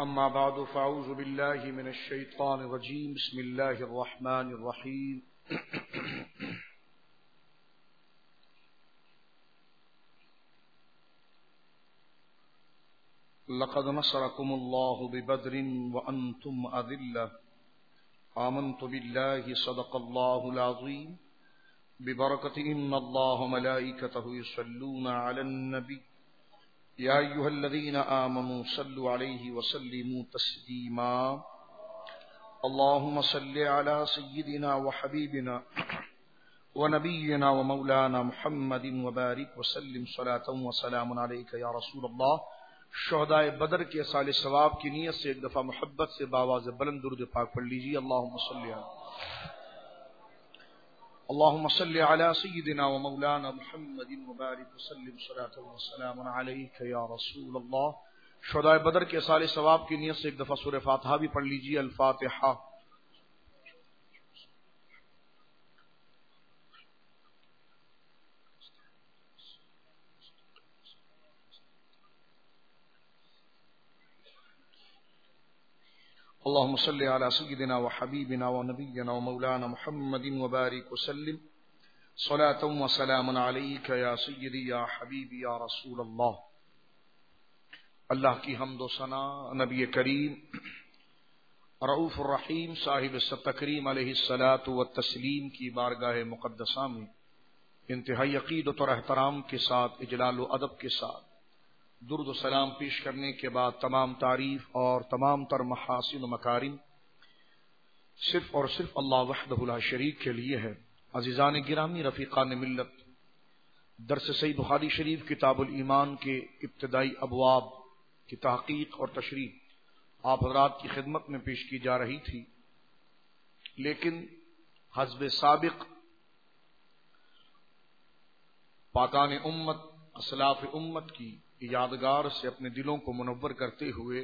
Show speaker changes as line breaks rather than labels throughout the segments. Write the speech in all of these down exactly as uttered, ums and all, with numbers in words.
أما بعد فأعوذ بالله من الشيطان الرجيم بسم الله الرحمن الرحيم لقد نصركم الله ببدر وأنتم أذلة آمنت بالله صدق الله العظيم ببركة إن الله ملائكته يصلون على النبي يا أيها الذين آمنوا صلوا عليه وسلموا تسليما اللهم صل على سيدنا وحبيبنا ونبينا ومولانا محمد وبارك وسلم صلاة وسلام عليك يا رسول الله. شہدائے بدر کے سال ثواب کی نیت سے ایک دفعہ محبت سے باواز بلند درود پاک پڑھ لیجیے. اللہم صلی علی اللہم صلی علی سیدنا و مولانا محمد مبارک وسلم صلاۃ و سلام علیک یا رسول اللہ. شہدائے بدر کے سال ثواب کی نیت سے ایک دفعہ سورہ فاتحہ بھی پڑھ لیجیے. الفاتحہ. اللهم صل على سيدنا وحبيبنا ونبينا ومولانا محمد وبارك وسلم صلاة وسلام عليك يا سيدي يا حبيبي يا رسول الله. اللہ کی حمد و ثنا نبی کریم رؤوف الرحیم صاحب التکریم علیہ الصلاۃ والتسلیم کی بارگاہ مقدسہ میں انتہائی عقیدت اور احترام کے ساتھ اجلال و ادب کے ساتھ درود و سلام پیش کرنے کے بعد تمام تعریف اور تمام تر محاسن و مکارم صرف اور صرف اللہ وحدہ لا شریک کے لیے ہے. عزیزان گرامی، رفیقان ملت، درس صحیح بخاری شریف کتاب الایمان کے ابتدائی ابواب کی تحقیق اور تشریح آپ حضرات کی خدمت میں پیش کی جا رہی تھی، لیکن حسب سابق پاکان امت اسلاف امت کی یادگار سے اپنے دلوں کو منور کرتے ہوئے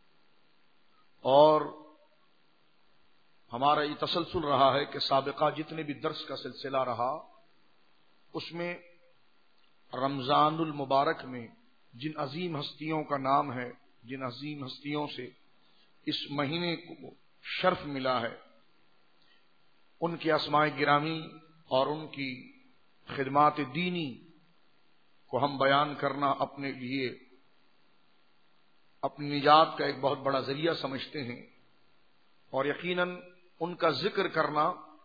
اور ہمارا یہ تسلسل رہا ہے کہ سابقہ جتنے بھی درس کا سلسلہ رہا اس میں رمضان المبارک میں جن عظیم ہستیوں کا نام ہے، جن عظیم ہستیوں سے اس مہینے کو شرف ملا ہے، ان کے اسماء گرامی اور ان کی خدمات دینی کو ہم بیان کرنا اپنے لیے اپنی نجات کا ایک بہت بڑا ذریعہ سمجھتے ہیں، اور یقیناً ان کا ذکر کرنا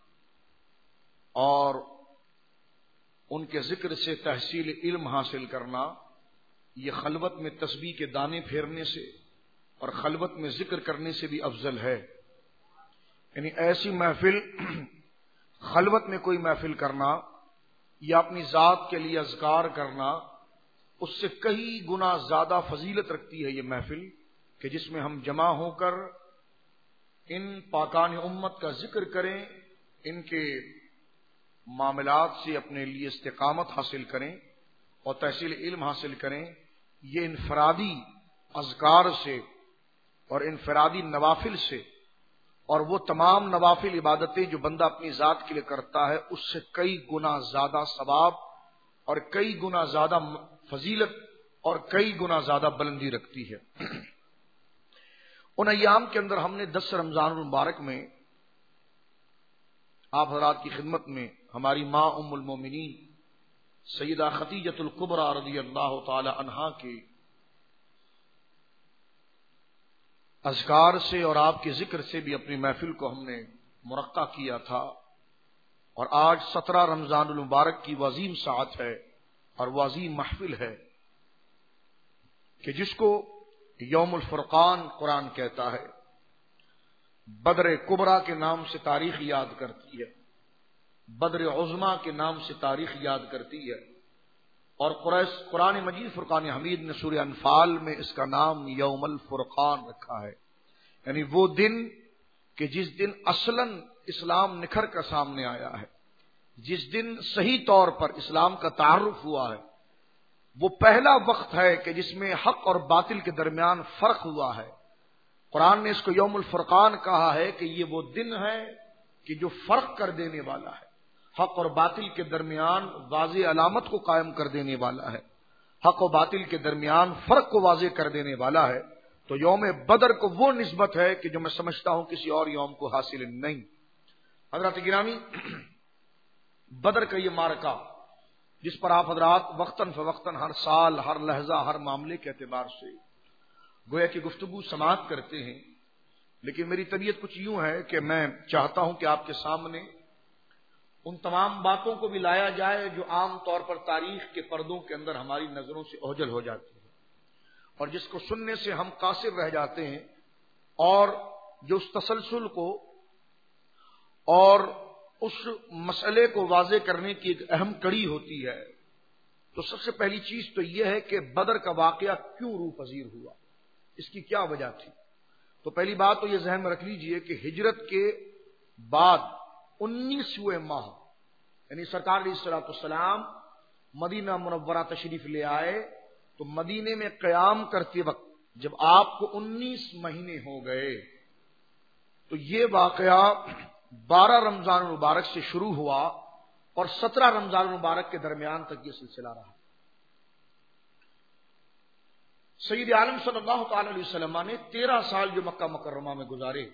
اور ان کے ذکر سے تحصیل علم حاصل کرنا یہ خلوت میں تسبیح کے دانے پھیرنے سے اور خلوت میں ذکر کرنے سے بھی افضل ہے. یعنی ایسی محفل خلوت میں کوئی محفل کرنا یا اپنی ذات کے لیے اذکار کرنا اس سے کئی گنا زیادہ فضیلت رکھتی ہے یہ محفل کہ جس میں ہم جمع ہو کر ان پاکان امت کا ذکر کریں، ان کے معاملات سے اپنے لیے استقامت حاصل کریں اور تحصیل علم حاصل کریں. یہ انفرادی اذکار سے اور انفرادی نوافل سے اور وہ تمام نوافل عبادتیں جو بندہ اپنی ذات کے لیے کرتا ہے اس سے کئی گنا زیادہ ثواب اور کئی گنا زیادہ فضیلت اور کئی گنا زیادہ بلندی رکھتی ہے. ان ایام کے اندر ہم نے دس رمضان المبارک میں آپ حضرات کی خدمت میں ہماری ماں ام المومنین سیدہ خدیجۃ الکبریٰ رضی اللہ تعالی عنہا کے اذکار سے اور آپ کے ذکر سے بھی اپنی محفل کو ہم نے مرقع کیا تھا. اور آج سترہ رمضان المبارک کی وہ عظیم ساعت ہے اور وہ عظیم محفل ہے کہ جس کو یوم الفرقان قرآن کہتا ہے. بدر کبریٰ کے نام سے تاریخ یاد کرتی ہے، بدر عظمیٰ کے نام سے تاریخ یاد کرتی ہے، اور قرآن مجید فرقان حمید نے سورہ انفال میں اس کا نام یوم الفرقان رکھا ہے. یعنی وہ دن کہ جس دن اصلاً اسلام نکھر کر سامنے آیا ہے، جس دن صحیح طور پر اسلام کا تعارف ہوا ہے، وہ پہلا وقت ہے کہ جس میں حق اور باطل کے درمیان فرق ہوا ہے. قرآن نے اس کو یوم الفرقان کہا ہے کہ یہ وہ دن ہے کہ جو فرق کر دینے والا ہے، حق اور باطل کے درمیان واضح علامت کو قائم کر دینے والا ہے، حق و باطل کے درمیان فرق کو واضح کر دینے والا ہے. تو یوم بدر کو وہ نسبت ہے کہ جو میں سمجھتا ہوں کسی اور یوم کو حاصل نہیں۔ حضرات گرامی، بدر کا یہ معرکہ جس پر آپ حضرات وقتاً فوقتاً ہر سال، ہر لحظہ، ہر معاملے کے اعتبار سے گویا کہ گفتگو سماعت کرتے ہیں، لیکن میری طبیعت کچھ یوں ہے کہ میں چاہتا ہوں کہ آپ کے سامنے ان تمام باتوں کو بھی لایا جائے جو عام طور پر تاریخ کے پردوں کے اندر ہماری نظروں سے اوجھل ہو جاتی ہے، اور جس کو سننے سے ہم قاصر رہ جاتے ہیں، اور جو اس تسلسل کو اور اس مسئلے کو واضح کرنے کی ایک اہم کڑی ہوتی ہے۔ تو سب سے پہلی چیز تو یہ ہے کہ بدر کا واقعہ کیوں روح پذیر ہوا، اس کی کیا وجہ تھی۔ تو پہلی بات تو یہ ذہن میں رکھ لیجئے کہ ہجرت کے بعد انیسویں ماہ یعنی سرکار علیہ الصلوۃ والسلام مدینہ منورہ تشریف لے آئے، تو مدینے میں قیام کرتے وقت جب آپ کو انیس مہینے ہو گئے تو یہ واقعہ بارہ رمضان المبارک سے شروع ہوا اور سترہ رمضان المبارک کے درمیان تک یہ سلسلہ رہا۔ سید عالم صلی اللہ تعالی علیہ وسلم نے تیرہ سال جو مکہ مکرمہ میں گزارے،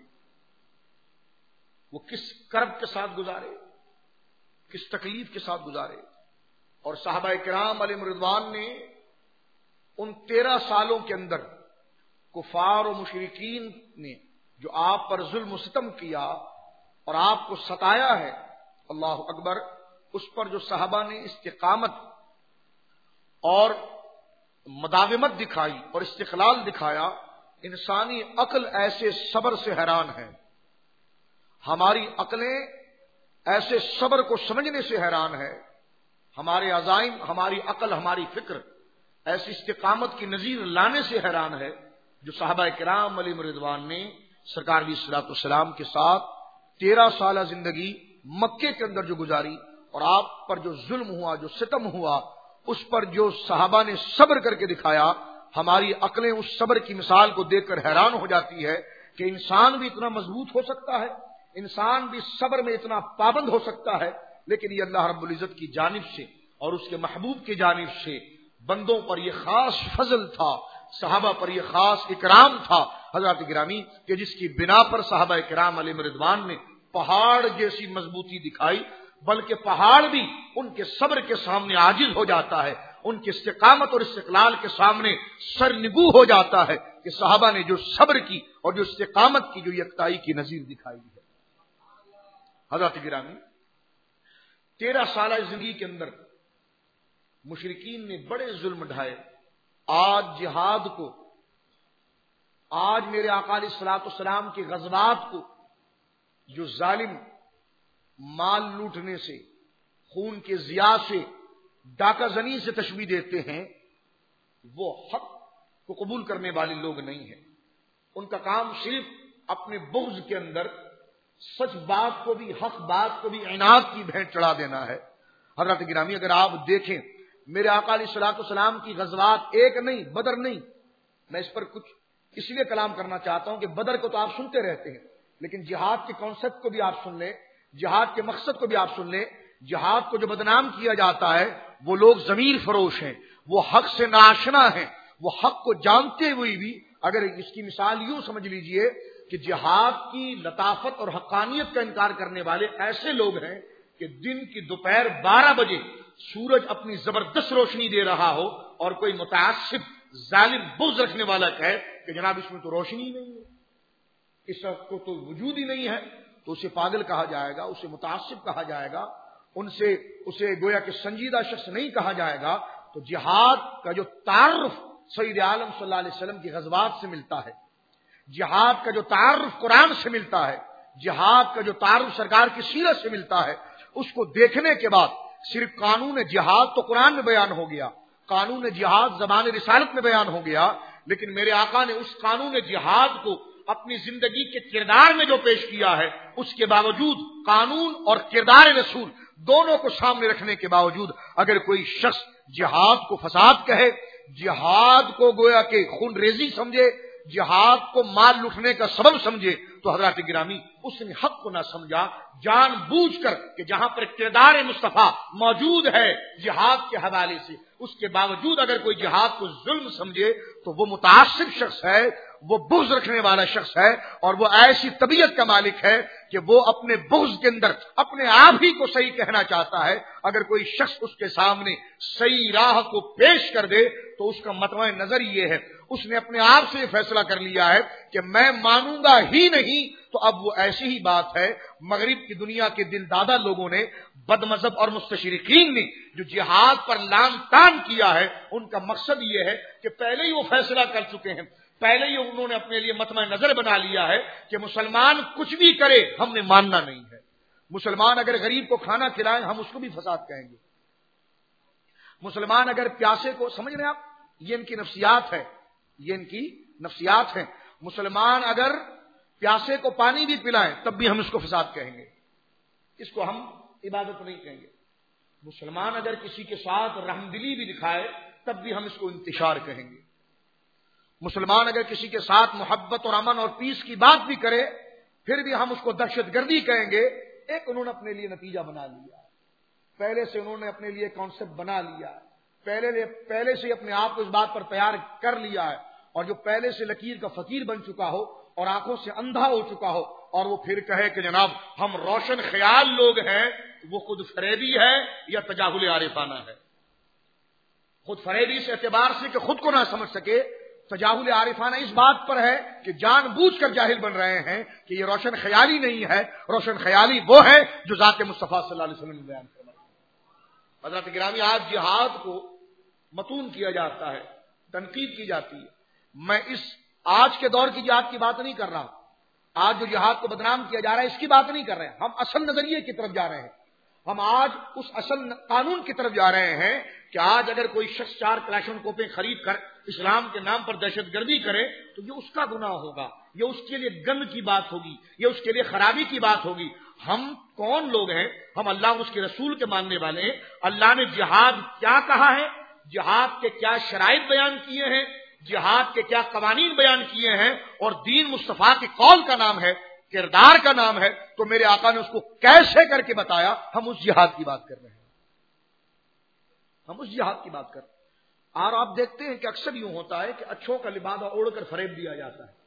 وہ کس کرب کے ساتھ گزارے، کس تکلیف کے ساتھ گزارے، اور صحابہ کرام علیہم رضوان نے ان تیرہ سالوں کے اندر کفار و مشرکین نے جو آپ پر ظلم و ستم کیا اور آپ کو ستایا ہے، اللہ اکبر، اس پر جو صحابہ نے استقامت اور مداومت دکھائی اور استقلال دکھایا، انسانی عقل ایسے صبر سے حیران ہے، ہماری عقلیں ایسے صبر کو سمجھنے سے حیران ہے، ہمارے عزائم، ہماری عقل، ہماری فکر ایسی استقامت کی نظیر لانے سے حیران ہے جو صحابہ کرام علیہم رضوان نے سرکار علیہ الصلوۃ والسلام کے ساتھ تیرہ سالہ زندگی مکے کے اندر جو گزاری، اور آپ پر جو ظلم ہوا، جو ستم ہوا، اس پر جو صحابہ نے صبر کر کے دکھایا، ہماری عقلیں اس صبر کی مثال کو دیکھ کر حیران ہو جاتی ہے کہ انسان بھی اتنا مضبوط ہو سکتا ہے، انسان بھی صبر میں اتنا پابند ہو سکتا ہے۔ لیکن یہ اللہ رب العزت کی جانب سے اور اس کے محبوب کی جانب سے بندوں پر یہ خاص فضل تھا، صحابہ پر یہ خاص اکرام تھا حضرات گرامی، کہ جس کی بنا پر صحابہ کرام علیہم رضوان نے پہاڑ جیسی مضبوطی دکھائی، بلکہ پہاڑ بھی ان کے صبر کے سامنے عاجز ہو جاتا ہے، ان کی استقامت اور استقلال کے سامنے سرنگو ہو جاتا ہے کہ صحابہ نے جو صبر کی اور جو استقامت کی، جو یکتائی کی نظیر دکھائی ہے۔ حضرات گرامی، تیرہ سالہ زندگی کے اندر مشرکین نے بڑے ظلم ڈھائے۔ آج جہاد کو، آج میرے آقا علیہ الصلوۃ والسلام کے غزوات کو جو ظالم مال لوٹنے سے، خون کے ضیاء سے، ڈاکہ زنی سے تشبیہ دیتے ہیں، وہ حق کو قبول کرنے والے لوگ نہیں ہیں۔ ان کا کام صرف اپنے بغض کے اندر سچ بات کو بھی، حق بات کو بھی عناد کی بھینٹ چڑھا دینا ہے۔ حضرت گرامی، اگر آپ دیکھیں میرے آقا علیہ الصلوۃ والسلام کی غزوات ایک نہیں، بدر نہیں، میں اس پر کچھ اس لیے کلام کرنا چاہتا ہوں کہ بدر کو تو آپ سنتے رہتے ہیں، لیکن جہاد کے کانسیپٹ کو بھی آپ سن لیں، جہاد کے مقصد کو بھی آپ سن لیں۔ جہاد کو جو بدنام کیا جاتا ہے وہ لوگ ضمیر فروش ہیں، وہ حق سے ناآشنا ہیں، وہ حق کو جانتے ہوئے بھی، اگر اس کی مثال یوں سمجھ لیجئے کہ جہاد کی لطافت اور حقانیت کا انکار کرنے والے ایسے لوگ ہیں کہ دن کی دوپہر بارہ بجے سورج اپنی زبردست روشنی دے رہا ہو اور کوئی متعصب ظالم بغض رکھنے والا کہے کہ جناب اس میں تو روشنی ہی نہیں ہے، اس کو تو وجود ہی نہیں ہے، تو اسے پاگل کہا جائے گا، اسے متعصب کہا جائے گا، ان سے اسے گویا کہ سنجیدہ شخص نہیں کہا جائے گا۔ تو جہاد کا جو تعارف سید عالم صلی اللہ علیہ وسلم کی غزوات سے ملتا ہے، جہاد کا جو تعارف قرآن سے ملتا ہے، جہاد کا جو تعارف سرکار کی سیرت سے ملتا ہے، اس کو دیکھنے کے بعد صرف قانون جہاد تو قرآن میں بیان ہو گیا، قانون جہاد زبان رسالت میں بیان ہو گیا، لیکن میرے آقا نے اس قانون جہاد کو اپنی زندگی کے کردار میں جو پیش کیا ہے، اس کے باوجود قانون اور کردار رسول دونوں کو سامنے رکھنے کے باوجود اگر کوئی شخص جہاد کو فساد کہے، جہاد کو گویا کہ خون ریزی سمجھے، جہاد کو مال لوٹنے کا سبب سمجھے تو حضرات گرامی اس نے حق کو نہ سمجھا، جان بوجھ کر کہ جہاں پر کردار مصطفیٰ موجود ہے جہاد کے حوالے سے، اس کے باوجود اگر کوئی جہاد کو ظلم سمجھے تو وہ متعصب شخص ہے، وہ بغض رکھنے والا شخص ہے، اور وہ ایسی طبیعت کا مالک ہے کہ وہ اپنے بغض کے اندر اپنے آپ ہی کو صحیح کہنا چاہتا ہے۔ اگر کوئی شخص اس کے سامنے صحیح راہ کو پیش کر دے تو اس کا مطمع نظر یہ ہے، اس نے اپنے آپ سے یہ فیصلہ کر لیا ہے کہ میں مانوں گا ہی نہیں، تو اب وہ ایسی ہی بات ہے۔ مغرب کی دنیا کے دل دادا لوگوں نے، بد مذہب اور مستشرقین نے جو جہاد پر لام تان کیا ہے، ان کا مقصد یہ ہے کہ پہلے ہی وہ فیصلہ کر چکے ہیں، پہلے ہی انہوں نے اپنے لیے مطمع نظر بنا لیا ہے کہ مسلمان کچھ بھی کرے ہم نے ماننا نہیں ہے۔ مسلمان اگر غریب کو کھانا کھلائیں ہم اس کو بھی فساد کہیں گے، مسلمان اگر پیاسے کو، سمجھ رہے ہیں آپ، یہ ان کی نفسیات ہے، یہ ان کی نفسیات ہیں۔ مسلمان اگر پیاسے کو پانی بھی پلائیں تب بھی ہم اس کو فساد کہیں گے، اس کو ہم عبادت نہیں کہیں گے۔ مسلمان اگر کسی کے ساتھ رحمدلی بھی دکھائے تب بھی ہم اس کو انتشار کہیں گے۔ مسلمان اگر کسی کے ساتھ محبت اور امن اور پیس کی بات بھی کرے پھر بھی ہم اس کو دہشت گردی کہیں گے۔ ایک انہوں نے اپنے لیے نتیجہ بنا لیا، پہلے سے انہوں نے اپنے لیے کانسیپٹ بنا لیا، پہلے پہلے سے اپنے آپ کو اس بات پر تیار کر لیا ہے، اور جو پہلے سے لکیر کا فقیر بن چکا ہو اور آنکھوں سے اندھا ہو چکا ہو اور وہ پھر کہے کہ جناب ہم روشن خیال لوگ ہیں، وہ خود فریبی ہے یا تجاہل عارفانہ ہے۔ خود فریبی اس اعتبار سے کہ خود کو نہ سمجھ سکے، تجاہل عارفانہ اس بات پر ہے کہ جان بوجھ کر جاہل بن رہے ہیں کہ یہ روشن خیالی نہیں ہے، روشن خیالی وہ ہے جو ذات مصطفیٰ صلی اللہ علیہ وسلم نے بیان فرمایا۔ حضرت گرامی، آج جہاد کو متون کیا جاتا ہے، تنقید کی جاتی ہے۔ میں اس آج کے دور کی جہاد کی بات نہیں کر رہا، آج جو جہاد کو بدنام کیا جا رہا ہے اس کی بات نہیں کر رہے ہیں، ہم اصل نظریے کی طرف جا رہے ہیں۔ ہم آج اس اصل قانون کی طرف جا رہے ہیں کہ آج اگر کوئی شخص چار کلاشن کوپیں خرید کر اسلام کے نام پر دہشت گردی کرے تو یہ اس کا گناہ ہوگا، یہ اس کے لیے گند کی بات ہوگی، یہ اس کے لیے خرابی کی بات ہوگی۔ ہم کون لوگ ہیں؟ ہم اللہ اور اس کے رسول کے ماننے والے ہیں۔ اللہ نے جہاد کیا کہا ہے، جہاد کے کیا شرائط بیان کیے ہیں، جہاد کے کیا قوانین بیان کیے ہیں، اور دین مصطفیٰ کے قول کا نام ہے، کردار کا نام ہے، تو میرے آقا نے اس کو کیسے کر کے بتایا۔ ہم اس جہاد کی بات کر رہے ہیں، ہم اس جہاد کی بات کر رہے ہیں۔ اور آپ دیکھتے ہیں کہ اکثر یوں ہوتا ہے کہ اچھوں کا لبادہ اوڑھ کر فریب دیا جاتا ہے،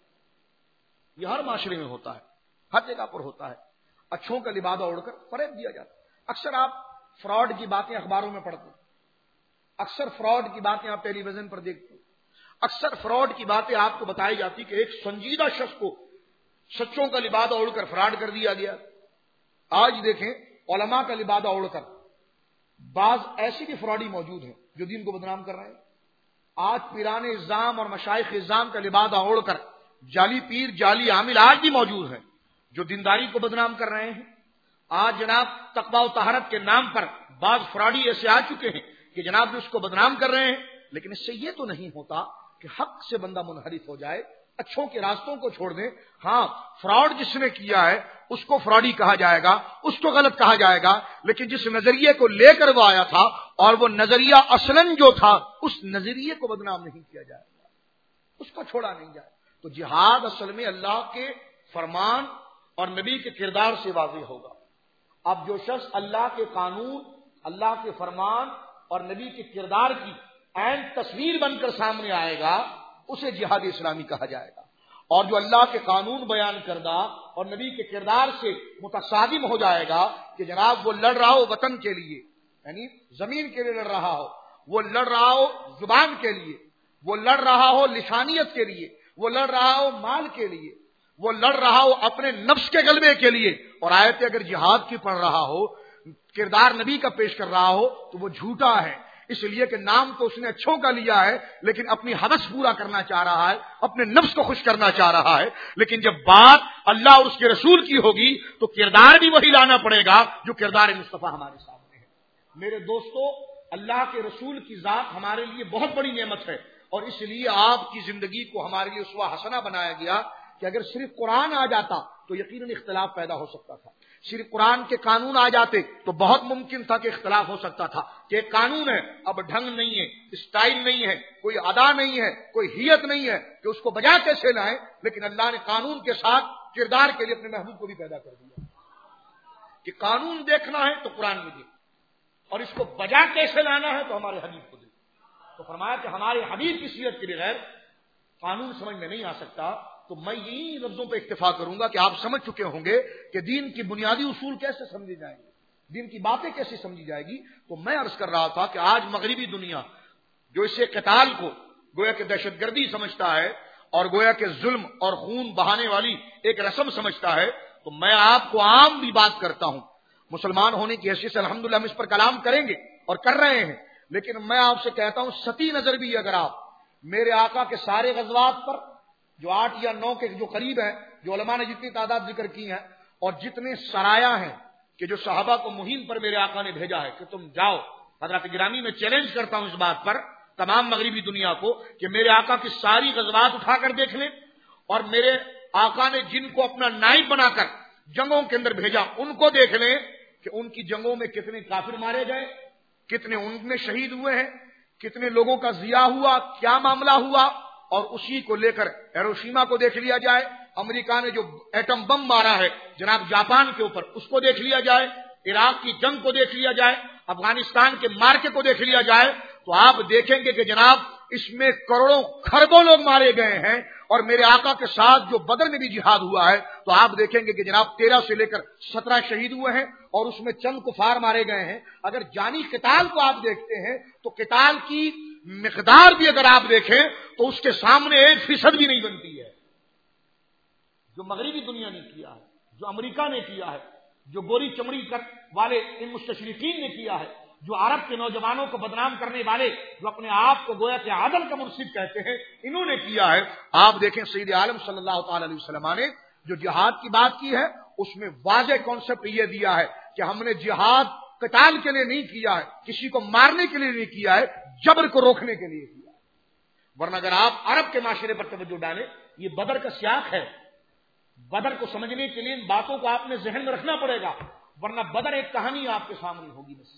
یہ ہر معاشرے میں ہوتا ہے، ہر جگہ پر ہوتا ہے، اچھوں کا لبادہ اوڑھ کر فریب دیا جاتا ہے۔ اکثر آپ فراڈ کی باتیں اخباروں میں پڑھتے ہیں، اکثر فراڈ کی باتیں آپ ٹیلی ویژن پر دیکھتے ہیں، اکثر فراڈ کی باتیں آپ کو بتائی جاتی کہ ایک سنجیدہ شخص کو سچوں کا لبادہ اوڑھ کر فراڈ کر دیا گیا۔ آج دیکھیں علماء کا لبادہ اوڑھ کر بعض ایسی بھی فراڈی موجود ہیں جو دین کو بدنام کر رہے ہیں۔ آج پیران اظام اور مشائخ اظام کا لبادہ اوڑھ کر جعلی پیر، جعلی عامل آج بھی موجود ہیں جو دینداری کو بدنام کر رہے ہیں۔ آج جناب تقویٰ و طہارت کے نام پر بعض فراڈی ایسے آ چکے ہیں کہ جناب جو اس کو بدنام کر رہے ہیں، لیکن اس سے یہ تو نہیں ہوتا کہ حق سے بندہ منحرف ہو جائے، اچھوں کے راستوں کو چھوڑ دیں۔ ہاں، فراڈ جس نے کیا ہے اس کو فراڈی کہا جائے گا، اس کو غلط کہا جائے گا، لیکن جس نظریے کو لے کر وہ آیا تھا اور وہ نظریہ اصلاً جو تھا اس نظریے کو بدنام نہیں کیا جائے گا، اس کو چھوڑا نہیں جائے۔ تو جہاد اصل میں اللہ کے فرمان اور نبی کے کردار سے واضح ہوگا۔ اب جو شخص اللہ کے قانون، اللہ کے فرمان اور نبی کے کردار کی عین تصویر بن کر سامنے آئے گا اسے جہاد اسلامی کہا جائے گا، اور جو اللہ کے قانون بیان کردہ اور نبی کے کردار سے متصادم ہو جائے گا کہ جناب وہ لڑ رہا ہو وطن کے لیے، یعنی زمین کے لیے لڑ رہا ہو، وہ لڑ رہا ہو زبان کے لیے، وہ لڑ رہا ہو لسانیت کے لیے، وہ لڑ رہا ہو مال کے لیے، وہ لڑ رہا ہو اپنے نفس کے غلبے کے لیے، اور آیتیں اگر جہاد کی پڑھ رہا ہو، کردار نبی کا پیش کر رہا ہو تو وہ جھوٹا ہے، اس لیے کہ نام تو اس نے اچھوں کا لیا ہے لیکن اپنی حوث پورا کرنا چاہ رہا ہے، اپنے نفس کو خوش کرنا چاہ رہا ہے۔ لیکن جب بات اللہ اور اس کے رسول کی ہوگی تو کردار بھی وہی لانا پڑے گا جو کردار مصطفیٰ ہمارے سامنے ہے۔ میرے دوستو، اللہ کے رسول کی ذات ہمارے لیے بہت بڑی نعمت ہے، اور اس لیے آپ کی زندگی کو ہمارے لیے اسوہ حسنہ بنایا گیا کہ اگر صرف قرآن آ جاتا تو یقیناً اختلاف پیدا ہو سکتا تھا، صرف قرآن کے قانون آ جاتے تو بہت ممکن تھا کہ اختلاف ہو سکتا تھا کہ ایک قانون ہے، اب ڈھنگ نہیں ہے، اسٹائل نہیں ہے، کوئی ادا نہیں ہے، کوئی حیت نہیں ہے کہ اس کو بجا کیسے لائیں، لیکن اللہ نے قانون کے ساتھ کردار کے لیے اپنے محبوب کو بھی پیدا کر دیا کہ قانون دیکھنا ہے تو قرآن میں دیکھ، اور اس کو بجا کیسے لانا ہے تو ہمارے حبیب کو دیکھ۔ تو فرمایا کہ ہمارے حبیب کی سیرت کے بغیر قانون سمجھ میں نہیں آ سکتا۔ تو میں یہی لفظوں پہ اکتفا کروں گا کہ آپ سمجھ چکے ہوں گے کہ دین کی بنیادی اصول کیسے سمجھی جائیں گے، دین کی باتیں کیسے سمجھی جائے گی۔ تو میں عرض کر رہا تھا کہ آج مغربی دنیا جو اسے قتال کو گویا کہ دہشت گردی سمجھتا ہے اور گویا کہ ظلم اور خون بہانے والی ایک رسم سمجھتا ہے، تو میں آپ کو عام بھی بات کرتا ہوں، مسلمان ہونے کی حیثیت سے الحمدللہ ہم اس پر کلام کریں گے اور کر رہے ہیں، لیکن میں آپ سے کہتا ہوں ستی نظر بھی اگر آپ میرے آقا کے سارے غزوات پر جو آٹھ یا نو کے جو قریب ہیں، جو علماء نے جتنی تعداد ذکر کی ہیں، اور جتنے سرایا ہیں کہ جو صحابہ کو مہم پر میرے آقا نے بھیجا ہے کہ تم جاؤ، حضرات گرامی میں چیلنج کرتا ہوں اس بات پر تمام مغربی دنیا کو کہ میرے آقا کی ساری غزوات اٹھا کر دیکھ لیں، اور میرے آقا نے جن کو اپنا نائب بنا کر جنگوں کے اندر بھیجا ان کو دیکھ لیں کہ ان کی جنگوں میں کتنے کافر مارے گئے، کتنے ان میں شہید ہوئے ہیں، کتنے لوگوں کا ضیاء ہوا، کیا معاملہ ہوا، اور اسی کو لے کر ہیروشیما کو دیکھ لیا جائے، امریکہ نے جو ایٹم بم مارا ہے جناب جاپان کے اوپر اس کو دیکھ لیا جائے، عراق کی جنگ کو دیکھ لیا جائے، افغانستان کے مارکے کو دیکھ لیا جائے، تو آپ دیکھیں گے کہ جناب اس میں کروڑوں خربوں لوگ مارے گئے ہیں، اور میرے آقا کے ساتھ جو بدر میں بھی جہاد ہوا ہے تو آپ دیکھیں گے کہ جناب تیرہ سے لے کر سترہ شہید ہوئے ہیں، اور اس میں چند کفار مارے گئے ہیں۔ اگر جانی قتال کو آپ دیکھتے ہیں تو قتال کی مقدار بھی اگر آپ دیکھیں تو اس کے سامنے ایک فیصد بھی نہیں بنتی ہے۔ جو مغربی دنیا نے کیا ہے، جو امریکہ نے کیا ہے، جو گوری چمڑی کر والے ان مستشرقین نے کیا ہے، جو عرب کے نوجوانوں کو بدنام کرنے والے جو اپنے آپ کو گویا کہ عادل کا مرشد کہتے ہیں، انہوں نے کیا ہے۔ آپ دیکھیں سید عالم صلی اللہ تعالی علیہ وسلم نے جو جہاد کی بات کی ہے اس میں واضح کانسیپٹ یہ دیا ہے کہ ہم نے جہاد قتال کے لیے نہیں کیا ہے، کسی کو مارنے کے لیے نہیں کیا ہے، جبر کو روکنے کے لیے کیا ہے۔ ورنہ اگر آپ عرب کے معاشرے پر توجہ ڈالیں، یہ بدر کا سیاق ہے، بدر کو سمجھنے کے لیے ان باتوں کو آپ نے ذہن میں رکھنا پڑے گا، ورنہ بدر ایک کہانی آپ کے سامنے ہوگی، بس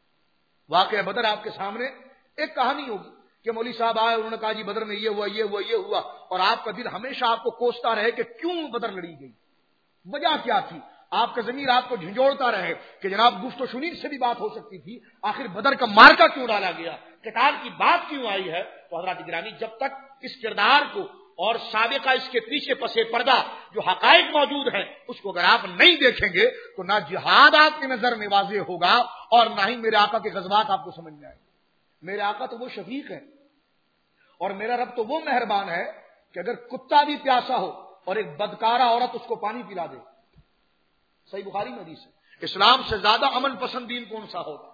واقعہ بدر آپ کے سامنے ایک کہانی ہوگی کہ مولوی صاحب آئے انہوں نے کہا جی بدر میں یہ ہوا یہ ہوا یہ ہوا، اور آپ کا دل ہمیشہ آپ کو کوستا رہے کہ کیوں بدر لڑی گئی، وجہ کیا تھی، آپ کا ضمیر آپ کو جھنجھوڑتا رہے کہ جناب گفت و شنید سے بھی بات ہو سکتی تھی، آخر بدر کا مارکا کیوں ڈالا گیا، قتال کی بات کیوں آئی ہے۔ تو حضرات گرامی جب تک اس کردار کو اور سابقہ اس کے پیچھے پسے پردہ جو حقائق موجود ہیں اس کو اگر آپ نہیں دیکھیں گے تو نہ جہاد آپ کی نظر میں واضح ہوگا اور نہ ہی میرے آقا کے غزوات آپ کو سمجھ میں آئے گے۔ میرے آقا تو وہ شفیق ہے اور میرا رب تو وہ مہربان ہے کہ اگر کتا بھی پیاسا ہو اور ایک بدکارہ عورت اس کو پانی پلا دے، صحیح بخاری میں حدیث ہے، اسلام سے زیادہ امن پسند دین کون سا ہوگا،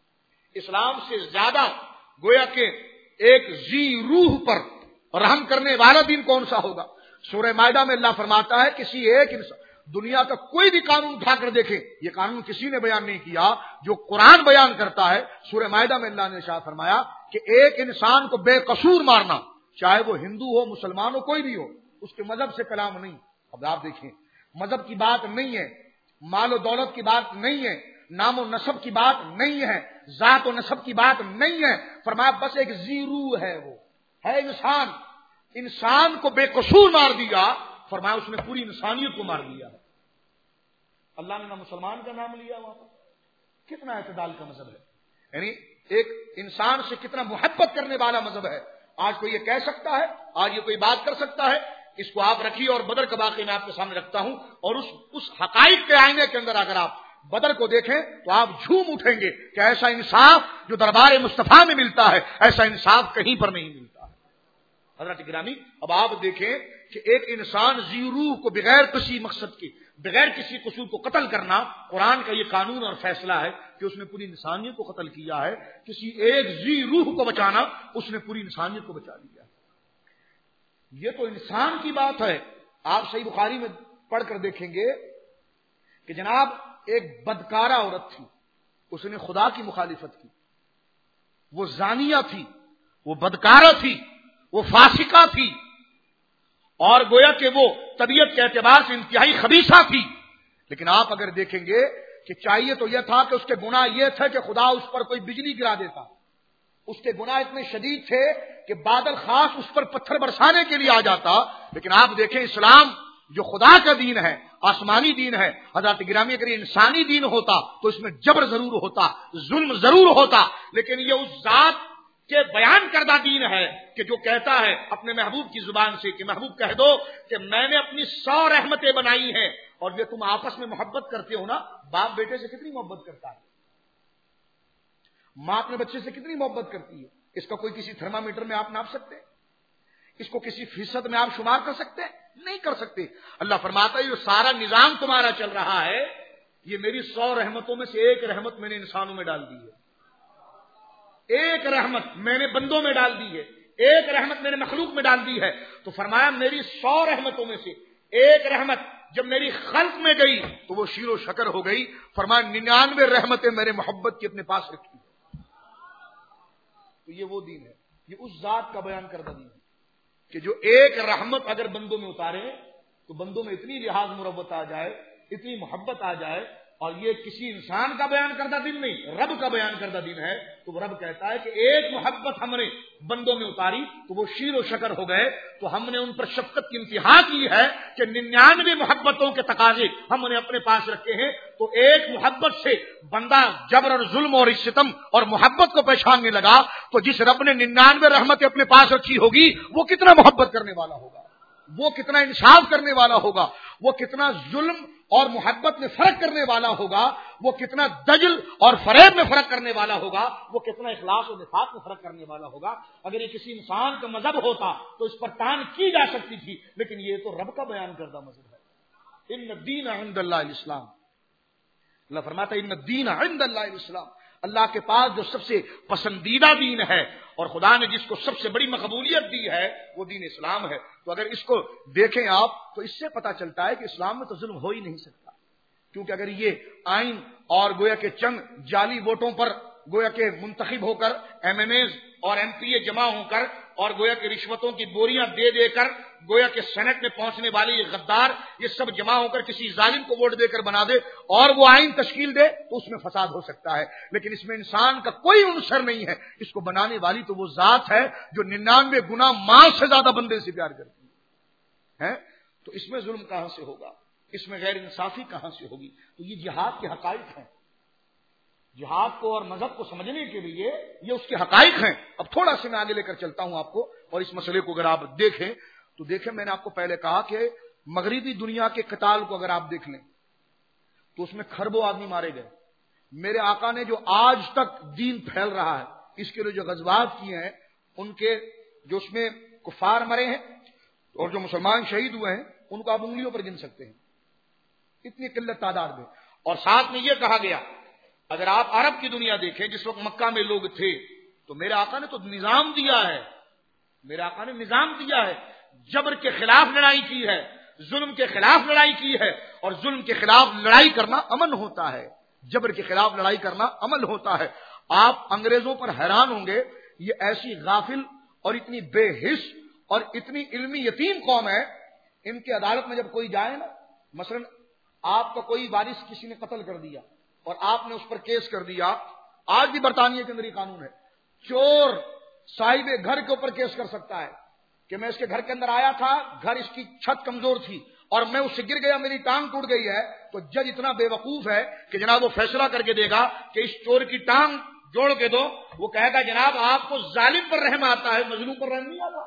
اسلام سے زیادہ گویا کہ ایک ذی روح پر رحم کرنے والا دین کون سا ہوگا۔ سورہ مائدہ میں اللہ فرماتا ہے کسی ایک انسان دنیا کا کوئی بھی قانون اٹھا کر دیکھے، یہ قانون کسی نے بیان نہیں کیا، جو قرآن بیان کرتا ہے۔ سورہ مائدہ میں اللہ نے ارشاد فرمایا کہ ایک انسان کو بے قصور مارنا، چاہے وہ ہندو ہو مسلمان ہو کوئی بھی ہو، اس کے مذہب سے کلام نہیں۔ اب آپ دیکھیں مذہب کی بات نہیں ہے، مال و دولت کی بات نہیں ہے، نام و نسب کی بات نہیں ہے، ذات و نسب کی بات نہیں ہے، فرمایا بس ایک زیرو ہے، وہ ہے انسان، انسان کو بے قصور مار دیا، فرمایا اس نے پوری انسانیت کو مار دیا۔ اللہ نے نہ مسلمان کا نام لیا وہاں پر، کتنا اعتدال کا مذہب ہے، یعنی ایک انسان سے کتنا محبت کرنے والا مذہب ہے۔ آج کوئی یہ کہہ سکتا ہے، آج یہ کوئی بات کر سکتا ہے، اس کو آپ رکھیے اور بدر کا واقعہ میں آپ کے سامنے رکھتا ہوں، اور اس اس حقائق کے آئینے کے اندر اگر آپ بدر کو دیکھیں تو آپ جھوم اٹھیں گے کہ ایسا انصاف جو دربار مصطفیٰ میں ملتا ہے ایسا انصاف کہیں پر نہیں ملتا ہے۔ حضرت گرامی اب آپ دیکھیں کہ ایک انسان ذی روح کو بغیر کسی مقصد کے، بغیر کسی قصور کو قتل کرنا، قرآن کا یہ قانون اور فیصلہ ہے کہ اس نے پوری انسانیت کو قتل کیا ہے۔ کسی ایک ذی روح کو بچانا، اس نے پوری انسانیت کو بچا لیا۔ یہ تو انسان کی بات ہے۔ آپ صحیح بخاری میں پڑھ کر دیکھیں گے کہ جناب ایک بدکارہ عورت تھی، اس نے خدا کی مخالفت کی، وہ زانیہ تھی، وہ بدکارہ تھی، وہ فاسقہ تھی، اور گویا کہ وہ طبیعت کے اعتبار سے انتہائی خبیثہ تھی، لیکن آپ اگر دیکھیں گے کہ چاہیے تو یہ تھا کہ اس کے گناہ یہ تھے کہ خدا اس پر کوئی بجلی گرا دیتا. اس کے گناہ اتنے شدید تھے کہ بادل خاص اس پر پتھر برسانے کے لیے آ جاتا. لیکن آپ دیکھیں اسلام جو خدا کا دین ہے, آسمانی دین ہے, حضرات گرامی اگر یہ انسانی دین ہوتا تو اس میں جبر ضرور ہوتا, ظلم ضرور ہوتا, لیکن یہ اس ذات کے بیان کردہ دین ہے کہ جو کہتا ہے اپنے محبوب کی زبان سے کہ محبوب کہہ دو کہ میں نے اپنی سو رحمتیں بنائی ہیں, اور یہ تم آپس میں محبت کرتے ہو نا, باپ بیٹے سے کتنی محبت کرتا ہے, ماں اپنے بچے سے کتنی محبت کرتی ہے, اس کا کوئی کسی تھرمامیٹر میں آپ ناپ سکتے ہیں؟ اس کو کسی فیصد میں آپ شمار کر سکتے ہیں؟ نہیں کر سکتے. اللہ فرماتا ہے یہ سارا نظام تمہارا چل رہا ہے, یہ میری سو رحمتوں میں سے ایک رحمت میں نے انسانوں میں ڈال دی ہے, ایک رحمت میں نے بندوں میں ڈال دی ہے, ایک رحمت میں نے مخلوق میں ڈال دی ہے. تو فرمایا میری سو رحمتوں میں سے ایک رحمت جب میری خلق میں گئی تو وہ شیر و شکر ہو گئی. فرمایا ننانوے رحمتیں میرے محبت کی اپنے پاس رکھی. تو یہ وہ دین ہے, یہ اس ذات کا بیان کردہ دین ہے کہ جو ایک رحمت اگر بندوں میں اتارے تو بندوں میں اتنی لحاظ مروت آ جائے, اتنی محبت آ جائے. اور یہ کسی انسان کا بیان کردہ دین نہیں, رب کا بیان کردہ دین ہے. تو رب کہتا ہے کہ ایک محبت ہم نے بندوں میں اتاری تو وہ شیر و شکر ہو گئے. تو ہم نے ان پر شفقت کی انتہا کی ہے کہ ننانوے محبتوں کے تقاضے ہم نے اپنے پاس رکھے ہیں. تو ایک محبت سے بندہ جبر اور ظلم اور ستم اور محبت کو پہچاننے لگا, تو جس رب نے ننانوے رحمتیں اپنے پاس رکھی ہوگی وہ کتنا محبت کرنے والا ہوگا, وہ کتنا انصاف کرنے والا ہوگا, وہ کتنا ظلم اور محبت میں فرق کرنے والا ہوگا, وہ کتنا دجل اور فریب میں فرق کرنے والا ہوگا, وہ کتنا اخلاص اور نفاق میں فرق کرنے والا ہوگا. اگر یہ کسی انسان کا مذہب ہوتا تو اس پر تان کی جا سکتی تھی, لیکن یہ تو رب کا بیان کردہ مذہب ہے. ان الدین عند اللہ الاسلام. اللہ فرماتا ہے ان الدین عند اللہ الاسلام, اللہ کے پاس جو سب سے پسندیدہ دین ہے اور خدا نے جس کو سب سے بڑی مقبولیت دی ہے وہ دین اسلام ہے. تو اگر اس کو دیکھیں آپ تو اس سے پتا چلتا ہے کہ اسلام میں تو ظلم ہو ہی نہیں سکتا, کیونکہ اگر یہ آئین اور گویا کے چند جعلی ووٹوں پر گویا کے منتخب ہو کر ایم این ایز اور ایم پی اے جمع ہو کر اور گویا کے رشوتوں کی بوریاں دے دے کر گویا کے سینٹ میں پہنچنے والے یہ غدار یہ سب جمع ہو کر کسی ظالم کو ووٹ دے کر بنا دے اور وہ آئین تشکیل دے تو اس میں فساد ہو سکتا ہے, لیکن اس میں انسان کا کوئی عنصر نہیں ہے. اس کو بنانے والی تو وہ ذات ہے جو ننانوے گنا ماں سے زیادہ بندے سے پیار کرتی ہے. تو اس میں ظلم کہاں سے ہوگا, اس میں غیر انصافی کہاں سے ہوگی؟ تو یہ جہاد کے حقائق ہیں. جہاد کو اور مذہب کو سمجھنے کے لیے یہ اس کے حقائق ہیں. اب تھوڑا سا میں آگے لے کر چلتا ہوں آپ کو, اور اس مسئلے کو اگر آپ دیکھیں تو دیکھیں میں نے آپ کو پہلے کہا کہ مغربی دنیا کے قتال کو اگر آپ دیکھ لیں تو اس میں کھربوں آدمی مارے گئے. میرے آقا نے جو آج تک دین پھیل رہا ہے اس کے لیے جو غزوات کیے ہیں ان کے جو اس میں کفار مرے ہیں اور جو مسلمان شہید ہوئے ہیں ان کو آپ انگلیوں پر گن سکتے ہیں, اتنی قلت تعداد میں. اور ساتھ میں یہ کہا گیا اگر آپ عرب کی دنیا دیکھیں جس وقت مکہ میں لوگ تھے تو میرے آقا نے تو نظام دیا ہے, میرے آقا نے نظام دیا ہے, جبر کے خلاف لڑائی کی ہے, ظلم کے خلاف لڑائی کی ہے. اور ظلم کے خلاف لڑائی کرنا امن ہوتا ہے, جبر کے خلاف لڑائی کرنا عمل ہوتا ہے. آپ انگریزوں پر حیران ہوں گے, یہ ایسی غافل اور اتنی بے حس اور اتنی علمی یتیم قوم ہے, ان کی عدالت میں جب کوئی جائے نا, مثلا آپ کا کوئی وارث کسی نے قتل کر دیا اور آپ نے اس پر کیس کر دیا, آج بھی برطانیہ کے اندر یہ قانون ہے, چور صاحب گھر کے اوپر کیس کر سکتا ہے کہ میں اس کے گھر کے اندر آیا تھا, گھر اس کی چھت کمزور تھی اور میں اس سے گر گیا, میری ٹانگ ٹوٹ گئی ہے. تو جج اتنا بے وقوف ہے کہ جناب وہ فیصلہ کر کے دے گا کہ اس چور کی ٹانگ جوڑ کے دو. وہ کہے گا جناب آپ کو ظالم پر رحم آتا ہے, مظلوم پر رحم نہیں آتا.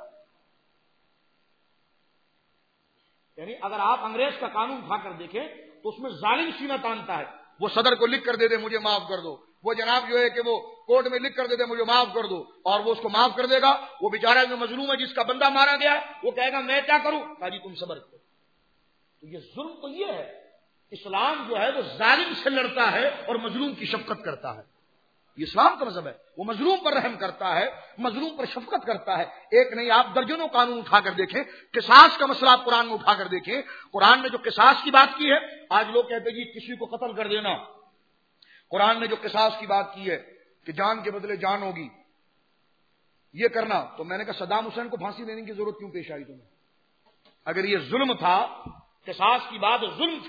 یعنی اگر آپ انگریز کا قانون اٹھا کر دیکھیں تو اس میں ظالم سینہ تانتا ہے, وہ صدر کو لکھ کر دے دے مجھے معاف کر دو, وہ جناب جو ہے کہ وہ کورٹ میں لکھ کر دے دے مجھے معاف کر دو, اور وہ اس کو معاف کر دے گا. وہ بیچارہ جو مظلوم ہے جس کا بندہ مارا گیا ہے وہ کہے گا میں کیا کروں, کہا جی تم صبر کرو. تو یہ ظلم تو یہ ہے, اسلام جو ہے وہ ظالم سے لڑتا ہے اور مظلوم کی شفقت کرتا ہے. یہ اسلام کا مذہب ہے, وہ مظلوم پر رحم کرتا ہے, مظلوم پر شفقت کرتا ہے. ایک نہیں آپ درجنوں قانون اٹھا کر دیکھیں, قصاص کا مسئلہ آپ قرآن میں اٹھا کر دیکھیں, قرآن نے جو قصاص کی بات کی ہے, آج لوگ کہتے ہیں جی کسی کو قتل کر دینا, قرآن نے جو قصاص کی بات کی ہے کہ جان کے بدلے جان ہوگی, یہ کرنا, تو میں نے کہا صدام حسین کو پھانسی دینے کی ضرورت کیوں پیش آئی تمہیں؟ اگر یہ ظلم تھا, قصاص کی بات ظلم تھی,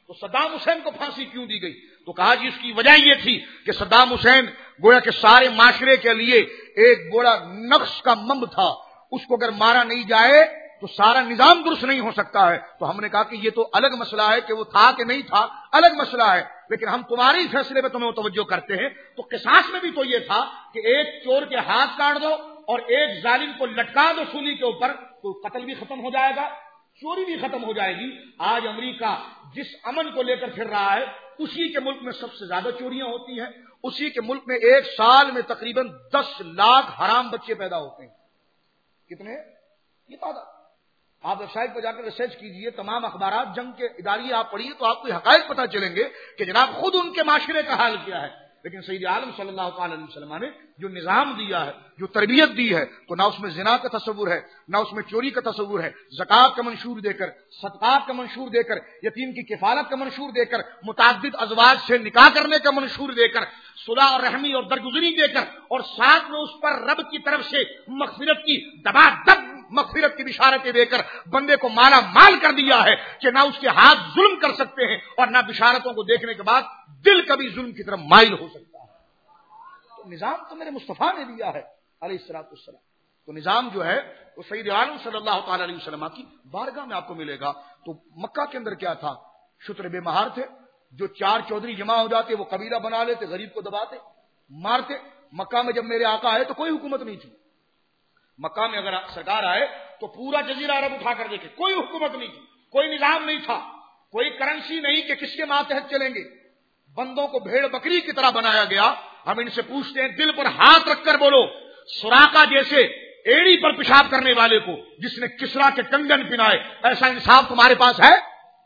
تو صدام حسین کو پھانسی کیوں دی گئی؟ تو کہا جی اس کی وجہ یہ تھی کہ صدام حسین گویا کہ سارے معاشرے کے لیے ایک بڑا نقش کا ممب تھا، اس کو اگر مارا نہیں جائے تو سارا نظام درست نہیں ہو سکتا ہے۔ تو ہم نے کہا کہ یہ تو الگ مسئلہ ہے کہ وہ تھا کہ نہیں تھا، الگ مسئلہ ہے، لیکن ہم تمہاری فیصلے پہ تمہیں توجہ کرتے ہیں۔ تو قصاص میں بھی تو یہ تھا کہ ایک چور کے ہاتھ کاٹ دو اور ایک ظالم کو لٹکا دو سولی کے اوپر، تو قتل بھی ختم ہو جائے گا، چوری بھی ختم ہو جائے گی۔ آج امریکہ جس امن کو لے کر پھر رہا ہے، اسی کے ملک میں سب سے زیادہ چوریاں ہوتی ہیں، اسی کے ملک میں ایک سال میں تقریباً دس لاکھ حرام بچے پیدا ہوتے ہیں۔ کتنے؟ یہ تعداد آپ ویب سائٹ پر جا کر ریسرچ کیجئے، تمام اخبارات جنگ کے اداریے آپ پڑھیے تو آپ کو حقائق پتہ چلیں گے کہ جناب خود ان کے معاشرے کا حال کیا ہے۔ لیکن سید عالم صلی اللہ تعالی علیہ وسلم نے جو نظام دیا ہے، جو تربیت دی ہے، تو نہ اس میں زنا کا تصور ہے، نہ اس میں چوری کا تصور ہے، زکات کا منشور دے کر، صدقات کا منشور دے کر، یتیم کی کفالت کا منشور دے کر، متعدد ازواج سے نکاح کرنے کا منشور دے کر، صلح اور رحمی اور درگزری دے کر، اور ساتھ میں اس پر رب کی طرف سے مغفرت کی دبا دب مغفرت کی بشارتیں دے کر بندے کو مالا مال کر دیا ہے کہ نہ اس کے ہاتھ ظلم کر سکتے ہیں اور نہ بشارتوں کو دیکھنے کے بعد دل کبھی ظلم کی طرف مائل ہو سکتا ہے۔ تو نظام تو میرے مصطفیٰ نے دیا ہے علیہ الصلوۃ والسلام۔ تو نظام جو ہے وہ سید عالم صلی اللہ تعالی علیہ وسلم کی بارگاہ میں آپ کو ملے گا۔ تو مکہ کے اندر کیا تھا؟ شتر بے مہار تھے، جو چار چودھری جمع ہو جاتے وہ قبیلہ بنا لیتے، غریب کو دباتے مارتے۔ مکہ میں جب میرے آقا آئے تو کوئی حکومت نہیں تھی۔ مکہ میں اگر سرکار آئے تو پورا جزیرہ عرب اٹھا کر دیکھے، کوئی حکومت نہیں تھی، کوئی نظام نہیں تھا، کوئی کرنسی نہیں کہ کس کے ماتحت چلیں گے۔ بندوں کو بھیڑ بکری کی طرح بنایا گیا۔ ہم ان سے پوچھتے ہیں دل پر ہاتھ رکھ کر بولو، سراقہ جیسے ایڑی پر پیشاب کرنے والے کو جس نے کسرا کے کنگن پہنائے، ایسا انصاف تمہارے پاس ہے؟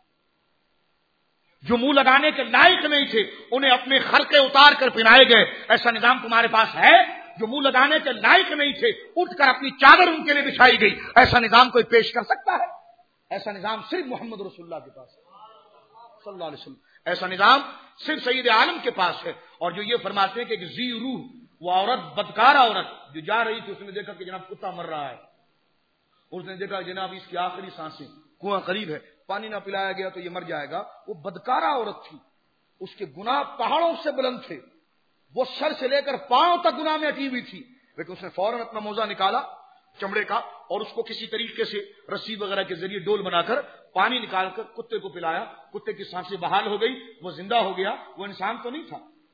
جو منہ لگانے کے لائق نہیں تھے انہیں اپنے خرقے اتار کر پہنائے گئے، ایسا نظام تمہارے پاس ہے؟ جو منہ لگانے کے لائق نہیں تھے اٹھ کر اپنی چادر ان کے لیے بچھائی گئی، ایسا نظام کوئی پیش کر سکتا ہے؟ ایسا نظام صرف محمد رسول اللہ کے پاس ہے صلی اللہ علیہ وسلم۔ ایسا نظام صرف سید عالم کے پاس ہے۔ اور جو یہ فرماتے ہیں کہ ایک ذی روح، وہ عورت بدکارہ عورت جو جا رہی تھی، اس نے دیکھا کہ جناب کتا مر رہا ہے، اس نے دیکھا جناب اس کی آخری سانسیں، کنواں قریب ہے، پانی نہ پلایا گیا تو یہ مر جائے گا۔ وہ بدکارہ عورت تھی، اس کے گناہ پہاڑوں سے بلند تھے، وہ سر سے لے کر پاؤں تک گناہ میں اٹی ہوئی تھی، لیکن اس نے فوراً اپنا موزہ نکالا چمڑے کا اور اس کو کسی طریقے سے رسی وغیرہ کے ذریعے ڈول بنا کر پانی نکال کر کتے کو پلایا، کتے کی سانسیں بحال ہو گئی، وہ زندہ ہو گیا۔ وہ انسان تو نہیں تھا،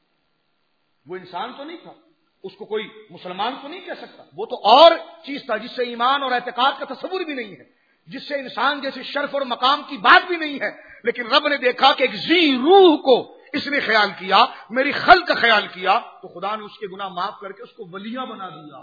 وہ انسان تو نہیں تھا، اس کو کوئی مسلمان تو نہیں کہہ سکتا، وہ تو اور چیز تھا جس سے ایمان اور اعتقاد کا تصور بھی نہیں ہے، جس سے انسان جیسے شرف اور مقام کی بات بھی نہیں ہے۔ لیکن رب نے دیکھا کہ ایک ذی روح کو اس نے خیال کیا، میری خلق کا خیال کیا، تو خدا نے اس کے گناہ معاف کر کے اس کو ولیہ بنا دیا۔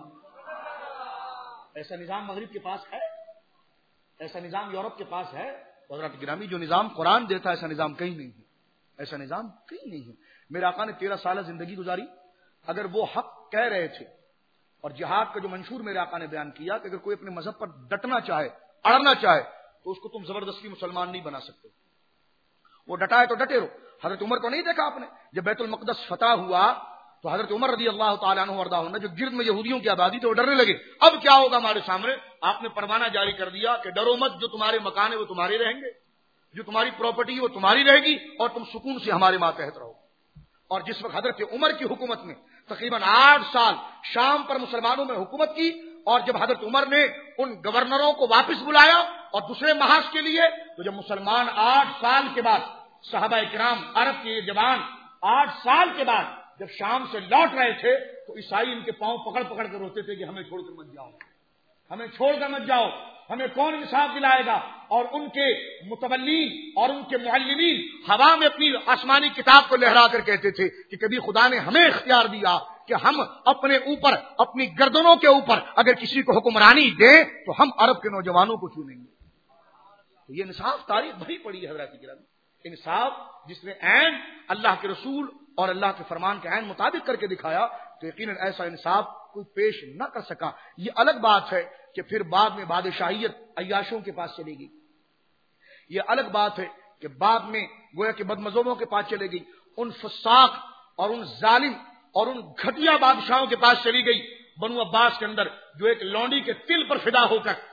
ایسا نظام مغرب کے پاس ہے؟ ایسا نظام یورپ کے پاس ہے؟ حضرات گرامی، جو نظام قرآن دیتا ہے ایسا نظام کہیں نہیں ہے، ایسا نظام کہیں نہیں ہے۔ میرے آقا نے تیرہ سالہ زندگی گزاری، اگر وہ حق کہہ رہے تھے اور جہاد کا جو منشور میرے آقا نے بیان کیا کہ اگر کوئی اپنے مذہب پر ڈٹنا چاہے، اڑنا چاہے، تو اس کو تم زبردستی مسلمان نہیں بنا سکتے، وہ ڈٹا ہے تو ڈٹے رہو۔ حضرت عمر کو نہیں دیکھا آپ نے؟ جب بیت المقدس فتح ہوا تو حضرت عمر رضی اللہ تعالیٰ عنہ وارضاہ عنہ جو گرد میں یہودیوں کی آبادی تھی وہ ڈرنے لگے، اب کیا ہوگا ہمارے سامنے؟ آپ نے پروانہ جاری کر دیا کہ ڈرو مت، جو تمہارے مکان ہے وہ تمہارے رہیں گے، جو تمہاری پراپرٹی ہے وہ تمہاری رہے گی، اور تم سکون سے ہمارے ماتحت رہو۔ اور جس وقت حضرت عمر کی حکومت میں تقریباً آٹھ سال شام پر مسلمانوں میں حکومت کی، اور جب حضرت عمر نے ان گورنروں کو واپس بلایا اور دوسرے محاذ کے لیے، تو جب مسلمان آٹھ سال کے بعد، صحابہ کرام عرب کے جوان آٹھ سال کے بعد جب شام سے لوٹ رہے تھے، تو عیسائی ان کے پاؤں پکڑ پکڑ کر روتے تھے کہ ہمیں چھوڑ کر مت جاؤ، ہمیں چھوڑ کر مت جاؤ، ہمیں کون انصاف دلائے گا؟ اور ان کے متولین اور ان کے معلمین ہوا میں اپنی آسمانی کتاب کو لہرا کر کہتے تھے کہ کبھی خدا نے ہمیں اختیار دیا کہ ہم اپنے اوپر، اپنی گردنوں کے اوپر اگر کسی کو حکمرانی دیں تو ہم عرب کے نوجوانوں کو چنیں گے۔ تو یہ انصاف تاریخ بھری پڑی ہے حضرات گرامی، انصاف جس نے عین اللہ کے رسول اور اللہ کے فرمان کے عین مطابق کر کے دکھایا، تو یقیناً ایسا انصاف کوئی پیش نہ کر سکا۔ یہ الگ بات ہے کہ پھر بعد میں بادشاہیت عیاشوں کے پاس چلے گی، یہ الگ بات ہے کہ بعد میں گویا کہ بدمزوبوں کے پاس چلے گئی، ان فساق اور ان ظالم اور ان گھٹیا بادشاہوں کے پاس چلی گئی۔ بنو عباس کے اندر جو ایک لونڈی کے تل پر فدا ہو کر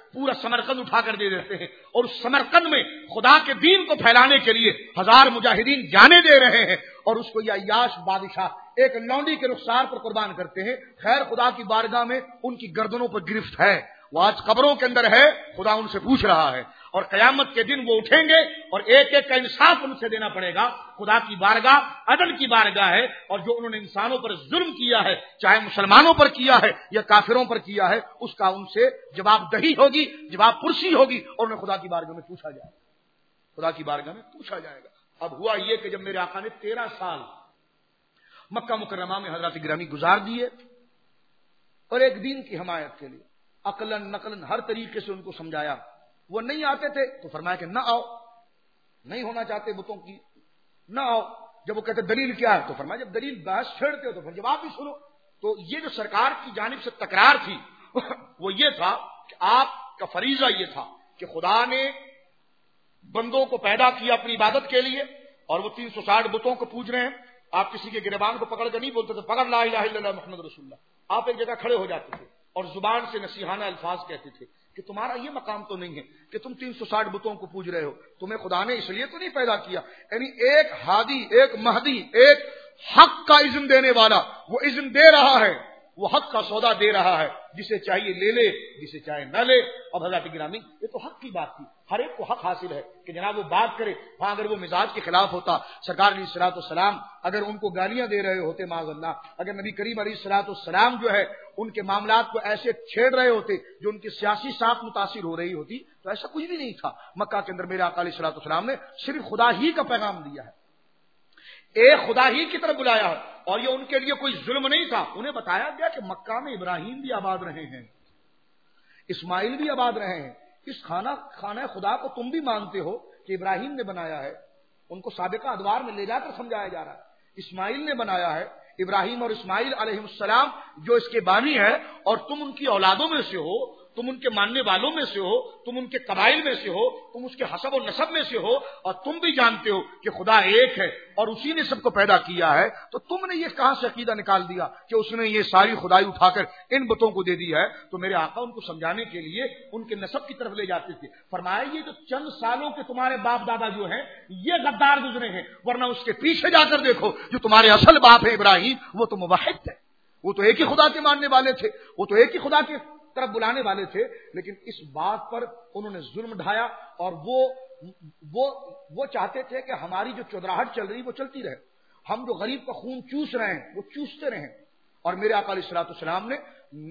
پورا سمرقند اٹھا کر دے دیتے ہیں، اور اس سمرقند میں خدا کے دین کو پھیلانے کے لیے ہزار مجاہدین جانے دے رہے ہیں، اور اس کو یہ عیاش بادشاہ ایک لونڈی کے رخسار پر قربان کرتے ہیں۔ خیر خدا کی بارگاہ میں ان کی گردنوں پر گرفت ہے، وہ آج قبروں کے اندر ہے، خدا ان سے پوچھ رہا ہے، اور قیامت کے دن وہ اٹھیں گے اور ایک ایک کا انصاف ان سے دینا پڑے گا۔ خدا کی بارگاہ عدل کی بارگاہ ہے، اور جو انہوں نے انسانوں پر ظلم کیا ہے، چاہے مسلمانوں پر کیا ہے یا کافروں پر کیا ہے، اس کا ان سے جواب دہی ہوگی، جواب پرسی ہوگی، اور انہیں خدا کی بارگاہ میں پوچھا جائے گا، خدا کی بارگاہ میں پوچھا جائے گا۔ اب ہوا یہ کہ جب میرے آقا نے تیرہ سال مکہ مکرمہ میں حضرات گرامی گزار دیے، اور ایک دین کی حمایت کے لیے عقلاً نقلاً ہر طریقے سے ان کو سمجھایا، وہ نہیں آتے تھے تو فرمایا کہ نہ آؤ، نہیں ہونا چاہتے بتوں کی نہ آؤ، جب وہ کہتے دلیل کیا ہے تو فرمایا جب دلیل بحث چھیڑتے ہو تو پھر جواب بھی سنو۔ تو یہ جو سرکار کی جانب سے تکرار تھی وہ یہ تھا کہ آپ کا فریضہ یہ تھا کہ خدا نے بندوں کو پیدا کیا اپنی عبادت کے لیے، اور وہ تین سو ساٹھ بتوں کو پوج رہے ہیں، آپ کسی کے گریبان کو پکڑ کر نہیں بولتے تھے پکڑ لا الہ الا اللہ محمد رسول اللہ، آپ ایک جگہ کھڑے ہو جاتے تھے اور زبان سے نصیحانہ الفاظ کہتے تھے کہ تمہارا یہ مقام تو نہیں ہے کہ تم تین سو ساٹھ بتوں کو پوج رہے ہو، تمہیں خدا نے اس لیے تو نہیں پیدا کیا، یعنی ایک ہادی، ایک مہدی، ایک حق کا اذن دینے والا وہ اذن دے رہا ہے، وہ حق کا سودا دے رہا ہے، جسے چاہیے لے لے، جسے چاہے نہ لے۔ اب حضرات گرامی یہ تو حق کی بات تھی، ہر ایک کو حق حاصل ہے کہ جناب وہ بات کرے، وہاں اگر وہ مزاج کے خلاف ہوتا، سرکار علیہ الصلوۃ والسلام اگر ان کو گالیاں دے رہے ہوتے معاذ اللہ، اگر نبی کریم علیہ الصلوۃ والسلام جو ہے ان کے معاملات کو ایسے چھیڑ رہے ہوتے جو ان کی سیاسی ساکھ متاثر ہو رہی ہوتی، تو ایسا کچھ بھی نہیں تھا۔ مکہ کے اندر میرے آقا علیہ الصلوۃ والسلام نے صرف خدا ہی کا پیغام دیا ہے، ایک خدا ہی کی طرف بلایا ہے، اور یہ ان کے لیے کوئی ظلم نہیں تھا۔ انہیں بتایا گیا کہ مکہ میں ابراہیم بھی آباد رہے ہیں، اسماعیل بھی آباد رہے ہیں، اس خانہ خانہ خدا کو تم بھی مانتے ہو کہ ابراہیم نے بنایا ہے، ان کو سابقہ ادوار میں لے جا کر سمجھایا جا رہا ہے، اسماعیل نے بنایا ہے، ابراہیم اور اسماعیل علیہ السلام جو اس کے بانی ہے، اور تم ان کی اولادوں میں سے ہو، تم ان کے ماننے والوں میں سے ہو، تم ان کے قبائل میں سے ہو، تم اس کے حسب و نسب میں سے ہو، اور تم بھی جانتے ہو کہ خدا ایک ہے اور اسی نے سب کو پیدا کیا ہے، تو تم نے یہ کہاں سے عقیدہ نکال دیا کہ اس نے یہ ساری خدائی اٹھا کر ان بتوں کو دے دی ہے؟ تو میرے آقا ان کو سمجھانے کے لیے ان کے نسب کی طرف لے جاتے تھے، فرمایا یہ جو چند سالوں کے تمہارے باپ دادا جو ہیں یہ غدار گزرے ہیں، ورنہ اس کے پیچھے جا کر دیکھو جو تمہارے اصل باپ ہے ابراہیم، وہ تو موحد تھے، وہ تو ایک ہی خدا کے ماننے والے تھے، وہ تو ایک ہی خدا کے طرف بلانے والے تھے، لیکن اس بات پر انہوں نے ظلم ڈھایا، اور وہ وہ وہ چاہتے تھے کہ ہماری جو چودراہٹ چل رہی وہ چلتی رہے، ہم جو غریب کا خون چوس رہے ہیں وہ چوستے رہیں، اور میرے آقا علیہ الصلوۃ والسلام نے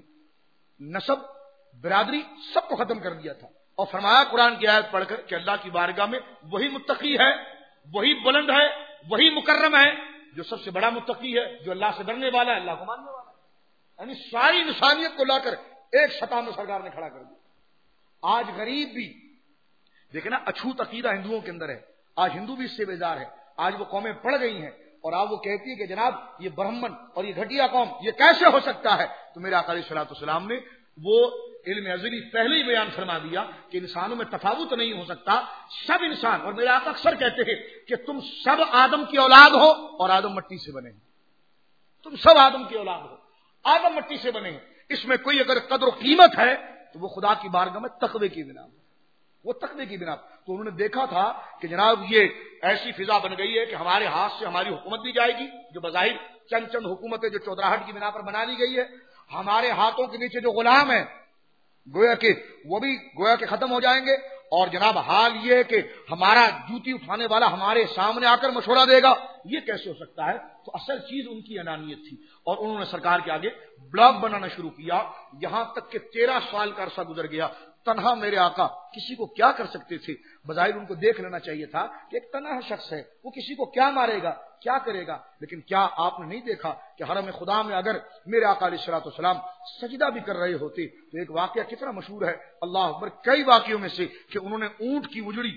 نسب برادری سب کو ختم کر دیا تھا، اور فرمایا قرآن کی آیت پڑھ کر کہ اللہ کی بارگاہ میں وہی متقی ہے، وہی بلند ہے، وہی مکرم ہے جو سب سے بڑا متقی ہے، جو اللہ سے ڈرنے والا ہے، اللہ کو ماننے والا ہے، یعنی ساری انسانیت کو لا کر ایک سطح میں سرکار نے کھڑا کر دیا۔ آج غریب بھی دیکھنا اچھوت عقیدہ ہندوؤں کے اندر ہے، آج ہندو بھی اس سے بیزار ہے، آج وہ قومیں پڑ گئی ہیں، اور آپ وہ کہتی ہے کہ جناب یہ برہمن اور یہ گھٹیا قوم یہ کیسے ہو سکتا ہے؟ تو میرے آقا علیہ الصلوۃ والسلام نے وہ علم ازلی پہلے ہی بیان فرما دیا کہ انسانوں میں تفاوت نہیں ہو سکتا، سب انسان، اور میرے آقا اکثر کہتے ہیں کہ تم سب آدم کی اولاد ہو اور آدم مٹی سے بنے ہیں، تم سب آدم کی اولاد ہو، آدم مٹی سے بنے ہیں، اس میں کوئی اگر قدر و قیمت ہے تو وہ خدا کی بارگاہ میں تقوی کی بنا پر، وہ تقوی کی بنا پر۔ تو انہوں نے دیکھا تھا کہ جناب یہ ایسی فضا بن گئی ہے کہ ہمارے ہاتھ سے ہماری حکومت بھی جائے گی، جو بظاہر چند چند حکومتیں جو چودراہٹ کی بنا پر بنا لی گئی ہے، ہمارے ہاتھوں کے نیچے جو غلام ہیں گویا کہ وہ بھی گویا کہ ختم ہو جائیں گے، اور جناب حال یہ ہے کہ ہمارا جوتی اٹھانے والا ہمارے سامنے آ کر مشورہ دے گا، یہ کیسے ہو سکتا ہے؟ تو اصل چیز ان کی انانیت تھی، اور انہوں نے سرکار کے آگے بلاک بنانا شروع کیا، یہاں تک کہ تیرہ سال کا عرصہ گزر گیا، تنہا میرے آقا کسی کو کیا کر سکتے تھے؟ بظاہر ان کو دیکھ لینا چاہیے تھا کہ ایک تنہا شخص ہے، وہ کسی کو کیا مارے گا، کیا کرے گا، لیکن کیا آپ نے نہیں دیکھا کہ حرم خدا میں اگر میرے آقا علیہ الصلوۃ والسلام سجدہ بھی کر رہے ہوتے تو ایک واقعہ کتنا مشہور ہے، اللہ اکبر، کئی واقعوں میں سے کہ انہوں نے اونٹ کی وجڑی،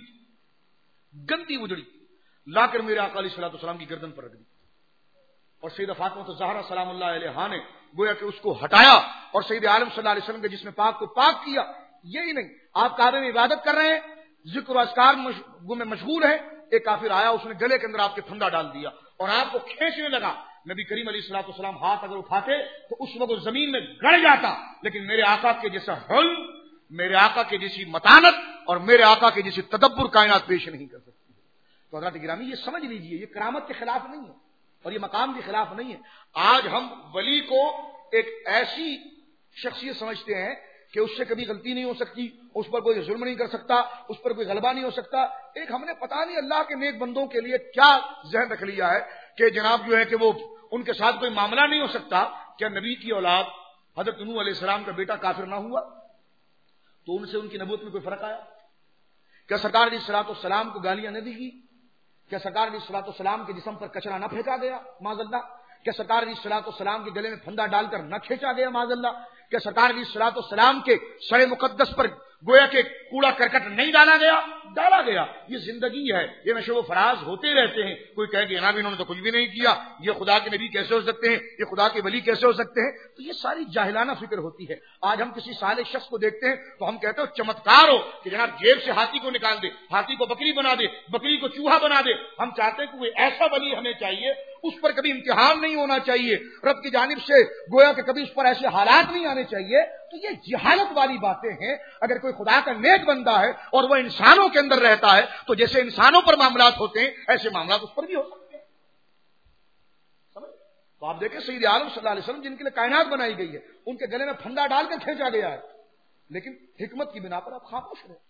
گندی وجڑی لا کر میرے آقا علیہ الصلوۃ والسلام کی گردن پر رکھ دی، اور سیدہ فاطمہ الزہرا سلام اللہ علیہا نے گویا کہ اس کو ہٹایا، اور سید عالم صلی اللہ علیہ وسلم کے جسم پاک کو پاک کیا۔ یہی نہیں، آپ کعبے میں عبادت کر رہے ہیں، ذکر و اذکار میں مشغول ہیں، ایک کافر آیا، اس نے گلے کے اندر آپ کے پھندا ڈال دیا اور آپ کو کھینچنے لگا، نبی کریم علیہ الصلوۃ والسلام ہاتھ اگر اٹھاتے تو اس وقت زمین میں گڑ جاتا، لیکن میرے آقا کے جیسا حلم، میرے آقا کے جیسی متانت اور میرے آقا کے جیسی تدبر کائنات پیش نہیں کر سکتی. تو حضرات گرامی یہ سمجھ لیجئے یہ کرامت کے خلاف نہیں ہے اور یہ مقام کے خلاف نہیں ہے. آج ہم ولی کو ایک ایسی شخصیت سمجھتے ہیں کہ اس سے کبھی غلطی نہیں ہو سکتی, اس پر کوئی ظلم نہیں کر سکتا, اس پر کوئی غلبہ نہیں ہو سکتا. ایک ہم نے پتہ نہیں اللہ کے نیک بندوں کے لیے کیا ذہن رکھ لیا ہے کہ جناب جو ہے کہ وہ ان کے ساتھ کوئی معاملہ نہیں ہو سکتا. کیا نبی کی اولاد حضرت نوح علیہ السلام کا بیٹا کافر نہ ہوا تو ان سے ان کی نبوت میں کوئی فرق آیا؟ کیا سرکار علیہ الصلوۃ والسلام کو گالیاں نہ دی گئی؟ کیا سرکار علیہ الصلوۃ والسلام کے جسم پر کچرا نہ پھینکا گیا معاذ اللہ؟ کیا سرکار علیہ الصلوۃ والسلام کے گلے میں پھندا ڈال کر نہ کھینچا گیا معاذ اللہ؟ کیا سرکار علیہ الصلوۃ والسلام کے سر مقدس پر گویا کہ کوڑا کرکٹ نہیں ڈالا گیا؟ ڈالا گیا. یہ زندگی ہے, یہ نشو و فراز ہوتے رہتے ہیں. کوئی کہے کہ جناب انہوں نے تو کچھ بھی نہیں کیا, یہ خدا کے نبی کیسے ہو سکتے ہیں, یہ خدا کے ولی کیسے ہو سکتے ہیں؟ تو یہ ساری جاہلانہ فکر ہوتی ہے. آج ہم کسی صالح شخص کو دیکھتے ہیں تو ہم کہتے ہیں چمتکار ہو کہ جناب جیب سے ہاتھی کو نکال دے, ہاتھی کو بکری بنا دے, بکری کو چوہا بنا دے. ہم چاہتے ہیں کہ کوئی ایسا ولی ہمیں چاہیے اس پر کبھی امتحان نہیں ہونا چاہیے, رب کی جانب سے گویا کہ کبھی اس پر ایسے حالات نہیں آنے چاہیے. تو یہ جہالت والی باتیں ہیں. اگر کوئی خدا کا نیک بندہ ہے اور وہ انسانوں کے اندر رہتا ہے تو جیسے انسانوں پر معاملات ہوتے ہیں ایسے معاملات اس پر بھی ہو سکتے ہیں. سمجھ؟ تو آپ دیکھیں سید عالم صلی اللہ علیہ وسلم جن کے لیے کائنات بنائی گئی ہے ان کے گلے میں پھندا ڈال کر کھینچا گیا ہے, لیکن حکمت کی بنا پر آپ خاموش رہے.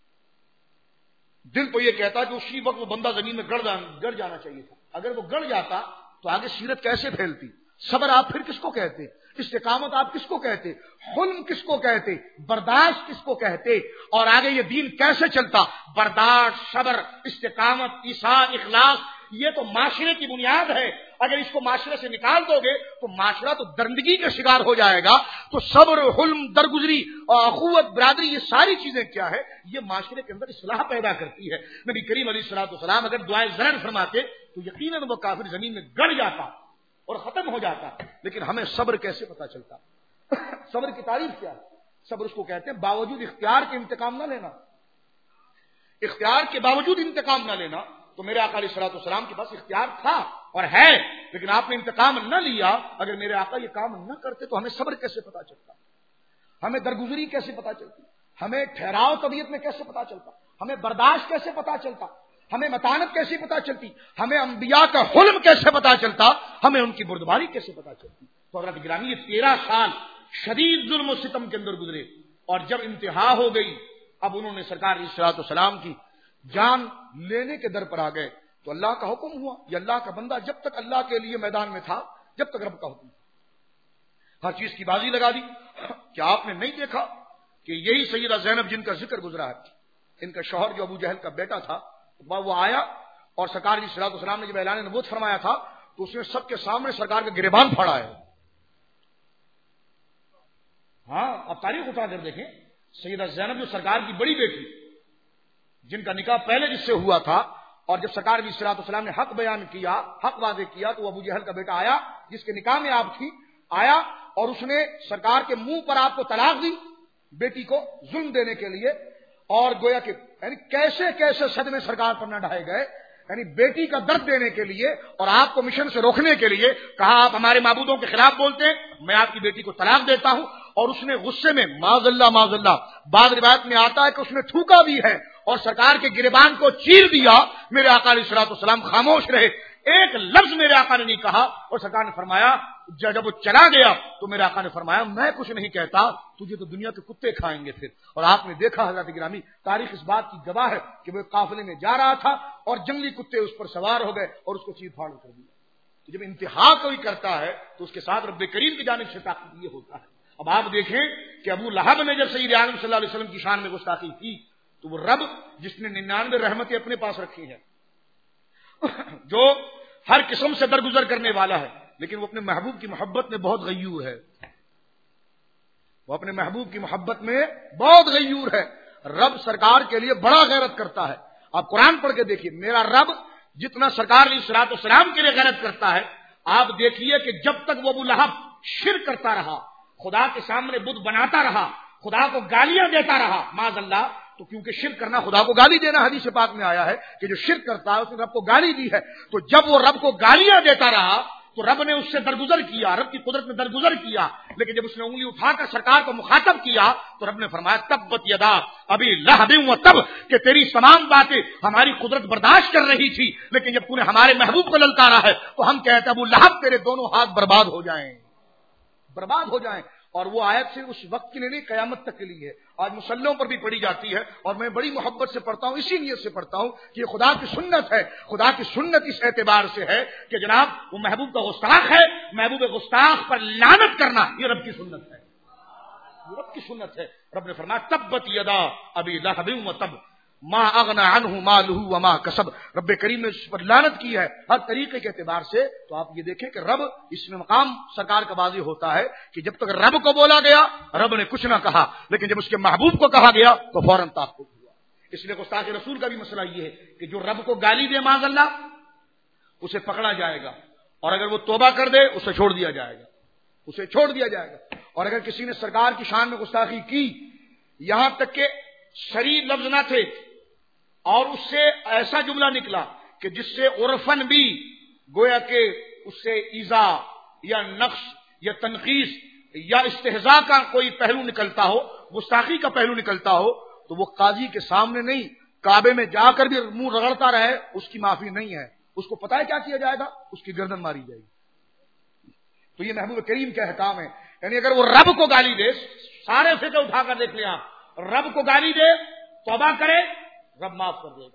دل تو یہ کہتا کہ اسی وقت وہ بندہ زمین میں گڑ گڑ جانا چاہیے تھا. اگر وہ گڑ جاتا تو آگے سیرت کیسے پھیلتی؟ صبر آپ پھر کس کو کہتے؟ استقامت آپ کس کو کہتے؟ حلم کس کو کہتے؟ برداشت کس کو کہتے؟ اور آگے یہ دین کیسے چلتا؟ برداشت, صبر, استقامت, ایثار, اخلاص, یہ تو معاشرے کی بنیاد ہے. اگر اس کو معاشرے سے نکال دو گے تو معاشرہ تو درندگی کا شکار ہو جائے گا. تو صبر, حلم, درگزری اور اخوت, برادری, یہ ساری چیزیں کیا ہے؟ یہ معاشرے کے اندر اصلاح پیدا کرتی ہے. نبی کریم علیہ الصلوۃ والسلام اگر دعائے ضرر فرماتے تو یقیناً وہ کافر زمین میں گڑ جاتا اور ختم ہو جاتا. لیکن ہمیں صبر کیسے پتا چلتا؟ صبر کی تعریف کیا ہے؟ صبر اس کو کہتے ہیں باوجود اختیار کے انتقام نہ لینا. اختیار کے باوجود انتقام نہ لینا. تو میرے آقا علیہ الصلوۃ والسلام کے پاس اختیار تھا اور ہے, لیکن آپ نے انتقام نہ لیا. اگر میرے آقا یہ کام نہ کرتے تو ہمیں صبر کیسے پتا چلتا؟ ہمیں درگزری کیسے پتا چلتی؟ ہمیں ٹھہراؤ طبیعت میں کیسے پتا چلتا؟ ہمیں برداشت کیسے پتا چلتا؟ ہمیں متانت کیسے پتا چلتی؟ ہمیں انبیاء کا حلم کیسے پتا چلتا؟ ہمیں ان کی بردباری کیسے پتا چلتی؟ تو حضرت گرامی یہ تیرہ سال شدید ظلم و ستم کے اندر گزرے اور جب انتہا ہو گئی اب انہوں نے سرکار علیہ الصلوۃ والسلام کی جان لینے کے در پر آ گئے. تو اللہ کا حکم ہوا. یہ اللہ کا بندہ جب تک اللہ کے لیے میدان میں تھا جب تک رب کا حکم تھا, ہر چیز کی بازی لگا دی. کیا آپ نے نہیں دیکھا کہ یہی سیدہ زینب جن کا ذکر گزرا ہے, ان کا شوہر جو ابو جہل کا بیٹا تھا وہ آیا اور سرکار علیہ الصلوۃ والسلام نے جب اعلان نبوت فرمایا تھا تو اس نے سب کے سامنے سرکار کا گریبان پھاڑا ہے. ہاں اب تاریخ اٹھا کر دیکھیں, سیدہ زینب جو سرکار کی بڑی بیٹی جن کا نکاح پہلے جس سے ہوا تھا, اور جب سرکار علیہ الصلوۃ والسلام نے حق بیان کیا, حق واضح کیا, تو ابو جہل کا بیٹا آیا جس کے نکاح میں آپ تھی, آیا اور اس نے سرکار کے منہ پر آپ کو طلاق دی بیٹی کو ظلم دینے کے لیے. اور گویا کہ یعنی کیسے کیسے صدمے سرکار پر نہ ڈھائے گئے, یعنی بیٹی کا درد دینے کے لیے اور آپ کو مشن سے روکنے کے لیے کہا آپ ہمارے معبودوں کے خلاف بولتے ہیں, میں آپ کی بیٹی کو طلاق دیتا ہوں. اور اس نے غصے میں معاذ اللہ معاذ اللہ, بعض روایت میں آتا ہے کہ اس نے تھوکا بھی ہے اور سرکار کے گریبان کو چیر دیا. میرے آقا علیہ الصلوۃ والسلام خاموش رہے, ایک لفظ میرے آقا نے نہیں کہا. اور سرکار نے فرمایا جب وہ چلا گیا تو میرے آقا نے فرمایا میں کچھ نہیں کہتا, تجھے تو دنیا کے کتے کھائیں گے پھر. اور آپ نے دیکھا حضرت گرامی, تاریخ اس بات کی گواہ ہے کہ وہ قافلے میں جا رہا تھا اور جنگلی کتے اس پر سوار ہو گئے اور اس کو چیر پھاڑ کر دیا. تو جب انتہا کوئی کرتا ہے تو اس کے ساتھ رب کریم کی جانب سے طاقت یہ ہوتا ہے. اب آپ دیکھیں کہ ابو لہب نے جب سید عالم صلی اللہ علیہ وسلم کی شان میں گستاخی کی تو وہ رب جس نے ننانوے رحمتیں اپنے پاس رکھی ہیں, جو ہر قسم سے درگزر کرنے والا ہے, لیکن وہ اپنے محبوب کی محبت میں بہت غیور ہے. وہ اپنے محبوب کی محبت میں بہت غیور ہے. رب سرکار کے لیے بڑا غیرت کرتا ہے. آپ قرآن پڑھ کے دیکھیے, میرا رب جتنا سرکار علیہ الصلوۃ والسلام کے لیے غیرت کرتا ہے, آپ دیکھیے کہ جب تک وہ ابو لہب شرک کرتا رہا, خدا کے سامنے بت بناتا رہا, خدا کو گالیاں دیتا رہا معاذ اللہ, تو کیونکہ شرک کرنا خدا کو گالی دینا حدیث پاک میں آیا ہے کہ جو شرک کرتا ہے اس نے رب کو گالی دی ہے. تو جب وہ رب کو گالیاں دیتا رہا تو رب نے اس سے درگزر کیا، رب کی قدرت نے درگزر کیا، لیکن جب اس نے انگلی اٹھا کر سرکار کو مخاطب کیا تو رب نے فرمایا تبت یدا ابی لہب و تب، کہ تیری تمام باتیں ہماری قدرت برداشت کر رہی تھی، لیکن جب تو نے ہمارے محبوب کو للکارا ہے تو ہم کہتے ابو لہب تیرے دونوں ہاتھ برباد ہو جائیں، برباد ہو جائیں۔ اور وہ آیت سے اس وقت کے لیے نہیں، قیامت تک کے لیے ہے۔ آج مسلوں پر بھی پڑھی جاتی ہے اور میں بڑی محبت سے پڑھتا ہوں، اسی نیت سے پڑھتا ہوں کہ یہ خدا کی سنت ہے۔ خدا کی سنت اس اعتبار سے ہے کہ جناب وہ محبوب کا گستاخ ہے، محبوب گستاخ پر لعنت کرنا یہ رب کی سنت ہے، یہ رب کی سنت ہے۔ رب نے فرمایا تبت یدا ابی لہب و تب ما اغنى عنه ماله وما کسب۔ رب کریم نے اس پر لعنت کی ہے ہر طریقے کے اعتبار سے۔ تو آپ یہ دیکھیں کہ رب اس میں مقام سرکار کا واضح ہوتا ہے کہ جب تک رب کو بولا گیا رب نے کچھ نہ کہا، لیکن جب اس کے محبوب کو کہا گیا تو فوراً تحقق ہوا۔ اس لیے گستاخ رسول کا بھی مسئلہ یہ ہے کہ جو رب کو گالی دے معاذ اللہ اسے پکڑا جائے گا، اور اگر وہ توبہ کر دے اسے چھوڑ دیا جائے گا، اسے چھوڑ دیا جائے گا۔ اور اگر کسی نے سرکار کی شان میں گستاخی کی، یہاں تک کہ شریف لفظ نہ تھے اور اس سے ایسا جملہ نکلا کہ جس سے عرفن بھی گویا کہ اس سے ایذا یا نقص یا تنقیص یا استہزاء کا کوئی پہلو نکلتا ہو، گستاخی کا پہلو نکلتا ہو، تو وہ قاضی کے سامنے نہیں، کعبے میں جا کر بھی منہ رگڑتا رہے اس کی معافی نہیں ہے۔ اس کو پتہ ہے کیا کیا جائے گا؟ اس کی گردن ماری جائے گی۔ تو یہ محبوب کریم کا احکام ہے۔ یعنی اگر وہ رب کو گالی دے، سارے فقہ اٹھا کر دیکھ لیں آپ، رب کو گالی دے توبہ کرے رب معاف کر دے گا،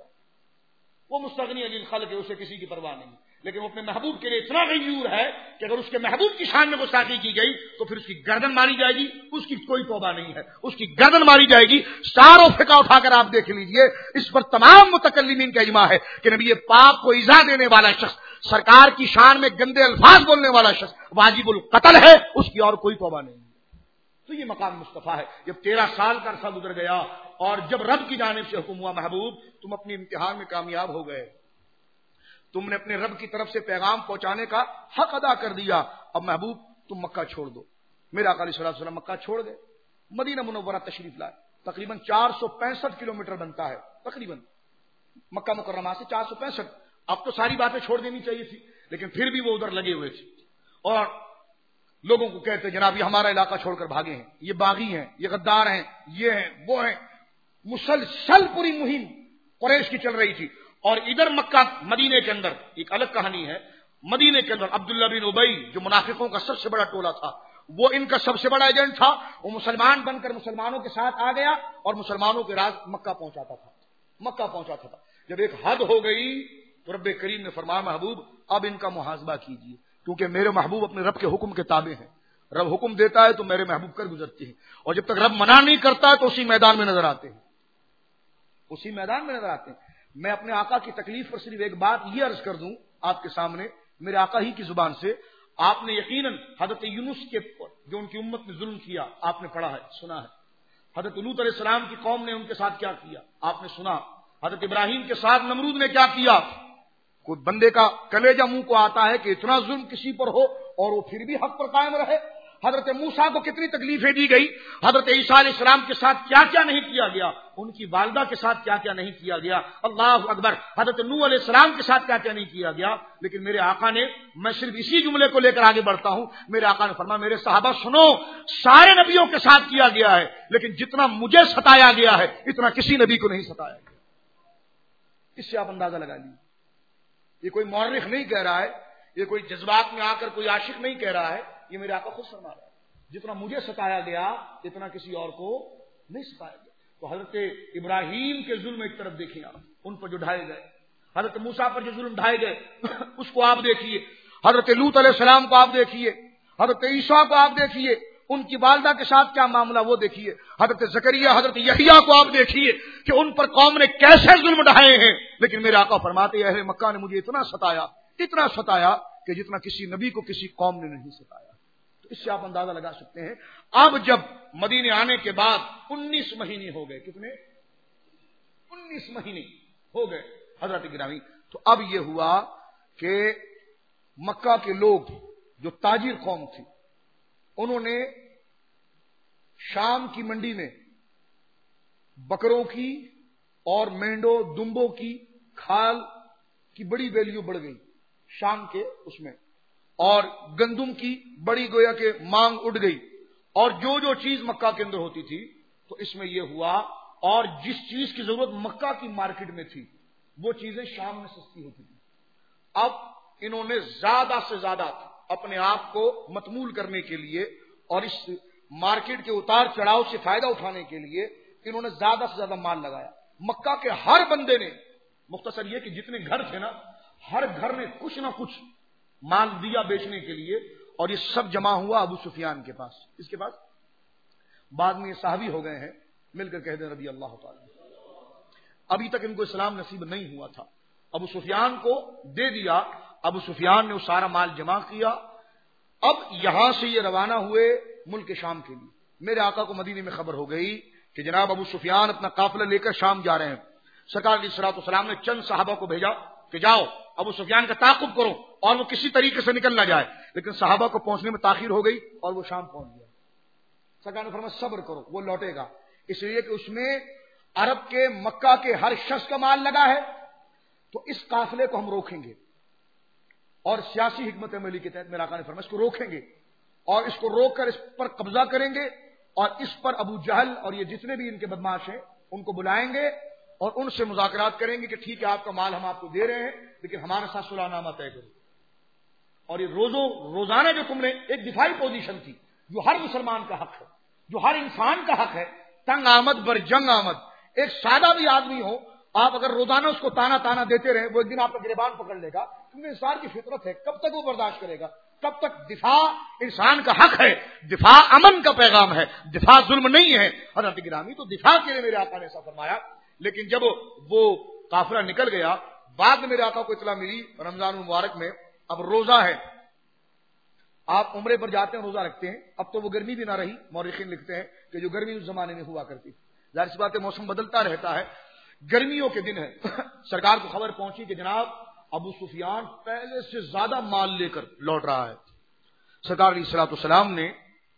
وہ مستغنی عن الخلق ہے، اسے کسی کی پرواہ نہیں۔ لیکن وہ اپنے محبوب کے لیے اتنا غیور ہے کہ اگر اس کے محبوب کی شان میں گستاخی کی گئی تو پھر اس کی گردن ماری جائے گی، اس کی کوئی توبہ نہیں ہے، اس کی گردن ماری جائے گی۔ ساروں فقہ اٹھا کر آپ دیکھ لیجئے، اس پر تمام متکلمین کا اجماع ہے کہ نبی پاک کو ایذا دینے والا شخص، سرکار کی شان میں گندے الفاظ بولنے والا شخص واجب القتل ہے، اس کی اور کوئی توبہ نہیں ہے۔ تو یہ مقام مصطفیٰ ہے۔ جب تیرہ سال کا عرصہ گزر گیا اور جب رب کی جانب سے حکم ہوا محبوب تم اپنے امتحان میں کامیاب ہو گئے، تم نے اپنے رب کی طرف سے پیغام پہنچانے کا حق ادا کر دیا، اب محبوب تم مکہ چھوڑ دو۔ میرا آقا علیہ الصلوۃ والسلام مکہ چھوڑ گئے، مدینہ منورہ تشریف لائے۔ تقریباً چار سو پینسٹھ کلو میٹر بنتا ہے، تقریباً مکہ مکرمہ سے چار سو پینسٹھ۔ اب تو ساری باتیں چھوڑ دینی چاہیے تھی، لیکن پھر بھی وہ ادھر لگے ہوئے تھے اور لوگوں کو کہتے جناب یہ ہمارا علاقہ چھوڑ کر بھاگے ہیں، یہ باغی ہیں، یہ غدار ہیں، یہ ہیں وہ ہیں۔ مسلسل پوری مہم قریش کی چل رہی تھی۔ اور ادھر مکہ مدینے کے اندر ایک الگ کہانی ہے، مدینے کے اندر عبداللہ بن ابی جو منافقوں کا سب سے بڑا ٹولہ تھا، وہ ان کا سب سے بڑا ایجنٹ تھا۔ وہ مسلمان بن کر مسلمانوں کے ساتھ آ گیا اور مسلمانوں کے راز مکہ پہنچاتا تھا، مکہ پہنچاتا تھا۔ جب ایک حد ہو گئی تو رب کریم نے فرمایا محبوب اب ان کا محاسبہ کیجیے، کیونکہ میرے محبوب اپنے رب کے حکم کے تابع ہیں، رب حکم دیتا ہے تو میرے محبوب کر گزرتے ہیں، اور جب تک رب منع نہیں کرتا ہے تو اسی میدان میں نظر آتے ہیں، اسی میدان میں نظر آتے ہیں۔ میں اپنے آقا کی تکلیف پر صرف ایک بات یہ عرض کر دوں آپ کے سامنے میرے آقا ہی کی زبان سے، آپ نے یقیناً حضرت یونس کے جو ان کی امت نے ظلم کیا آپ نے پڑھا ہے، سنا ہے۔ حضرت لوط علیہ السلام کی قوم نے ان کے ساتھ کیا کیا آپ نے سنا۔ حضرت ابراہیم کے ساتھ نمرود نے کیا کیا۔ کوئی بندے کا کلیجہ منہ کو آتا ہے کہ اتنا ظلم کسی پر ہو اور وہ پھر بھی حق پر قائم رہے۔ حضرت موسیٰ کو کتنی تکلیفیں دی گئی، حضرت عیسیٰ علیہ السلام کے ساتھ کیا کیا نہیں کیا گیا، ان کی والدہ کے ساتھ کیا کیا نہیں کیا گیا، اللہ اکبر، حضرت نوح علیہ السلام کے ساتھ کیا کیا نہیں کیا گیا۔ لیکن میرے آقا نے، میں صرف اسی جملے کو لے کر آگے بڑھتا ہوں، میرے آقا نے فرمایا میرے صحابہ سنو، سارے نبیوں کے ساتھ کیا گیا ہے لیکن جتنا مجھے ستایا گیا ہے اتنا کسی نبی کو نہیں ستایا گیا۔ اس سے آپ اندازہ لگا لیجیے، یہ کوئی مورخ نہیں کہہ رہا ہے، یہ کوئی جذبات میں آ کر کوئی عاشق نہیں کہہ رہا ہے، یہ میرے آقا خود فرما رہا ہے، جتنا مجھے ستایا گیا اتنا کسی اور کو نہیں ستایا گیا۔ تو حضرت ابراہیم کے ظلم ایک طرف دیکھیں آپ، ان پر جو ڈھائے گئے، حضرت موسیٰ پر جو ظلم ڈھائے گئے اس کو آپ دیکھیے، حضرت لوط علیہ السلام کو آپ دیکھیے، حضرت عیسیٰ کو آپ دیکھیے، ان کی والدہ کے ساتھ کیا معاملہ وہ دیکھیے، حضرت زکریا حضرت یحییٰ کو آپ دیکھیے کہ ان پر قوم نے کیسے ظلم ڈھائے ہیں۔ لیکن میرے آقا فرماتے اہل مکہ نے مجھے اتنا ستایا اتنا ستایا کہ جتنا کسی نبی کو کسی قوم نے نہیں ستایا۔ تو اس سے آپ اندازہ لگا سکتے ہیں۔ اب جب مدینے آنے کے بعد انیس مہینے ہو گئے، کتنے؟ انیس مہینے ہو گئے حضرت گرامی، تو اب یہ ہوا کہ مکہ کے لوگ جو تاجر قوم تھی انہوں نے شام کی منڈی میں بکروں کی اور مینڈوں دمبوں کی کھال کی بڑی ویلیو بڑھ گئی شام کے اس میں، اور گندم کی بڑی گویا کہ مانگ اٹھ گئی، اور جو جو چیز مکہ کے اندر ہوتی تھی تو اس میں یہ ہوا، اور جس چیز کی ضرورت مکہ کی مارکیٹ میں تھی وہ چیزیں شام میں سستی ہوتی تھی۔ اب انہوں نے زیادہ سے زیادہ اپنے آپ کو متمول کرنے کے لیے اور اس مارکیٹ کے اتار چڑھاؤ سے فائدہ اٹھانے کے لیے انہوں نے زیادہ سے زیادہ مال لگایا۔ مکہ کے ہر بندے نے، مختصر یہ کہ جتنے گھر تھے نا، ہر گھر نے کچھ نہ کچھ مال دیا بیچنے کے لیے، اور یہ سب جمع ہوا ابو سفیان کے پاس۔ اس کے بعد بعد میں یہ صحابی ہو گئے ہیں، مل کر کہہ دیں رضی اللہ تعالی۔ ابھی تک ان کو اسلام نصیب نہیں ہوا تھا، ابو سفیان کو دے دیا، ابو سفیان نے وہ سارا مال جمع کیا۔ اب یہاں سے یہ روانہ ہوئے ملک شام کے لیے۔ میرے آقا کو مدینے میں خبر ہو گئی کہ جناب ابو سفیان اپنا قافلہ لے کر شام جا رہے ہیں۔ سرکار علیہ الصلوۃ والسلام نے چند صحابہ کو بھیجا کہ جاؤ ابو سفیان کا تعاقب کرو اور وہ کسی طریقے سے نکل نہ جائے، لیکن صحابہ کو پہنچنے میں تاخیر ہو گئی اور وہ شام پہنچ گیا۔ سرکار نے فرمایا صبر کرو، وہ لوٹے گا، اس لیے کہ اس میں عرب کے مکہ کے ہر شخص کا مال لگا ہے، تو اس قافلے کو ہم روکیں گے، اور سیاسی حکمت عملی کے تحت میرا آقا نے فرمایا اس کو روکیں گے، اور اس کو روک کر اس پر قبضہ کریں گے، اور اس پر ابو جہل اور یہ جتنے بھی ان کے بدماش ہیں ان کو بلائیں گے اور ان سے مذاکرات کریں گے کہ ٹھیک ہے آپ کا مال ہم آپ کو دے رہے ہیں، لیکن ہمارے ساتھ صلح نامہ طے کرو۔ اور یہ روزو روزانہ جو تم نے ایک دفاعی پوزیشن تھی جو ہر مسلمان کا حق ہے، جو ہر انسان کا حق ہے، تنگ آمد بر جنگ آمد، ایک سادہ بھی آدمی ہو آپ اگر روزانہ اس کو تانا تانا دیتے رہے وہ ایک دن آپ کا گریبان پکڑ لے گا، کیونکہ انسان کی فطرت ہے، کب تک وہ برداشت کرے گا؟ کب تک؟ دفاع انسان کا حق ہے، دفاع امن کا پیغام ہے، دفاع ظلم نہیں ہے۔ حضرت گرامی تو دفاع کے لیے میرے آقا نے ایسا فرمایا، لیکن جب وہ قافلہ نکل گیا، بعد میں میرے آقا کو اطلاع ملی رمضان المبارک میں اب روزہ ہے، آپ عمرے پر جاتے ہیں روزہ رکھتے ہیں، اب تو وہ گرمی بھی نہ رہی، مورخین لکھتے ہیں کہ جو گرمی اس زمانے میں ہوا کرتی، ظاہر سی بات ہے موسم بدلتا رہتا ہے، گرمیوں کے دن ہے، سرکار کو خبر پہنچی کہ جناب ابو سفیان پہلے سے زیادہ مال لے کر لوٹ رہا ہے۔ سرکار علیہ الصلوۃ والسلام نے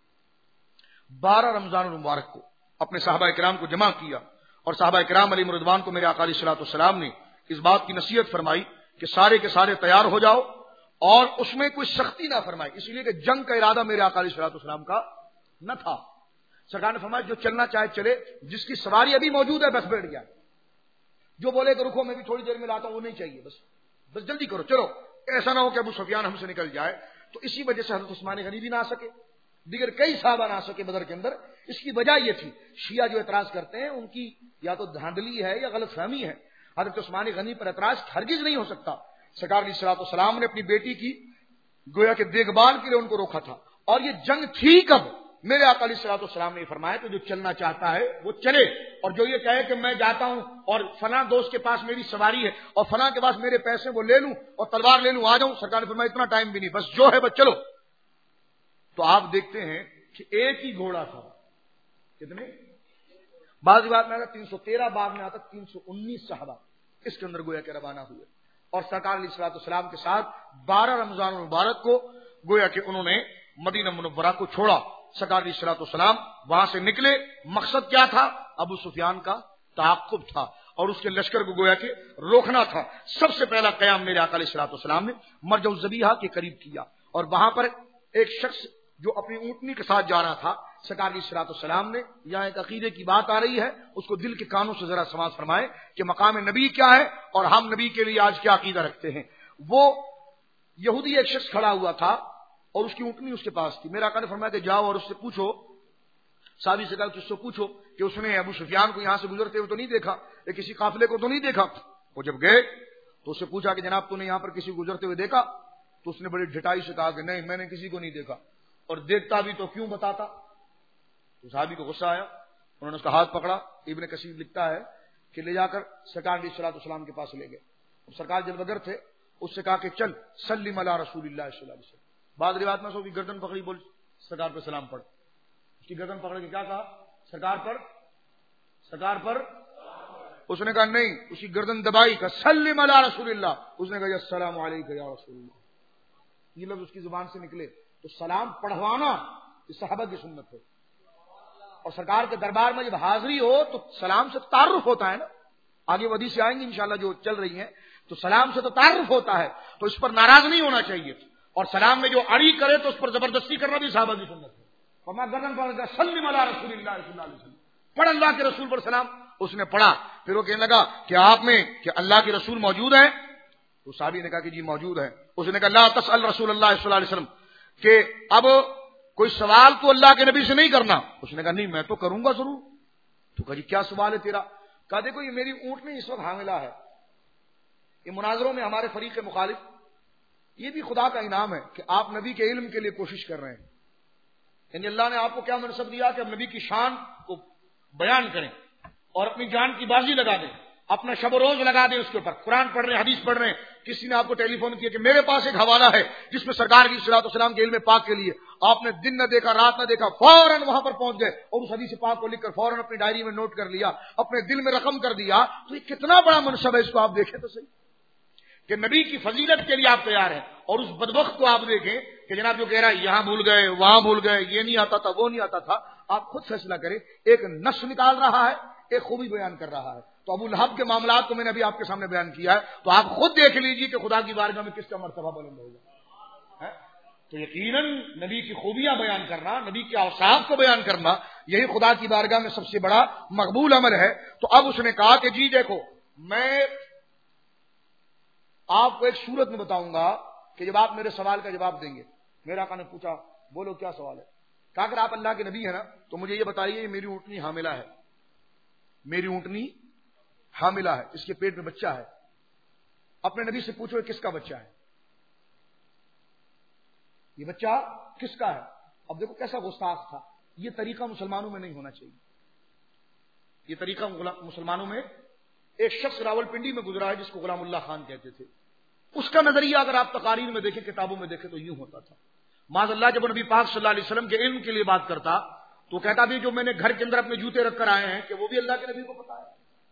بارہ رمضان المبارک کو اپنے صحابہ کرام کو جمع کیا، اور صحابہ کرام علیہ رضوان کو میرے آقا علیہ الصلوۃ والسلام نے اس بات کی نصیحت فرمائی کہ سارے کے سارے تیار ہو جاؤ، اور اس میں کوئی سختی نہ فرمائی، اس لیے کہ جنگ کا ارادہ میرے آقا علیہ الصلوۃ والسلام کا نہ تھا۔ سرکار نے فرمایا جو چلنا چاہے چلے، جس کی سواری ابھی موجود ہے بس بیٹھ گیا، جو بولے کہ رکو میں بھی تھوڑی دیر میں لاتا ہوں وہ نہیں چاہیے، بس بس جلدی کرو چلو، ایسا نہ ہو کہ ابو سفیان ہم سے نکل جائے۔ تو اسی وجہ سے حضرت عثمان غنی بھی نہ آ سکے، دیگر کئی صحابہ نہ آ سکے بدر کے اندر۔ اس کی وجہ یہ تھی، شیعہ جو اعتراض کرتے ہیں ان کی یا تو دھاندلی ہے یا غلط فہمی ہے، حضرت عثمان غنی پر اعتراض ہرگز نہیں ہو سکتا۔ سرکار علیہ الصلوۃ والسلام نے اپنی بیٹی کی گویا کہ دیکھ بھال کے لیے ان کو روکا تھا، اور یہ جنگ تھی کب؟ میرے آقا علیہ الصلوۃ والسلام نے فرمایا کہ جو چلنا چاہتا ہے وہ چلے، اور جو یہ کہے کہ میں جاتا ہوں اور فلاں دوست کے پاس میری سواری ہے اور فلاں کے پاس میرے پیسے وہ لے لوں اور تلوار لے لوں آ جاؤں، سرکار نے فرمایا اتنا ٹائم بھی نہیں، بس جو ہے بس چلو۔ تو آپ دیکھتے ہیں کہ ایک ہی گھوڑا تھا، کتنے؟ بعض بات میں آتا تین سو تیرہ، بعد میں آتا تین سو انیس صحابہ اس کے اندر گویا کہ روانہ ہوئے، اور سرکار علیہ الصلوۃ والسلام کے ساتھ بارہ رمضان المبارک کو گویا کہ انہوں نے مدینہ منورہ کو چھوڑا۔ سرکار علیہ الصلوۃ والسلام وہاں سے نکلے، مقصد کیا تھا؟ ابو سفیان کا تعاقب تھا اور اس کے لشکر کو گویا کہ روکنا تھا۔ سب سے پہلا قیام میرے آقا علیہ الصلوۃ والسلام نے مرجع الذبیحہ کے قریب کیا، اور وہاں پر ایک شخص جو اپنی اونٹنی کے ساتھ جا رہا تھا، سرکار علیہ الصلوۃ والسلام نے، یہاں ایک عقیدے کی بات آ رہی ہے، اس کو دل کے کانوں سے ذرا سماعت فرمائے کہ مقام نبی کیا ہے اور ہم نبی کے لیے آج کیا عقیدہ رکھتے ہیں۔ وہ یہودی ایک شخص کھڑا ہوا تھا اور اس کی اونٹنی اس کے پاس تھی، میرے آقا نے فرمایا کہ جاؤ اور اس سے پوچھو، صحابی سے کہا کہ اس سے پوچھو کہ اس نے ابو سفیان کو یہاں سے گزرتے ہوئے تو نہیں دیکھا، یا کسی قافلے کو تو نہیں دیکھا۔ وہ جب گئے تو اس سے پوچھا کہ جناب تو نے یہاں پر کسی گزرتے ہوئے دیکھا؟ تو اس نے بڑی ڈھٹائی سے کہا کہ نہیں میں نے کسی کو نہیں دیکھا، اور دیکھتا بھی تو کیوں بتاتا؟ تو صحابی کو غصہ آیا، انہوں نے اس کا ہاتھ پکڑا، ابن کثیر لکھتا ہے کہ لے جا کر سرکار علیہ الصلوۃ والسلام کے پاس لے گئے، اور سرکار جب بگر تھے اس سے کہا کہ چل سلم علی رسول اللہ صلی اللہ علیہ وسلم۔ بعد روایت میں سو کی گردن پکڑی، بول سرکار پہ سلام پڑھ، اس کی گردن پکڑ کے کیا کہا؟ سرکار پر سرکار پر اس نے کہا نہیں، اس کی گردن دبائی کا سلم علی رسول اللہ، اس نے کہا السلام علیکم یا رسول اللہ، یہ لفظ اس کی زبان سے نکلے تو سلام پڑھوانا اس صحابہ کی سنت ہے، اور سرکار کے دربار میں جب حاضری ہو تو سلام سے تعارف ہوتا ہے نا، آگے وہ حدیث سے آئیں گی انشاءاللہ جو چل رہی ہیں، تو سلام سے تو تعارف ہوتا ہے، تو اس پر ناراض نہیں ہونا چاہیے، اور سلام میں جو اڑی کرے تو اس پر زبردستی کرنا بھی صحابہ کی سنت ہے. فرمایا گردن پکڑ کر سلم علی رسول اللہ صلی اللہ علیہ وسلم، پڑھ اللہ کے رسول پر سلام. اس نے پڑھا. پھر وہ کہنے لگا کہ آپ میں کہ اللہ کے رسول موجود ہیں؟ تو صحابی نے کہا کہ جی موجود ہے. اس نے کہا لا تسأل رسول اللہ صلی اللہ علیہ وسلم، کہ اب کوئی سوال تو اللہ کے نبی سے نہیں کرنا. اس نے کہا نہیں میں تو کروں گا ضرور. تو کہا جی کیا سوال ہے تیرا؟ کہا دیکھو یہ میری اونٹنی اس وقت حاملہ ہے. یہ مناظروں میں ہمارے فریق مخالف، یہ بھی خدا کا انعام ہے کہ آپ نبی کے علم کے لیے کوشش کر رہے ہیں. یعنی اللہ نے آپ کو کیا منصب دیا کہ اب نبی کی شان کو بیان کریں اور اپنی جان کی بازی لگا دیں، اپنا شب و روز لگا دیں اس کے اوپر. قرآن پڑھ رہے ہیں، حدیث پڑھ رہے ہیں. کسی نے آپ کو ٹیلی فون کیا کہ میرے پاس ایک حوالہ ہے جس میں سرکار کی صلاۃ والسلام کے علم پاک کے لیے آپ نے دن نہ دیکھا رات نہ دیکھا، فوراً وہاں پر پہنچ گئے اور اس حدیث پاک کو لکھ کر فوراً اپنی ڈائری میں نوٹ کر لیا، اپنے دل میں رقم کر دیا. تو یہ کتنا بڑا منصب ہے، اس کو آپ دیکھیں تو صحیح کہ نبی کی فضیلت کے لیے آپ تیار ہیں. اور اس بدبخت کو آپ دیکھیں کہ جناب جو کہہ رہا ہے یہاں بھول گئے وہاں بھول گئے، یہ نہیں آتا تھا وہ نہیں آتا تھا. آپ خود فیصلہ کریں. ایک نص نکال رہا ہے، ایک خوبی بیان کر رہا ہے. تو ابو لہب کے معاملات کو میں نے ابھی آپ کے سامنے بیان کیا ہے، تو آپ خود دیکھ لیجیے کہ خدا کی بارگاہ میں کس کا مرتبہ بلند ہوگا. تو یقیناً نبی کی خوبیاں بیان کرنا، نبی کے اوصاف کو بیان کرنا، یہی خدا کی بارگاہ میں سب سے بڑا مقبول عمل ہے. تو اب اس نے کہا کہ جی دیکھو میں آپ کو ایک صورت میں بتاؤں گا کہ جب آپ میرے سوال کا جواب دیں گے. میرے آقا نے پوچھا بولو کیا سوال ہے؟ کہا اگر آپ اللہ کے نبی ہیں نا تو مجھے یہ بتائیے میری اونٹنی حاملہ ہے، میری اونٹنی حاملہ ہے، اس کے پیٹ میں بچہ ہے. اپنے نبی سے پوچھو کس کا بچہ ہے، یہ بچہ کس کا ہے؟ اب دیکھو کیسا گستاخ تھا. یہ طریقہ مسلمانوں میں نہیں ہونا چاہیے. یہ طریقہ مسلمانوں میں ایک شخص راول پنڈی میں گزرا ہے جس کو غلام اللہ خان کہتے تھے. اس کا نظریہ اگر آپ تقاریر میں دیکھیں، کتابوں میں دیکھیں تو یوں ہوتا تھا. معاذ اللہ جب نبی پاک صلی اللہ علیہ وسلم کے علم کے لیے بات کرتا تو کہتا بھی جو میں نے گھر کے اندر اپنے جوتے رکھ کر آئے ہیں کہ وہ بھی اللہ کے نبی کو پتا ہے.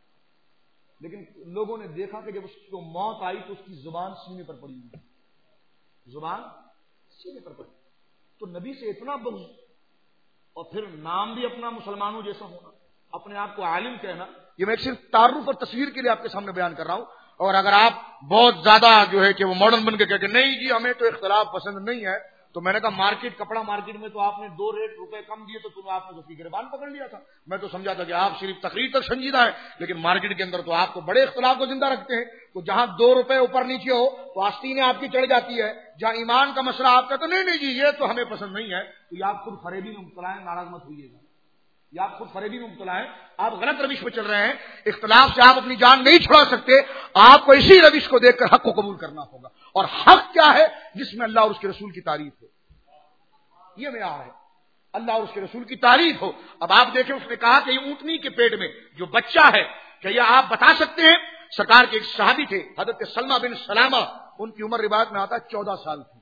لیکن لوگوں نے دیکھا کہ جب اس کو موت آئی تو اس کی زبان سینے پر پڑی ہوئی، زبان سینے پر پڑی. تو نبی سے اتنا بغض، اور پھر نام بھی اپنا مسلمانوں جیسا ہونا، اپنے آپ کو عالم کہنا. یہ میں صرف تعارف اور تصویر کے لیے آپ کے سامنے بیان کر رہا ہوں. اور اگر آپ بہت زیادہ جو ہے کہ وہ ماڈرن بن کے کہہ کہ نہیں جی ہمیں تو اختلاف پسند نہیں ہے، تو میں نے کہا مارکیٹ کپڑا مارکیٹ میں تو آپ نے دو ریٹ روپے کم دیے تو تم آپ نے تو گربان پکڑ لیا تھا. میں تو سمجھا تھا کہ آپ صرف تقریر تک سنجیدہ ہے، لیکن مارکیٹ کے اندر تو آپ کو بڑے اختلاف کو زندہ رکھتے ہیں. تو جہاں دو روپے اوپر نیچے ہو تو آستینیں آپ کی چڑھ جاتی ہے. جہاں ایمان کا مسئلہ آپ کا تو نہیں نہیں جی یہ تو ہمیں پسند نہیں ہے، تو یہ آپ خود فریبی میں مبتلا ہیں. ناراض مت ہوئیے گا، یہ آپ خود فریبی میں مبتلا ہیں. آپ غلط روش پہ چل رہے ہیں. اختلاف سے آپ اپنی جان نہیں چھڑا سکتے. آپ کو اسی روش کو دیکھ کر حق کو قبول کرنا ہوگا. اور حق کیا ہے؟ جس میں اللہ اور اس کے رسول کی تعریف ہو. یہ معیار ہے، اللہ اور اس کے رسول کی تعریف ہو. اب آپ دیکھیں اس نے کہا کہ یہ اونٹنی کے پیٹ میں جو بچہ ہے، کہ یہ آپ بتا سکتے ہیں؟ سرکار کے ایک صحابی تھے حضرت سلمہ بن سلامہ، ان کی عمر روایت میں آتا چودہ سال تھی.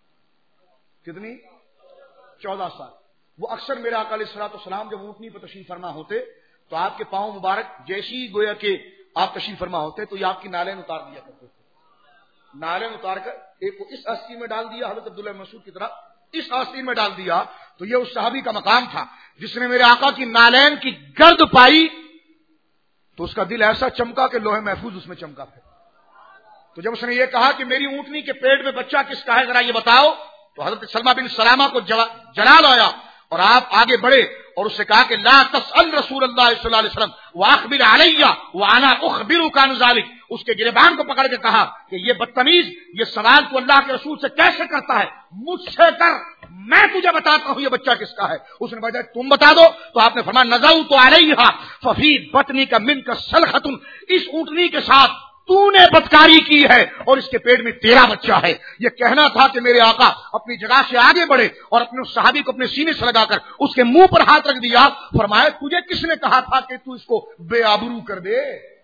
کتنی؟ چودہ سال. وہ اکثر میرے آقا علیہ الصلوۃ والسلام جب اونٹنی پر تشریف فرما ہوتے تو آپ کے پاؤں مبارک جیسی گویا کہ آپ تشریف فرما ہوتے تو یہ آپ کی نالین اتار دیا کرتے تھے. نالین اتار کر ایک کو اس آستین میں ڈال دیا، حضرت عبداللہ مسعود کی طرح اس آستین میں ڈال دیا. تو یہ اس صحابی کا مقام تھا جس نے میرے آقا کی نالین کی گرد پائی تو اس کا دل ایسا چمکا کہ لوہے محفوظ اس میں چمکا پھر. تو جب اس نے یہ کہا کہ میری اونٹنی کے پیٹ میں بچہ کس کا ہے ذرا یہ بتاؤ، تو حضرت سلمہ بن سلامہ کو جلال آیا اور آپ آگے بڑھے اور اس سے کہا کہ لا تسأل رسول اللہ صلی اللہ علیہ وسلم واخبر علی وانا اخبرک عن ذلک. اس کے گریبان کو پکڑ کے کہا کہ یہ بدتمیز یہ سوال تو اللہ کے رسول سے کیسے کرتا ہے؟ مجھ سے کر، میں تجھے بتاتا ہوں یہ بچہ کس کا ہے. اس نے بجائے تم بتا دو تو آپ نے فرمایا نزوت علیہا ففی بطنی کا من کا سلخۃ، اس اونٹنی کے ساتھ تو نے بدکاری کی ہے اور اس کے پیٹ میں تیرا بچہ ہے. یہ کہنا تھا کہ میرے آقا اپنی جگہ سے آگے بڑھے اور اپنے صحابی کو اپنے سینے سے لگا کر اس کے منہ پر ہاتھ رکھ دیا. فرمایا تجھے کس نے کہا تھا کہ تو اس کو بے آبرو کر دے؟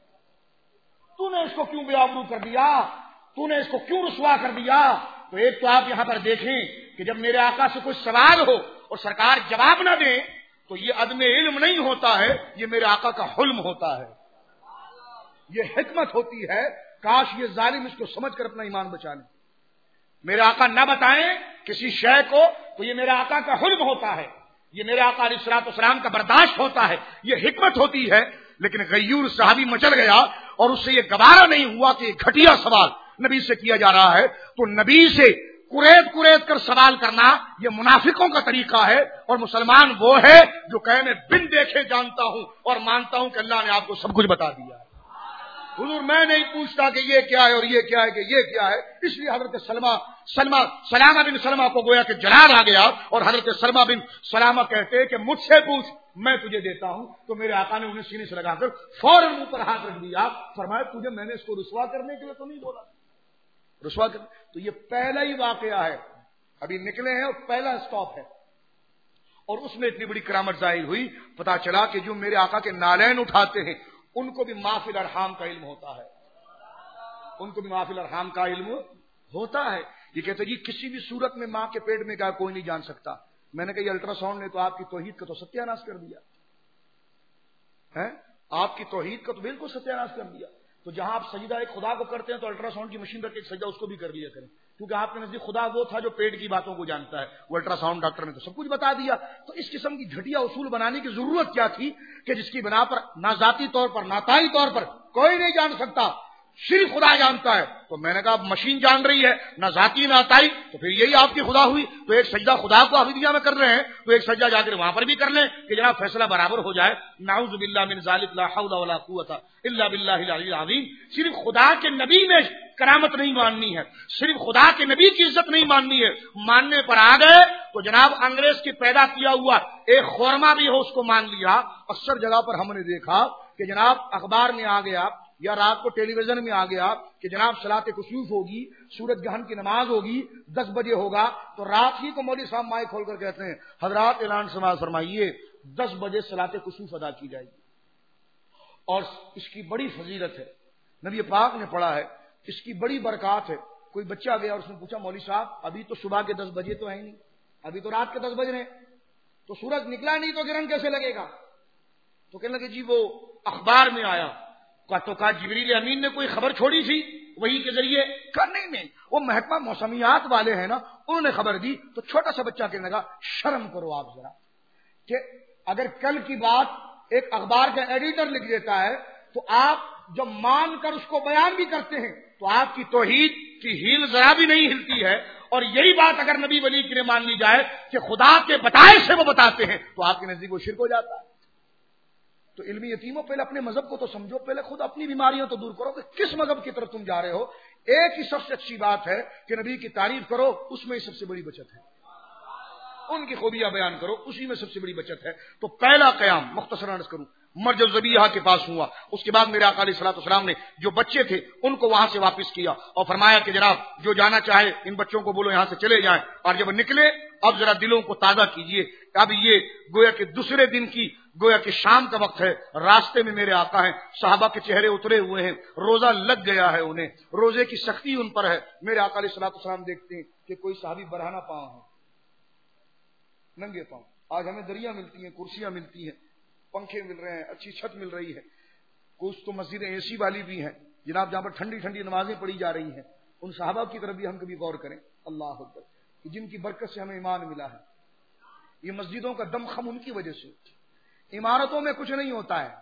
تو نے اس کو کیوں بے آبرو کر دیا؟ تو نے اس کو کیوں رسوا کر دیا؟ تو ایک تو آپ یہاں پر دیکھیں کہ جب میرے آقا سے کوئی سوال ہو اور سرکار جواب نہ دیں تو یہ عدم علم نہیں ہوتا ہے، یہ میرے آقا کا حلم ہوتا ہے، یہ حکمت ہوتی ہے. کاش یہ ظالم اس کو سمجھ کر اپنا ایمان بچا لیں. میرے آقا نہ بتائیں کسی شے کو تو یہ میرے آقا کا حلم ہوتا ہے، یہ میرے آقا علیہ الصلوۃ والسلام کا برداشت ہوتا ہے، یہ حکمت ہوتی ہے. لیکن غیور صحابی مچل گیا اور اس سے یہ گوارا نہیں ہوا کہ یہ گھٹیا سوال نبی سے کیا جا رہا ہے. تو نبی سے कुरेद कुरेद कर सवाल करना ये मुनाफिकों का तरीका है, और मुसलमान वो है जो कहे मैं बिन देखे जानता हूं और मानता हूं कि अल्लाह ने आपको सब कुछ बता दिया है। हुजूर मैं नहीं पूछता कि ये क्या है और ये क्या है कि ये क्या है। इसलिए हजरत सलमा सलमा सलामा बिन सलमा को गोया कि जलाल आ गया, और हजरत सलमा बिन सलामा कहते हैं कि मुझसे पूछ मैं तुझे देता हूं। तो मेरे आका ने उन्हें सीने से लगाकर फौरन मुंह पर हाथ रख दिया, फरमाया तुझे मैंने इसको रुसवा करने के लिए तो नहीं बोला, रुसवा कर। तो ये पहला ही वाकया है, अभी निकले हैं और पहला स्टॉप है, और उसमें इतनी बड़ी करामत जाहिर हुई। पता चला कि जो मेरे आका के नालैन उठाते हैं उनको भी माफिल अरहाम का इल्म होता है, उनको भी माफिल अरहाम का इल्म होता है। ये कहते जी किसी भी सूरत में मां के पेट में क्या कोई नहीं जान सकता। मैंने कहा अल्ट्रासाउंड ने तो आपकी तौहीद का तो सत्यानाश कर दिया है, आपकी तौहीद का तो बिल्कुल सत्यानाश कर दिया। तो जहां आप सजदा एक खुदा को करते हैं तो अल्ट्रासाउंड की मशीन रख के सजदा उसको भी कर लिया करें, क्योंकि आपके नजदीक खुदा वो था जो पेट की बातों को जानता है। वो अल्ट्रासाउंड डॉक्टर ने तो सब कुछ बता दिया। तो इस किस्म की घटिया उसूल बनाने की जरूरत क्या थी कि जिसकी बना पर ना जाती तौर पर नाताई तौर पर कोई नहीं जान सकता, सिर्फ खुदा जानता है। तो मैंने कहा मशीन जान रही है ना जाती ना आताई, तो फिर यही आपकी खुदा हुई। तो एक सजदा खुदा को हबीदिया में कर रहे हैं, तो एक सजदा जाकर वहां पर भी कर लें कि जनाब फैसला बराबर हो जाए। नाउज़ु बिल्लाह मिन ज़ालिक ला हौला वला कुव्वता इल्ला बिल्लाहिल अलील अज़ीम। सिर्फ खुदा के नबी में करामत नहीं माननी है, सिर्फ खुदा के नबी की इज्जत नहीं माननी है। मानने पर आ गए तो जनाब अंग्रेज की पैदा किया हुआ एक खोरमा भी हो उसको मान लिया। अक्सर जगह पर हमने देखा कि जनाब अखबार में आ गया या रात को टेलीविजन में आ गया कि जनाब सलात कुसूफ होगी, सूरज ग्रहण की नमाज होगी, दस बजे होगा। तो रात ही को मौलवी साहब माइक खोलकर कहते हैं हजरात ऐलान समाज फरमाइए दस बजे सलात कुसूफ अदा की जाएगी, और इसकी बड़ी फजीलत है, नबी पाक ने पढ़ा है, इसकी बड़ी बरकत है। कोई बच्चा गया और उसने पूछा मौलवी साहब अभी तो सुबह के दस बजे तो है नहीं, अभी तो रात के दस बज रहे, तो सूरज निकला नहीं तो ग्रहण कैसे लगेगा? तो कहने लगे जी वो अखबार में आया। तो कहा जिब्रील अमीन ने कोई खबर छोड़ी थी वही के जरिए? कहा नहीं नहीं, वो महकमा मौसमियात वाले हैं ना, उन्होंने खबर दी। तो छोटा सा बच्चा कहने लगा शर्म करो आप जरा, कि अगर कल की बात एक अखबार का एडिटर लिख देता है तो आप जब मानकर उसको बयान भी करते हैं तो आपकी तौहीद की हील जरा भी नहीं हिलती है। और यही बात अगर नबी वली की ने मान ली जाए कि खुदा के बताए से वो बताते हैं तो आपके नजदीक वो शिरक हो जाता है। तो इल्मी यतीमों पहले अपने मजहब को तो समझो, पहले खुद अपनी बीमारियां तो दूर करो कि किस मजहब की तरफ तुम जा रहे हो। एक ही सबसे अच्छी बात है कि नबी की तारीफ करो, उसमें ही सबसे बड़ी बचत है, उनकी खूबियां बयान करो, उसी में सबसे बड़ी बचत है। तो पहला कयाम मुख्तसरन अर्ज करूं मर्ज ज़बीहा के पास हुआ। उसके बाद मेरे आका अलैहिस्सलातु वस्सलाम ने जो बच्चे थे उनको वहां से वापस किया और फरमाया कि जनाब जो जाना चाहे इन बच्चों को बोलो यहां से चले जाएं। और जब निकले अब जरा दिलों को ताजा कीजिए। अब ये गोया के दूसरे दिन की गोया कि शाम का वक्त है, रास्ते में मेरे आका हैं, साहबा के चेहरे उतरे हुए हैं, रोजा लग गया है उन्हें, रोजे की सख्ती उन पर है। मेरे आका अलैहिस्सलातु वस्सलाम देखते हैं कि कोई साहबी बरहाना पांव है, नंगे पांव। आज हमें दरिया मिलती हैं, कुर्सियां मिलती हैं, पंखे मिल रहे हैं, अच्छी छत मिल रही है, कुछ तो मस्जिदें एसी वाली भी हैं जनाब, जहां पर ठंडी ठंडी नमाजें पढ़ी जा रही हैं। उन साहबा की तरफ भी हम कभी गौर करें, अल्लाह अकबर, जिनकी बरकत से हमें ईमान मिला है। ये मस्जिदों का दमखम उनकी वजह से। इमारतों में कुछ नहीं होता है,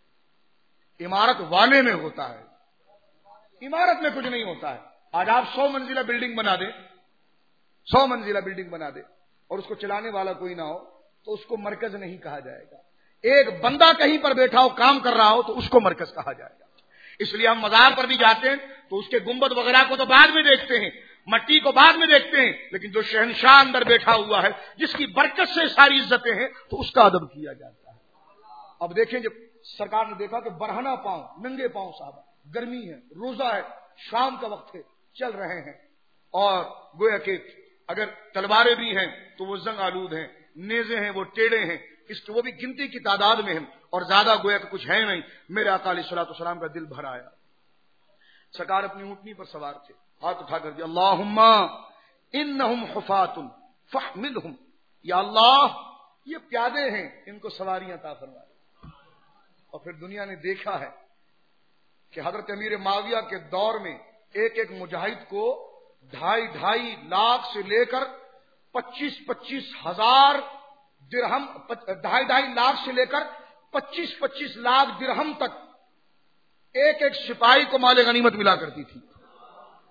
इमारत वाले में होता है, इमारत में कुछ नहीं होता है। आज आप सौ मंजिला बिल्डिंग बना दे, सौ मंजिला बिल्डिंग बना दे और उसको चलाने वाला कोई ना हो तो उसको मरकज नहीं कहा जाएगा। एक बंदा कहीं पर बैठा हो काम कर रहा हो तो उसको मरकज कहा जाएगा। इसलिए हम मजार पर भी जाते हैं तो उसके गुंबद वगैरह को तो बाद में देखते हैं, मट्टी को बाद में देखते हैं, लेकिन जो शहनशाह अंदर बैठा हुआ है जिसकी बरकत से सारी इज्जतें हैं तो उसका अदब किया जाता है। अब देखें जब सरकार ने देखा कि बरहना पांव, नंगे पांव साहब, गर्मी है, रोजा है, शाम का वक्त है, चल रहे हैं और गोया के अगर तलवारें भी हैं तो वो जंग आलूद हैं, नेज़े हैं वो टेढ़े हैं, इसकी वो भी गिनती की तादाद में है और ज्यादा गोया कि कुछ है नहीं। मेरे आका अलैहिस्सलातु वस्सलाम का दिल भर आया। सरकार अपनी ऊंटनी पर सवार थे, हाथ उठाकर दिया अल्लाहुम्मा इन्नहुम हुफातुन फहमिलहुम, या अल्लाह ये प्यादे हैं इनको सवारियां अता फरमा। और फिर दुनिया ने देखा है कि हजरत अमीर माविया के दौर में एक एक मुजाहिद को ढाई ढाई लाख से लेकर पच्चीस पच्चीस हजार दिरहम, ढाई ढाई लाख से लेकर पच्चीस पच्चीस लाख दिरहम तक एक एक सिपाही को माले गनीमत मिला करती थी।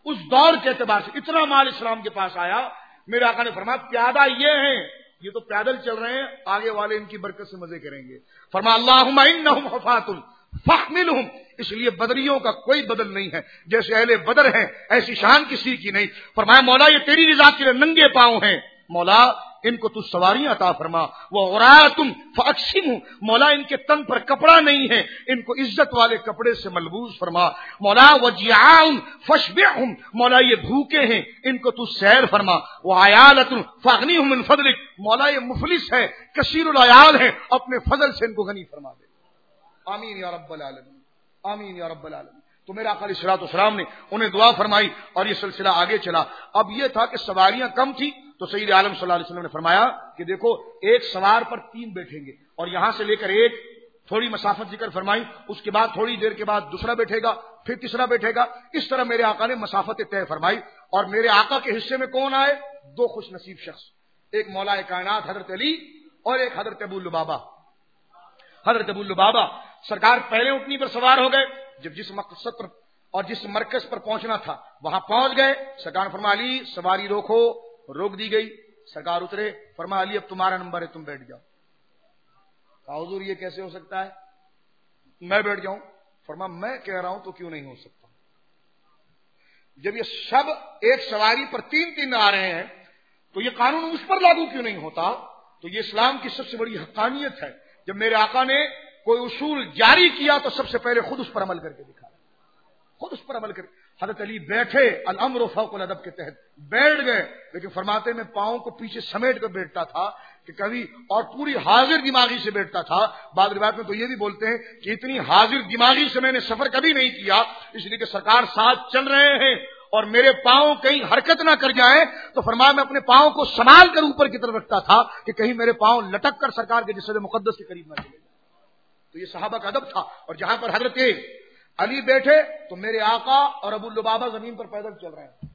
اس دور کے اعتبار سے اتنا مال اسلام کے پاس آیا. میرے آقا نے فرمایا پیادہ یہ ہیں, یہ تو پیدل چل رہے ہیں, آگے والے ان کی برکت سے مزے کریں گے. فرمایا اللہم انہم حفاۃ فاحملہم, اس لیے بدریوں کا کوئی بدل نہیں ہے, جیسے اہل بدر ہیں ایسی شان کسی کی نہیں. فرمایا مولا یہ تیری رضا کے لیے ننگے پاؤں ہیں, مولا ان کو تو سواریاں عطا فرما. وہ عراۃ فاکسم, مولا ان کے تن پر کپڑا نہیں ہے, ان کو عزت والے کپڑے سے ملبوس فرما. مولا وجیعاء فاشبعہم, مولا یہ بھوکے ہیں ان کو تو سیر فرما. وعیالۃ فاغنیہم من فضلک, مولا یہ مفلس ہے کثیر العیال ہے, اپنے فضل سے ان کو غنی فرما دے. آمین یا رب العالمین, آمین یا رب العالمین. تو میرا آقا علیہ الصلوۃ والسلام نے انہیں دعا فرمائی اور یہ سلسلہ آگے چلا. اب یہ تھا کہ سواریاں کم تھی تو سید عالم صلی اللہ علیہ وسلم نے فرمایا کہ دیکھو ایک سوار پر تین بیٹھیں گے, اور یہاں سے لے کر ایک تھوڑی مسافت ذکر فرمائی, اس کے بعد تھوڑی دیر کے بعد دوسرا بیٹھے گا, پھر تیسرا بیٹھے گا. اس طرح میرے آقا نے مسافت طے فرمائی. اور میرے آقا کے حصے میں کون آئے؟ دو خوش نصیب شخص, ایک مولا کائنات حضرت علی اور ایک حضرت ابو لبابہ. حضرت ابو لبابہ سرکار پہلے اونٹنی پر سوار ہو گئے, جب جس مقصد پر اور جس مرکز پر پہنچنا تھا وہاں پہنچ گئے. سرکار فرما علی سواری روکو, روک دی گئی. سرکار اترے, فرما علی اب تمہارا نمبر ہے, تم بیٹھ جاؤ. کہا حضور یہ کیسے ہو سکتا ہے, میں بیٹھ جاؤں؟ فرما میں کہہ رہا ہوں تو کیوں نہیں ہو سکتا. جب یہ سب ایک سواری پر تین تین آ رہے ہیں تو یہ قانون اس پر لاگو کیوں نہیں ہوتا؟ تو یہ اسلام کی سب سے بڑی حقانیت ہے. جب میرے آقا نے کوئی اصول جاری کیا تو سب سے پہلے خود اس پر عمل کر کے دکھایا, خود اس پر عمل کر. حضرت علی بیٹھے, الامر فوق الادب کے تحت بیٹھ گئے, لیکن فرماتے میں پاؤں کو پیچھے سمیٹ کر بیٹھتا تھا کہ کبھی, اور پوری حاضر دماغی سے بیٹھتا تھا. بعض روایت میں تو یہ بھی بولتے ہیں کہ اتنی حاضر دماغی سے میں نے سفر کبھی نہیں کیا, اس لیے کہ سرکار ساتھ چل رہے ہیں اور میرے پاؤں کہیں حرکت نہ کر جائیں. تو فرمایا میں اپنے پاؤں کو سنبھال کر اوپر کی طرف رکھتا تھا کہ کہیں میرے پاؤں لٹک کر سرکار کے جسد مقدس کے قریب نہ چلے جائیں. تو یہ صحابہ کا ادب تھا. اور جہاں پر حضرت علی بیٹھے تو میرے آقا اور ابو لبابہ زمین پر پیدل چل رہے ہیں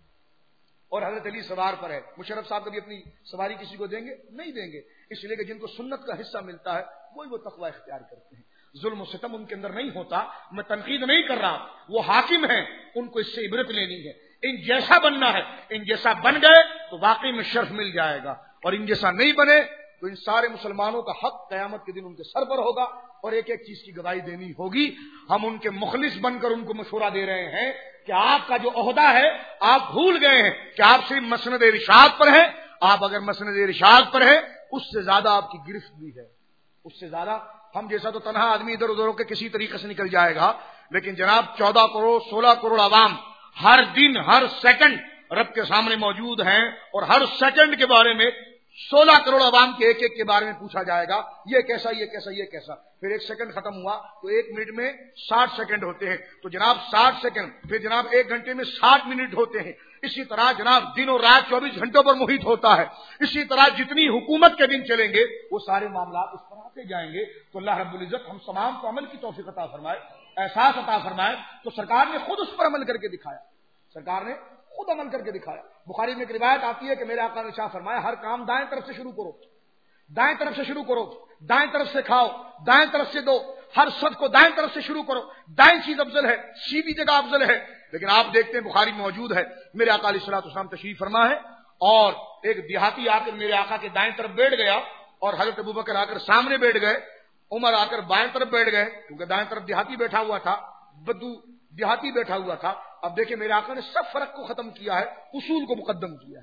اور حضرت علی سوار پر ہے. مشرف صاحب کبھی اپنی سواری کسی کو دیں گے؟ نہیں دیں گے, اس لیے کہ جن کو سنت کا حصہ ملتا ہے وہی وہ تقوی اختیار کرتے ہیں. ظلم و ستم ان کے اندر نہیں ہوتا. میں تنقید نہیں کر رہا, وہ حاکم ہیں, ان کو اس سے عبرت لینی ہے. ان جیسا بننا ہے, ان جیسا بن گئے تو واقعی میں شرف مل جائے گا, اور ان جیسا نہیں بنے تو ان سارے مسلمانوں کا حق قیامت کے دن ان کے سر پر ہوگا اور ایک ایک چیز کی گواہی دینی ہوگی. ہم ان کے مخلص بن کر ان کو مشورہ دے رہے ہیں کہ آپ کا جو عہدہ ہے آپ بھول گئے ہیں کہ آپ صرف مسند ارشاد پر ہیں. آپ اگر مسند ارشاد پر ہیں اس سے زیادہ آپ کی گرفت بھی ہے, اس سے زیادہ. ہم جیسا تو تنہا آدمی ادھر ادھر ہو کے کسی طریقے سے نکل جائے گا, لیکن جناب چودہ کروڑ سولہ کروڑ عوام ہر دن ہر سیکنڈ رب کے سامنے موجود ہیں, اور ہر سیکنڈ کے بارے میں سولہ کروڑ عوام کے ایک ایک کے بارے میں پوچھا جائے گا, یہ کیسا یہ کیسا یہ کیسا. پھر ایک سیکنڈ ختم ہوا تو ایک منٹ میں ساٹھ سیکنڈ ہوتے ہیں, تو جناب ساٹھ سیکنڈ, پھر جناب ایک گھنٹے میں ساٹھ منٹ ہوتے ہیں. اسی طرح جناب دن اور رات چوبیس گھنٹوں پر محیط ہوتا ہے. اسی طرح جتنی حکومت کے دن چلیں گے وہ سارے معاملات اس پر آتے جائیں گے. تو اللہ رب العزت ہم تمام کو عمل کی توفیق عطا فرمائے, احساس عطا فرمائے. تو سرکار نے خود اس پر عمل کر کے دکھایا, سرکار نے خود عمل کر کے دکھایا. بخاری میں ایک روایت آتی ہے کہ میرے آقا نے ارشاد فرمایا ہر کام دائیں طرف سے شروع کرو, دائیں طرف سے شروع کرو, دائیں طرف سے کھاؤ, دائیں طرف سے دو, ہر صد کو دائیں طرف سے شروع کرو. دائیں چیز افضل ہے, سیدھی جگہ افضل ہے. لیکن آپ دیکھتے ہیں بخاری میں موجود ہے, میرے آقا علیہ الصلوۃ والسلام تشریف فرما ہے اور ایک دیہاتی آ کر میرے آقا کے دائیں طرف بیٹھ گیا, اور حضرت ابوبکر آ کر سامنے بیٹھ گئے, عمر آ کر بائیں طرف بیٹھ گئے, کیونکہ دائیں طرف دیہاتی بیٹھا ہوا تھا, بدو دیہاتی بیٹھا ہوا تھا. اب دیکھیں میرے آقا نے سب فرق کو ختم کیا ہے, اصول کو مقدم کیا ہے.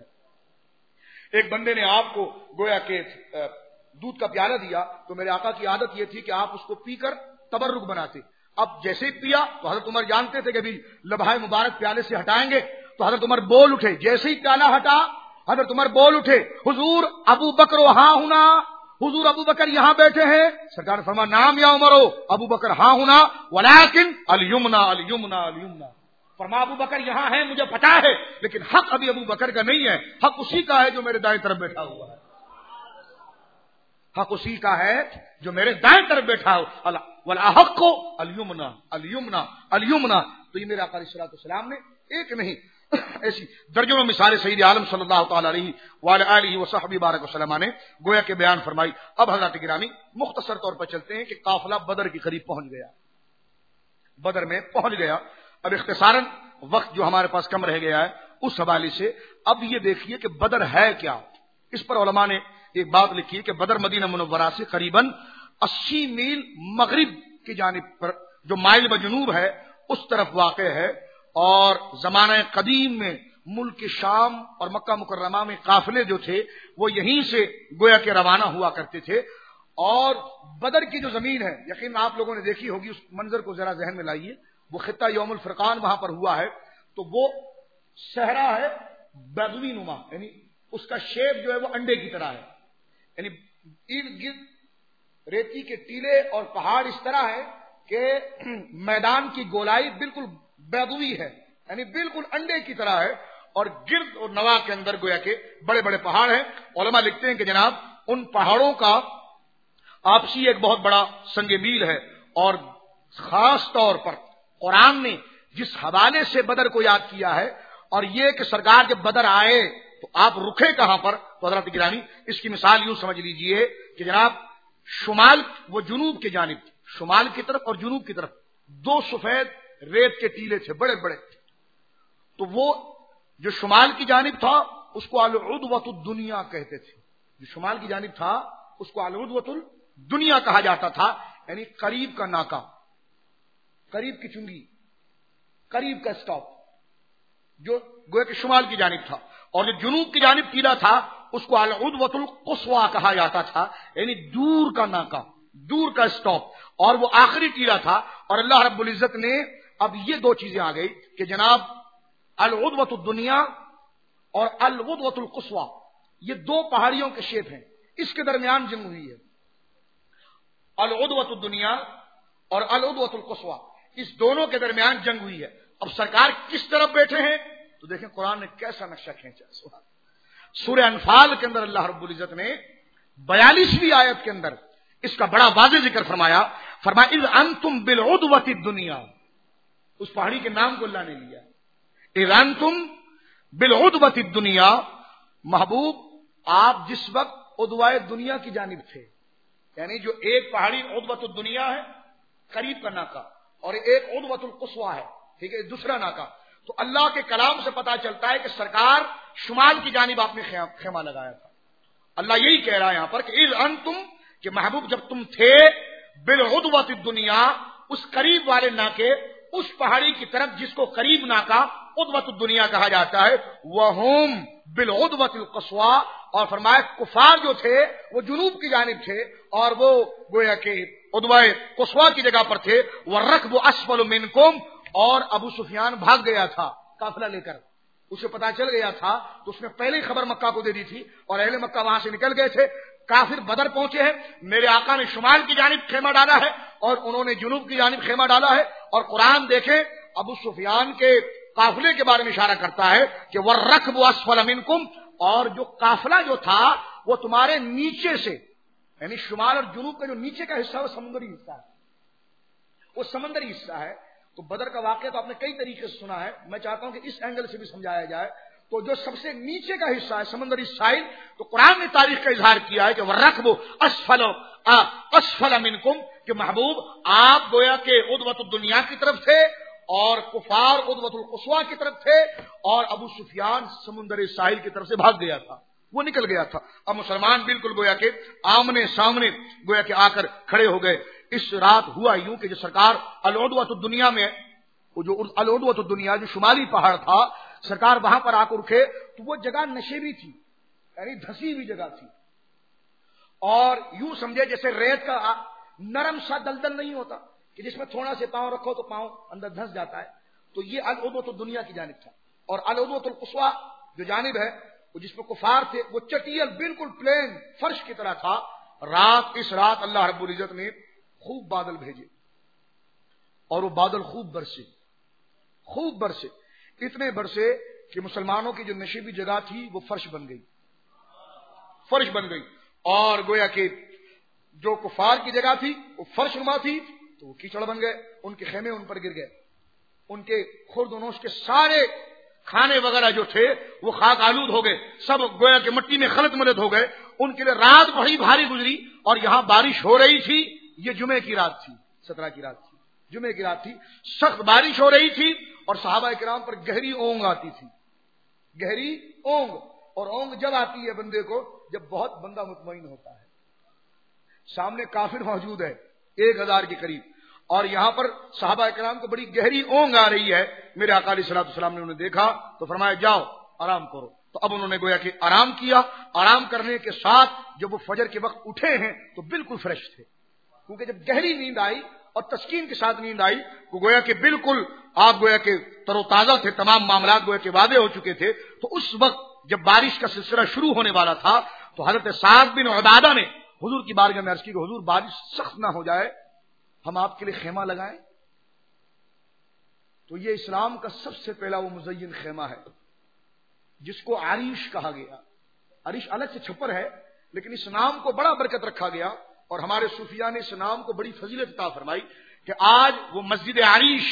ایک بندے نے آپ کو گویا کہ دودھ کا پیالہ دیا تو میرے آقا کی عادت یہ تھی کہ آپ اس کو پی کر تبرک بناتے. اب جیسے ہی پیا تو حضرت عمر جانتے تھے کہ ابھی لبھائے مبارک پیالے سے ہٹائیں گے, تو حضرت عمر بول اٹھے. جیسے ہی پیالہ ہٹا حضرت عمر بول اٹھے, حضور ابو بکر ہاں ہونا, حضور ابو بکر یہاں بیٹھے ہیں. سرکار فرما نام یا عمر ہو, ابو بکر ہاں ہونا, ولیکن الیمنا الیمنا الیمنا. فرما ابو بکر یہاں ہے مجھے پتا ہے, لیکن حق ابھی ابو بکر کا نہیں ہے, حق اسی کا ہے جو میرے دائیں طرف بیٹھا ہوا ہے, حق اسی کا ہے جو میرے دائیں طرف بیٹھا ہو. والحق الیمنا الیمنا الیمنا. تو یہ میرے آقا علیہ الصلوۃ والسلام نے ایک نہیں ایسی درجنوں مثالیں سید عالم صلی اللہ تعالی علیہ وآلہ وصحبہ بارک وسلم نے گویا کے بیان فرمائی. اب حضرات گرامی مختصر طور پر چلتے ہیں کہ قافلہ بدر کے قریب پہنچ گیا, بدر میں پہنچ گیا. اب اختصاراً وقت جو ہمارے پاس کم رہ گیا ہے اس حوالے سے اب یہ دیکھیے کہ بدر ہے کیا. اس پر علماء نے ایک بات لکھی ہے کہ بدر مدینہ منورہ سے قریباً اسی میل مغرب کی جانب پر جو مائل بجنوب ہے اس طرف واقع ہے، اور زمانہ قدیم میں ملک شام اور مکہ مکرمہ میں قافلے جو تھے وہ یہیں سے گویا کہ روانہ ہوا کرتے تھے. اور بدر کی جو زمین ہے یقین آپ لوگوں نے دیکھی ہوگی، اس منظر کو ذرا ذہن میں لائیے. وہ خطہ یوم الفرقان وہاں پر ہوا ہے، تو وہ صحرا ہے بدوی نما، یعنی اس کا شیپ جو ہے وہ انڈے کی طرح ہے، یعنی ارد گرد ریتی کے ٹیلے اور پہاڑ اس طرح ہے کہ میدان کی گولائی بالکل بیضوی ہے، یعنی بالکل انڈے کی طرح ہے، اور گرد اور نوا کے اندر گویا کہ بڑے بڑے پہاڑ ہیں. علماء لکھتے ہیں کہ جناب ان پہاڑوں کا آپسی ایک بہت بڑا سنگ میل ہے، اور خاص طور پر قرآن نے جس حوالے سے بدر کو یاد کیا ہے، اور یہ کہ سرکار جب بدر آئے تو آپ رکے کہاں پر، تو حضرت گرامی اس کی مثال یوں سمجھ لیجئے کہ جناب شمال وہ جنوب کی جانب، شمال کی طرف اور جنوب کی طرف دو سفید ریت کے ٹیلے تھے بڑے بڑے. تو وہ جو شمال کی جانب تھا اس کو العدوۃ الدنیا کہتے تھے، جو شمال کی جانب تھا اس کو العدوۃ الدنیا کہا جاتا تھا، یعنی قریب کا ناکا، قریب کی چنگی، قریب کا اسٹاپ، جو گویا کہ شمال کی جانب تھا. اور جو جنوب کی جانب ٹیلا تھا اس کو العدوۃ القصویٰ کہا جاتا تھا، یعنی دور کا ناکا، دور کا اسٹاپ، اور وہ آخری ٹیلا تھا. اور اللہ رب العزت نے اب یہ دو چیزیں آ گئی کہ جناب العدوۃ الدنیا اور العدوۃ القصویٰ یہ دو پہاڑیوں کے شیپ ہیں، اس کے درمیان جنگ ہوئی ہے. العدوۃ الدنیا اور العدوۃ القصویٰ اس دونوں کے درمیان جنگ ہوئی ہے. اب سرکار کس طرف بیٹھے ہیں تو دیکھیں قرآن نے کیسا نقشہ کھینچا. سورہ انفال کے اندر اللہ رب العزت نے بیالیسویں آیت کے اندر اس کا بڑا واضح ذکر فرمایا. فرمایا اذ انتم بالعدوۃ الدنیا، اس پہاڑی کے نام کو اللہ نے لیا. اذ انتم بالعدوۃ الدنیا، محبوب آپ جس وقت عدوائے دنیا کی جانب تھے، یعنی جو ایک پہاڑی عدوۃ الدنیا ہے قریب کا ناکا، اور ایک عدوۃ القصویٰ ہے، ٹھیک ہے، دوسرا ناکا. تو اللہ کے کلام سے پتا چلتا ہے کہ سرکار شمال کی جانب آپ نے خیمہ لگایا تھا. اللہ یہی کہہ رہا ہے یہاں پر کہ اذ انتم، کہ محبوب جب تم تھے بالعدوۃ الدنیا، اس قریب والے ناکے، اس پہاڑی کی طرف جس کو قریب ناکا عدوۃ الدنیا کہا جاتا ہے، وہم بالعدوۃ القصویٰ، اور فرمایا کفار جو تھے وہ جنوب کی جانب تھے اور وہ گویا کہ عدوائے قصویٰ کی جگہ پر تھے. والرکب اسفل منکم، اور ابو سفیان بھاگ گیا تھا قافلہ لے کر، اسے پتا چل گیا تھا تو اس نے پہلے ہی خبر مکہ کو دے دی تھی، اور اہل مکہ وہاں سے نکل گئے تھے. کافر بدر پہنچے ہیں، میرے آقا نے شمال کی جانب خیمہ ڈالا ہے اور انہوں نے جنوب کی جانب خیمہ ڈالا ہے. اور قرآن دیکھیں ابو سفیان کے قافلے کے بارے میں اشارہ کرتا ہے کہ والرکب اسفل منکم، اور جو قافلہ جو تھا وہ تمہارے نیچے سے، یعنی شمال اور جنوب کا جو نیچے کا حصہ ہے وہ سمندری حصہ ہے، وہ سمندری حصہ ہے. تو بدر کا واقعہ تو آپ نے کئی طریقے سے سنا ہے، میں چاہتا ہوں کہ اس اینگل سے بھی سمجھایا جائے. تو جو سب سے نیچے کا حصہ ہے سمندری ساحل، تو قرآن نے تاریخ کا اظہار کیا ہے کہ وَالرَّكْبُ اسفل اسفل منکم، کہ محبوب آپ گویا کہ عدوۃ الدنیا کی طرف تھے اور کفار عدوۃ القصویٰ کی طرف تھے، اور ابو سفیان سمندری ساحل کی طرف سے بھاگ گیا تھا، وہ نکل گیا تھا. اب مسلمان بالکل گویا کہ آمنے سامنے گویا کہ آ کر کھڑے ہو گئے. اس رات ہوا یوں کہ جو سرکار العدوۃ الدنیا میں، جو العدوۃ الدنیا جو شمالی پہاڑ تھا، سرکار وہاں پر آ کر رکے تو وہ جگہ نشیبی تھی، یعنی دھسی ہوئی جگہ تھی، اور یوں سمجھے جیسے ریت کا نرم سا دلدل نہیں ہوتا کہ جس میں تھوڑا سے پاؤں رکھو تو پاؤں اندر دھس جاتا ہے. تو یہ العدوۃ الدنیا کی جانب تھا. اور العدوۃ القصویٰ جو جانب ہے وہ جس میں کفار تھے، وہ چٹیل بالکل پلین فرش کی طرح تھا. رات اس رات اللہ رب العزت نے خوب بادل بھیجے، اور وہ بادل خوب برسے، خوب برسے، اتنے برسے کہ مسلمانوں کی جو نشیبی جگہ تھی وہ فرش بن گئی، فرش بن گئی. اور گویا کہ جو کفار کی جگہ تھی وہ فرش نما تھی تو وہ کیچڑ بن گئے، ان کے خیمے ان پر گر گئے، ان کے خرد و نوش کے سارے کھانے وغیرہ جو تھے وہ خاک آلود ہو گئے، سب گویا کہ مٹی میں خلط ملت ہو گئے. ان کے لیے رات بڑی بھاری گزری، اور یہاں بارش ہو رہی تھی. یہ جمعے کی رات تھی، سترہ کی رات تھی. جمعے کی رات تھی، سخت بارش ہو رہی تھی اور صحابہ کرام پر گہری اونگ آتی تھی، گہری اونگ. اور اونگ جب آتی ہے بندے کو جب بہت بندہ مطمئن ہوتا ہے. سامنے کافر موجود ہے ایک ہزار کے قریب، اور یہاں پر صحابہ کرام کو بڑی گہری اونگ آ رہی ہے. میرے آقا علیہ الصلوۃ والسلام نے انہیں دیکھا تو فرمایا جاؤ آرام کرو. تو اب انہوں نے گویا کہ آرام کیا. آرام کرنے کے ساتھ جب وہ فجر کے وقت اٹھے ہیں تو بالکل فریش تھے، کیونکہ جب گہری نیند آئی اور تسکین کے ساتھ نیند آئی تو گویا کہ بالکل آپ گویا کہ تر و تازہ تھے، تمام معاملات گویا کہ واضح ہو چکے تھے. تو اس وقت جب بارش کا سلسلہ شروع ہونے والا تھا تو حضرت سعد بن عبادہ نے حضور کی بارگاہ میں عرض کی کہ حضور بارش سخت نہ ہو جائے، ہم آپ کے لیے خیمہ لگائیں. تو یہ اسلام کا سب سے پہلا وہ مزین خیمہ ہے جس کو عریش کہا گیا. عریش الگ سے چھپر ہے لیکن اس نام کو بڑا برکت رکھا گیا، اور ہمارے صوفیاء نے اس نام کو بڑی فضیلت عطا فرمائی کہ آج وہ مسجد عریش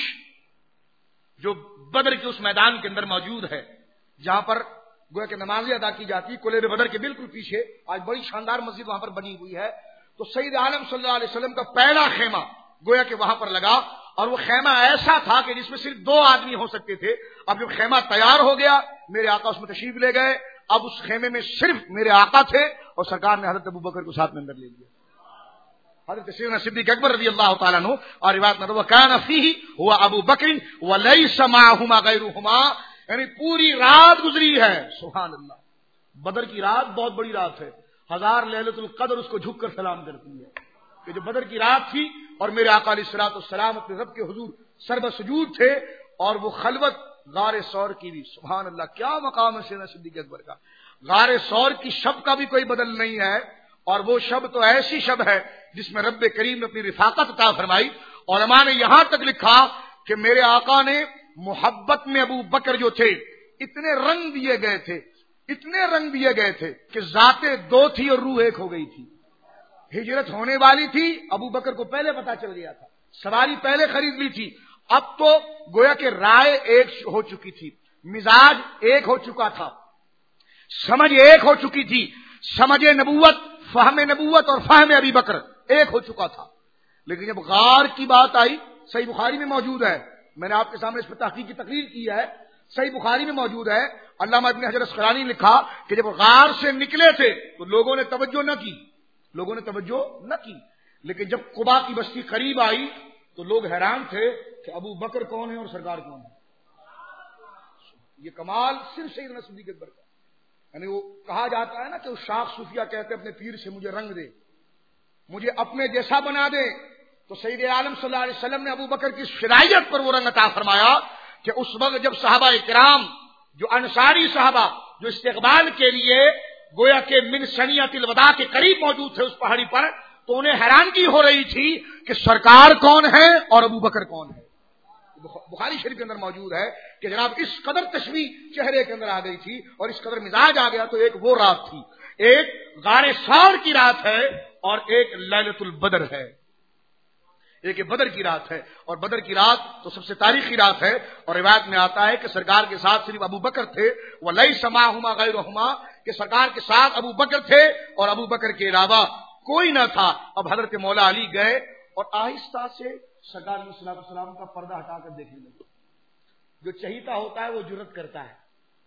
جو بدر کے اس میدان کے اندر موجود ہے، جہاں پر گویا کہ نمازیں ادا کی جاتی، کلیب بدر کے بالکل پیچھے آج بڑی شاندار مسجد وہاں پر بنی ہوئی ہے. تو سید عالم صلی اللہ علیہ وسلم کا پہلا خیمہ گویا کہ وہاں پر لگا، اور وہ خیمہ ایسا تھا کہ جس میں صرف دو آدمی ہو سکتے تھے. اب جب خیمہ تیار ہو گیا میرے آقا اس میں تشریف لے گئے. اب اس خیمے میں صرف میرے آقا تھے اور سرکار نے حضرت ابوبکر کو ساتھ میں اندر لے لیا. حضرت سیدنا صدیق اکبر رضی اللہ تعالیٰ عنہ اور روایت میں وکان فیہ ہوا ابو بکر ولیس معہما غیرہما، یعنی پوری رات گزری ہے. سبحان اللہ، بدر کی رات بہت بڑی رات ہے. ہزار لیلۃ القدر اس کو جھک کر سلام کرتی ہے کہ جو بدر کی رات تھی اور میرے آقا علیہ الصلوۃ والسلام اپنے رب کے حضور سربہ سجود تھے اور وہ خلوت غار ثور کی بھی. سبحان اللہ، کیا مقام ہے سیدنا صدیق اکبر کا. غار ثور کی شب کا بھی کوئی بدل نہیں ہے، اور وہ شب تو ایسی شب ہے جس میں رب کریم نے اپنی رفاقت عطا فرمائی. علماء نے یہاں تک لکھا کہ میرے آقا نے محبت میں ابو بکر جو تھے اتنے رنگ دیے گئے تھے، اتنے رنگ دیے گئے تھے کہ ذاتیں دو تھی اور روح ایک ہو گئی تھی. ہجرت ہونے والی تھی، ابو بکر کو پہلے پتا چل گیا تھا، سواری پہلے خرید لی تھی. اب تو گویا کہ رائے ایک ہو چکی تھی، مزاج ایک ہو چکا تھا، سمجھ ایک ہو چکی تھی. سمجھ نبوت، فہم نبوت اور فہم ابی بکر ایک ہو چکا تھا. لیکن جب غار کی بات آئی، صحیح بخاری میں موجود ہے، میں نے آپ کے سامنے اس پر تحقیق کی تقریر کی ہے، صحیح بخاری میں موجود ہے. علامہ ابن حجر اسقلانی نے لکھا کہ جب غار سے نکلے تھے تو لوگوں نے توجہ نہ کی، لوگوں نے توجہ نہ کی. لیکن جب قباء کی بستی قریب آئی تو لوگ حیران تھے کہ ابو بکر کون ہے اور سرکار کون ہے. یہ کمال صرف سیدنا صدیق اکبر کا. یعنی وہ کہا جاتا ہے نا کہ وہ شاخ صوفیہ کہتے ہیں اپنے پیر سے مجھے رنگ دے، مجھے اپنے جیسا بنا دے. تو سید عالم صلی اللہ علیہ وسلم نے ابو بکر کی شرائط پر وہ رنگ عطا فرمایا کہ اس وقت جب صحابہ کرام جو انصاری صحابہ جو استقبال کے لیے گویا کہ من سنیت الوداع کے قریب موجود تھے اس پہاڑی پر، تو انہیں حیرانگی ہو رہی تھی کہ سرکار کون ہے اور ابو بکر کون ہے. بخاری شریف کے اندر موجود ہے کہ جناب اس قدر تشبیہ چہرے کے اندر آ گئی تھی اور اس قدر مزاج آ گیا. تو ایک وہ رات تھی، ایک غار ثور کی رات ہے اور ایک لیلۃ البدر ہے، ایک بدر کی رات ہے. اور بدر کی رات تو سب سے تاریخی رات ہے، اور روایت میں آتا ہے کہ سرکار کے ساتھ صرف ابو بکر تھے، وَلَيْسَ مَعَهُمَا غَيْرُهُمَا، کہ سرکار کے ساتھ ابو بکر تھے اور ابو بکر کے علاوہ کوئی نہ تھا. اب حضرت مولا علی گئے اور آہستہ سے سرکار علیہ الصلوۃ والسلام کا پردہ ہٹا کر دیکھنے لگے. جو چہیتا ہوتا ہے وہ جرت کرتا ہے،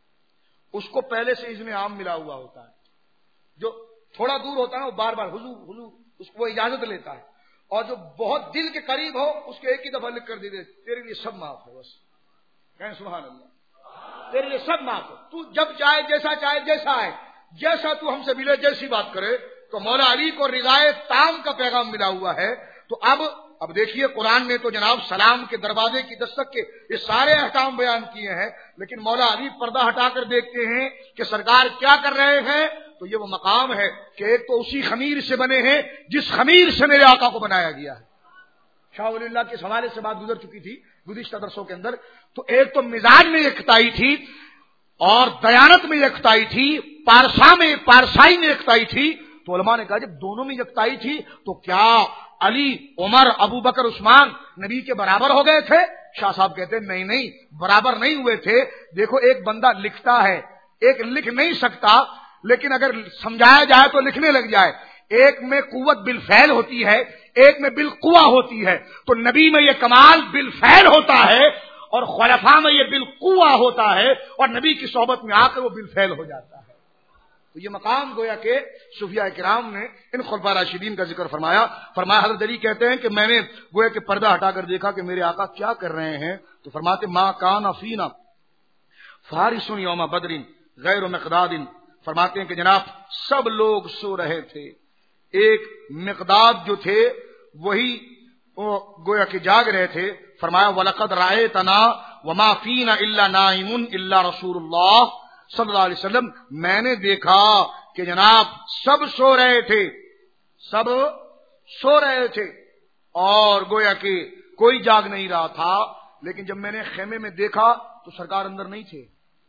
اس کو پہلے سے اذن عام ملا ہوا ہوتا ہے. جو تھوڑا دور ہوتا ہے وہ بار بار حضور حضور اس کو وہ اجازت لیتا ہے، اور جو بہت دل کے قریب ہو اس کو ایک ہی دفعہ لکھ کر دے دے تیرے لیے سب معاف ہے. بس کہیں سبحان اللہ، تیرے لیے سب معاف ہے، تو جب چاہے جیسا چاہے جیسا ہے، جیسا تو ہم سے ملے جیسی بات کرے. تو مولا علی کو رضائے تام کا پیغام ملا ہوا ہے. تو اب اب دیکھیے قرآن نے تو جناب سلام کے دروازے کی دستک کے یہ سارے احکام بیان کیے ہیں، لیکن مولا علی پردہ ہٹا کر دیکھتے ہیں کہ سرکار کیا کر رہے ہیں. تو یہ وہ مقام ہے کہ ایک تو اسی خمیر سے بنے ہیں جس خمیر سے میرے آقا کو بنایا گیا ہے. شاہ ولی اللہ کے حوالے سے بات گزر چکی تھی گزشتہ درسوں کے اندر. تو ایک تو مزاج میں یکتائی تھی اور دیانت میں یکتائی تھی، پارسا میں پارسائی میں یکتائی تھی. تو علماء نے کہا جب دونوں میں یکتائی تھی تو کیا علی، عمر، ابو بکر، عثمان نبی کے برابر ہو گئے تھے؟ شاہ صاحب کہتے ہیں نہیں نہیں، برابر نہیں ہوئے تھے. دیکھو ایک بندہ لکھتا ہے، ایک لکھ نہیں سکتا، لیکن اگر سمجھایا جائے تو لکھنے لگ جائے. ایک میں قوت بالفعل ہوتی ہے، ایک میں بالقوا ہوتی ہے، تو نبی میں یہ کمال بالفعل ہوتا ہے اور خلفاء میں یہ بالقوا ہوتا ہے، اور نبی کی صحبت میں آ کر وہ بالفعل ہو جاتا ہے۔ تو یہ مقام گویا کہ صوفیاء کرام نے ان خلفاء راشدین کا ذکر فرمایا۔ فرمایا حضرت علی کہتے ہیں کہ میں نے گویا کہ پردہ ہٹا کر دیکھا کہ میرے آقا کیا کر رہے ہیں، تو فرماتے ما کان فینا فارس یوم بدر غیر مقداد، فرماتے ہیں کہ جناب سب لوگ سو رہے تھے، ایک مقداد جو تھے وہی گویا کہ جاگ رہے تھے۔ فرمایا وَلَقَدْ رَأَيْتَنَا وَمَا فِينَا إِلَّا نَائِمٌ إِلَّا رسول اللہ صلی اللہ علیہ وسلم، میں نے دیکھا کہ جناب سب سو رہے تھے، سب سو رہے تھے اور گویا کہ کوئی جاگ نہیں رہا تھا، لیکن جب میں نے خیمے میں دیکھا تو سرکار اندر نہیں تھے،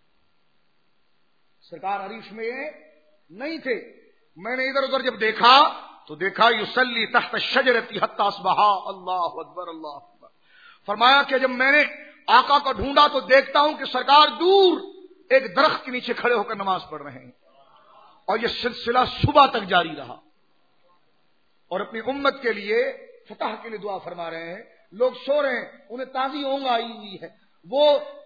سرکار عریش میں نہیں تھے۔ میں نے ادھر ادھر جب دیکھا تو دیکھا یصلی تحت الشجرۃ حتی اصبح، اللہ اکبر اللہ اکبر۔ فرمایا کہ جب میں نے آقا کو ڈھونڈا تو دیکھتا ہوں کہ سرکار دور ایک درخت کے نیچے کھڑے ہو کر نماز پڑھ رہے ہیں، اور یہ سلسلہ صبح تک جاری رہا، اور اپنی امت کے لیے فتح کے لیے دعا فرما رہے ہیں۔ لوگ سو رہے ہیں، انہیں تازی اونگ آئی ہوئی ہے، وہ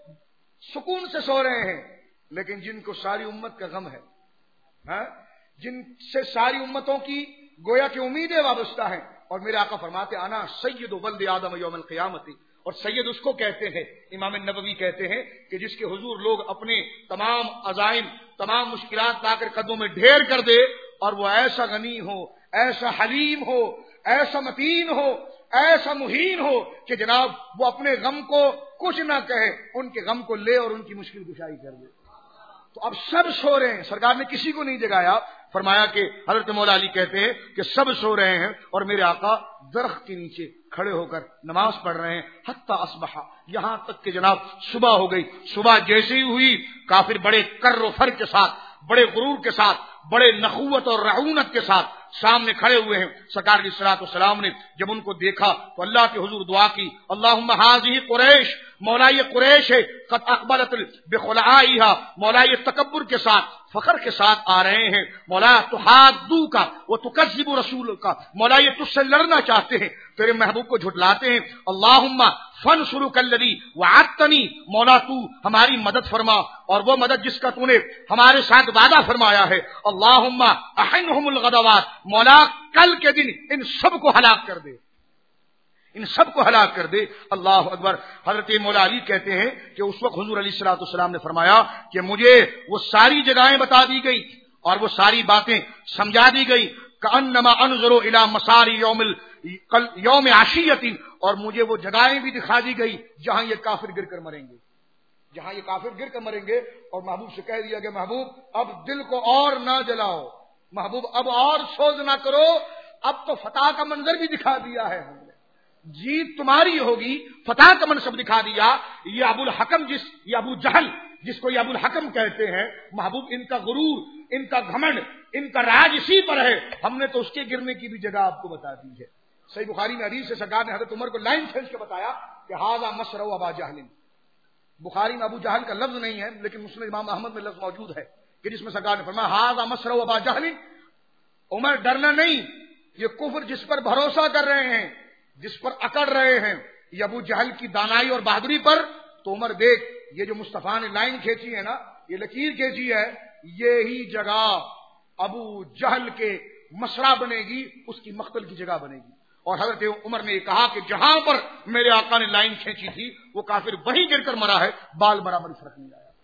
سکون سے سو رہے ہیں، لیکن جن کو ساری امت کا غم ہے، ہاں جن سے ساری امتوں کی گویا کی امیدیں وابستہ ہیں، اور میرے آقا فرماتے انا سید ولد آدم یوم القیامت، اور سید اس کو کہتے ہیں، امام نبوی کہتے ہیں کہ جس کے حضور لوگ اپنے تمام عزائم تمام مشکلات لا کر قدموں میں ڈھیر کر دے، اور وہ ایسا غنی ہو، ایسا حلیم ہو، ایسا متین ہو، ایسا مہین ہو کہ جناب وہ اپنے غم کو کچھ نہ کہے، ان کے غم کو لے اور ان کی مشکل کشائی کر دے۔ تو اب سب سو رہے ہیں، سرکار نے کسی کو نہیں جگایا۔ فرمایا کہ حضرت مولا علی کہتے ہیں کہ سب سو رہے ہیں اور میرے آقا درخت کے نیچے کھڑے ہو کر نماز پڑھ رہے ہیں، حتی اصبح، یہاں تک کہ جناب صبح ہو گئی۔ صبح جیسے ہی ہوئی کافر بڑے کر و فر کے ساتھ، بڑے غرور کے ساتھ، بڑے نخوت اور رعونت کے ساتھ سامنے کھڑے ہوئے ہیں۔ سرکار علیہ الصلوۃ والسلام نے جب ان کو دیکھا تو اللہ کے حضور دعا کی، اللہم ھذہ قریش، مولا یہ قریش ہے، قد اقبلت بخلعائها، مولا یہ تکبر کے ساتھ فخر کے ساتھ آ رہے ہیں، مولا تحادو کا وہ تکذب رسول کا، مولا یہ تجھ سے لڑنا چاہتے ہیں، تیرے محبوب کو جھٹلاتے ہیں، اللہم فانصرک الذی وعدتنی، مولا تو ہماری مدد فرما، اور وہ مدد جس کا تو نے ہمارے ساتھ وعدہ فرمایا ہے، اللہم احنہم الغدوات، مولا کل کے دن ان سب کو ہلاک کر دے، ان سب کو ہلاک کر دے۔ اللہ اکبر۔ حضرت مولا علی کہتے ہیں کہ اس وقت حضور علیہ الصلوۃ والسلام نے فرمایا کہ مجھے وہ ساری جگہیں بتا دی گئی اور وہ ساری باتیں سمجھا دی گئی، کأنما انظر الی مسار یوم یوم عشیۃ، اور مجھے وہ جگہیں بھی دکھا دی گئی جہاں یہ کافر گر کر مریں گے، جہاں یہ کافر گر کر مریں گے، اور محبوب سے کہہ دیا کہ محبوب اب دل کو اور نہ جلاؤ، محبوب اب اور سوز نہ کرو، اب تو فتح کا منظر بھی دکھا دیا ہے ہم نے، جیت تمہاری ہوگی، فتح کا منصب دکھا دیا۔ یہ ابو الحکم جس یہ ابو جہل جس کو یہ ابو الحکم کہتے ہیں، محبوب ان کا غرور، ان کا گھمنڈ، ان کا راج اسی پر ہے، ہم نے تو اس کے گرنے کی بھی جگہ آپ کو بتا دی ہے۔ صحیح بخاری میں حدیث سے سرکار نے حضرت عمر کو لائن کھینچ کے بتایا کہ ھذا مصرع ابا جہل، بخاری میں ابو جہل کا لفظ نہیں ہے لیکن مسند امام احمد میں لفظ موجود ہے کہ جس میں سرکار نے فرمایا ھذا مصرع ابا جہل، عمر ڈرنا نہیں، یہ کفر جس پر بھروسہ کر رہے ہیں، جس پر اکڑ رہے ہیں، یہ ابو جہل کی دانائی اور بہادری پر، تو عمر دیکھ یہ جو مصطفیٰ نے لائن کھینچی ہے نا، یہ لکیر کھینچی ہے، یہی جگہ ابو جہل کے مسرا بنے گی، اس کی مقتل کی جگہ بنے گی۔ اور حضرت عمر نے یہ کہا کہ جہاں پر میرے آقا نے لائن کھینچی تھی وہ کافر وہیں گر کر مرا ہے، بال برابر فرق نہیں آیا۔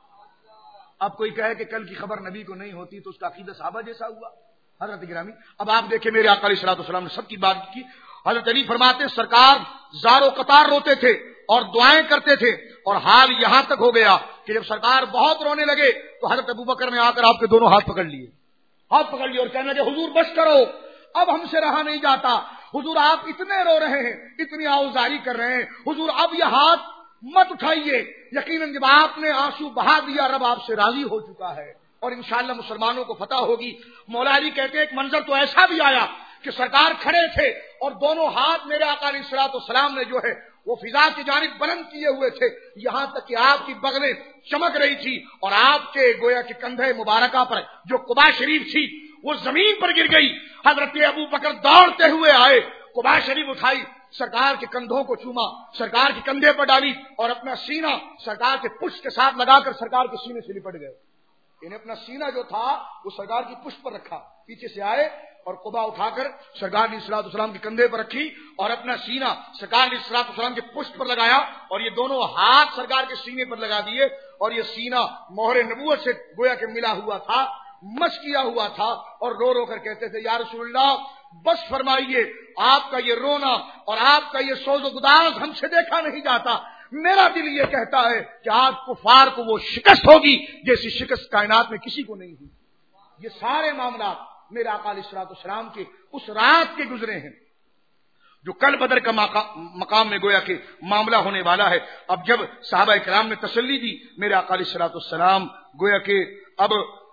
اب کوئی کہے کہ کل کی خبر نبی کو نہیں ہوتی تو اس کا عقیدہ صحابہ جیسا ہوا۔ حضرت گرامی اب آپ دیکھیں میرے آقا علیہ الصلوۃ والسلام نے سب کی بات کی۔ حضرت علی فرماتے سرکار زار و قطار روتے تھے اور دعائیں کرتے تھے، اور حال یہاں تک ہو گیا کہ جب سرکار بہت رونے لگے تو حضرت ابوبکر نے آ کر آپ کے دونوں ہاتھ پکڑ لیے ہاتھ پکڑ لیے اور کہنے لگے حضور بس کرو، اب ہم سے رہا نہیں جاتا، حضور آپ اتنے رو رہے ہیں، اتنی آوزاری کر رہے ہیں، حضور اب یہ ہاتھ مت اٹھائیے، یقیناً جب آپ نے آنسو بہا دیا رب آپ سے راضی ہو چکا ہے اور انشاءاللہ مسلمانوں کو فتح ہوگی۔ مولا علی کہتے ہیں ایک منظر تو ایسا بھی آیا کہ سرکار کھڑے تھے اور دونوں ہاتھ میرے آقا علیہ الصلوۃ والسلام نے جو ہے وہ فضا کی جانب بلند کیے ہوئے تھے، یہاں تک کہ آپ کی بغلیں چمک رہی تھی اور آپ کے گویا کے کندھے مبارکہ پر جو قباء شریف تھی وہ زمین پر گر گئی۔ حضرت ابو بکر دوڑتے ہوئے آئے قبا شریف اٹھائی، سرکار کے کندھوں کو چوما، سرکار کے کندھے پر ڈالی اور اپنا سینہ سرکار کے پشت کے ساتھ لگا کر سرکار کے سینے سے لپٹ گئے. انہیں اپنا سینہ جو تھا وہ سرکار کی پشت پر رکھا، پیچھے سے آئے اور قبا اٹھا کر سرکار علیہ الصلوۃ والسلام کے کندھے پر رکھی اور اپنا سینہ سرکار علیہ الصلوۃ والسلام کے پشت پر لگایا اور یہ دونوں ہاتھ سرکار کے سینے پر لگا دیے اور یہ سینہ مہر نبوت سے گویا کہ ملا ہوا تھا، مس کیا ہوا تھا اور رو رو کر کہتے تھے یا رسول اللہ بس فرمائیے، آپ کا یہ رونا اور آپ کا یہ سوز و گداز ہم سے دیکھا نہیں جاتا. میرا دل یہ کہتا ہے کہ آج کفار کو وہ شکست ہوگی جیسی شکست کائنات میں کسی کو نہیں ہوئی. یہ سارے معاملات میرے آقا علیہ الصلوۃ والسلام کے اس رات کے گزرے ہیں جو کل بدر کا مقام میں گویا کہ معاملہ ہونے والا ہے. اب جب صحابہ کرام نے تسلی دی، میرے آقا علیہ الصلوۃ والسلام گویا کہ اب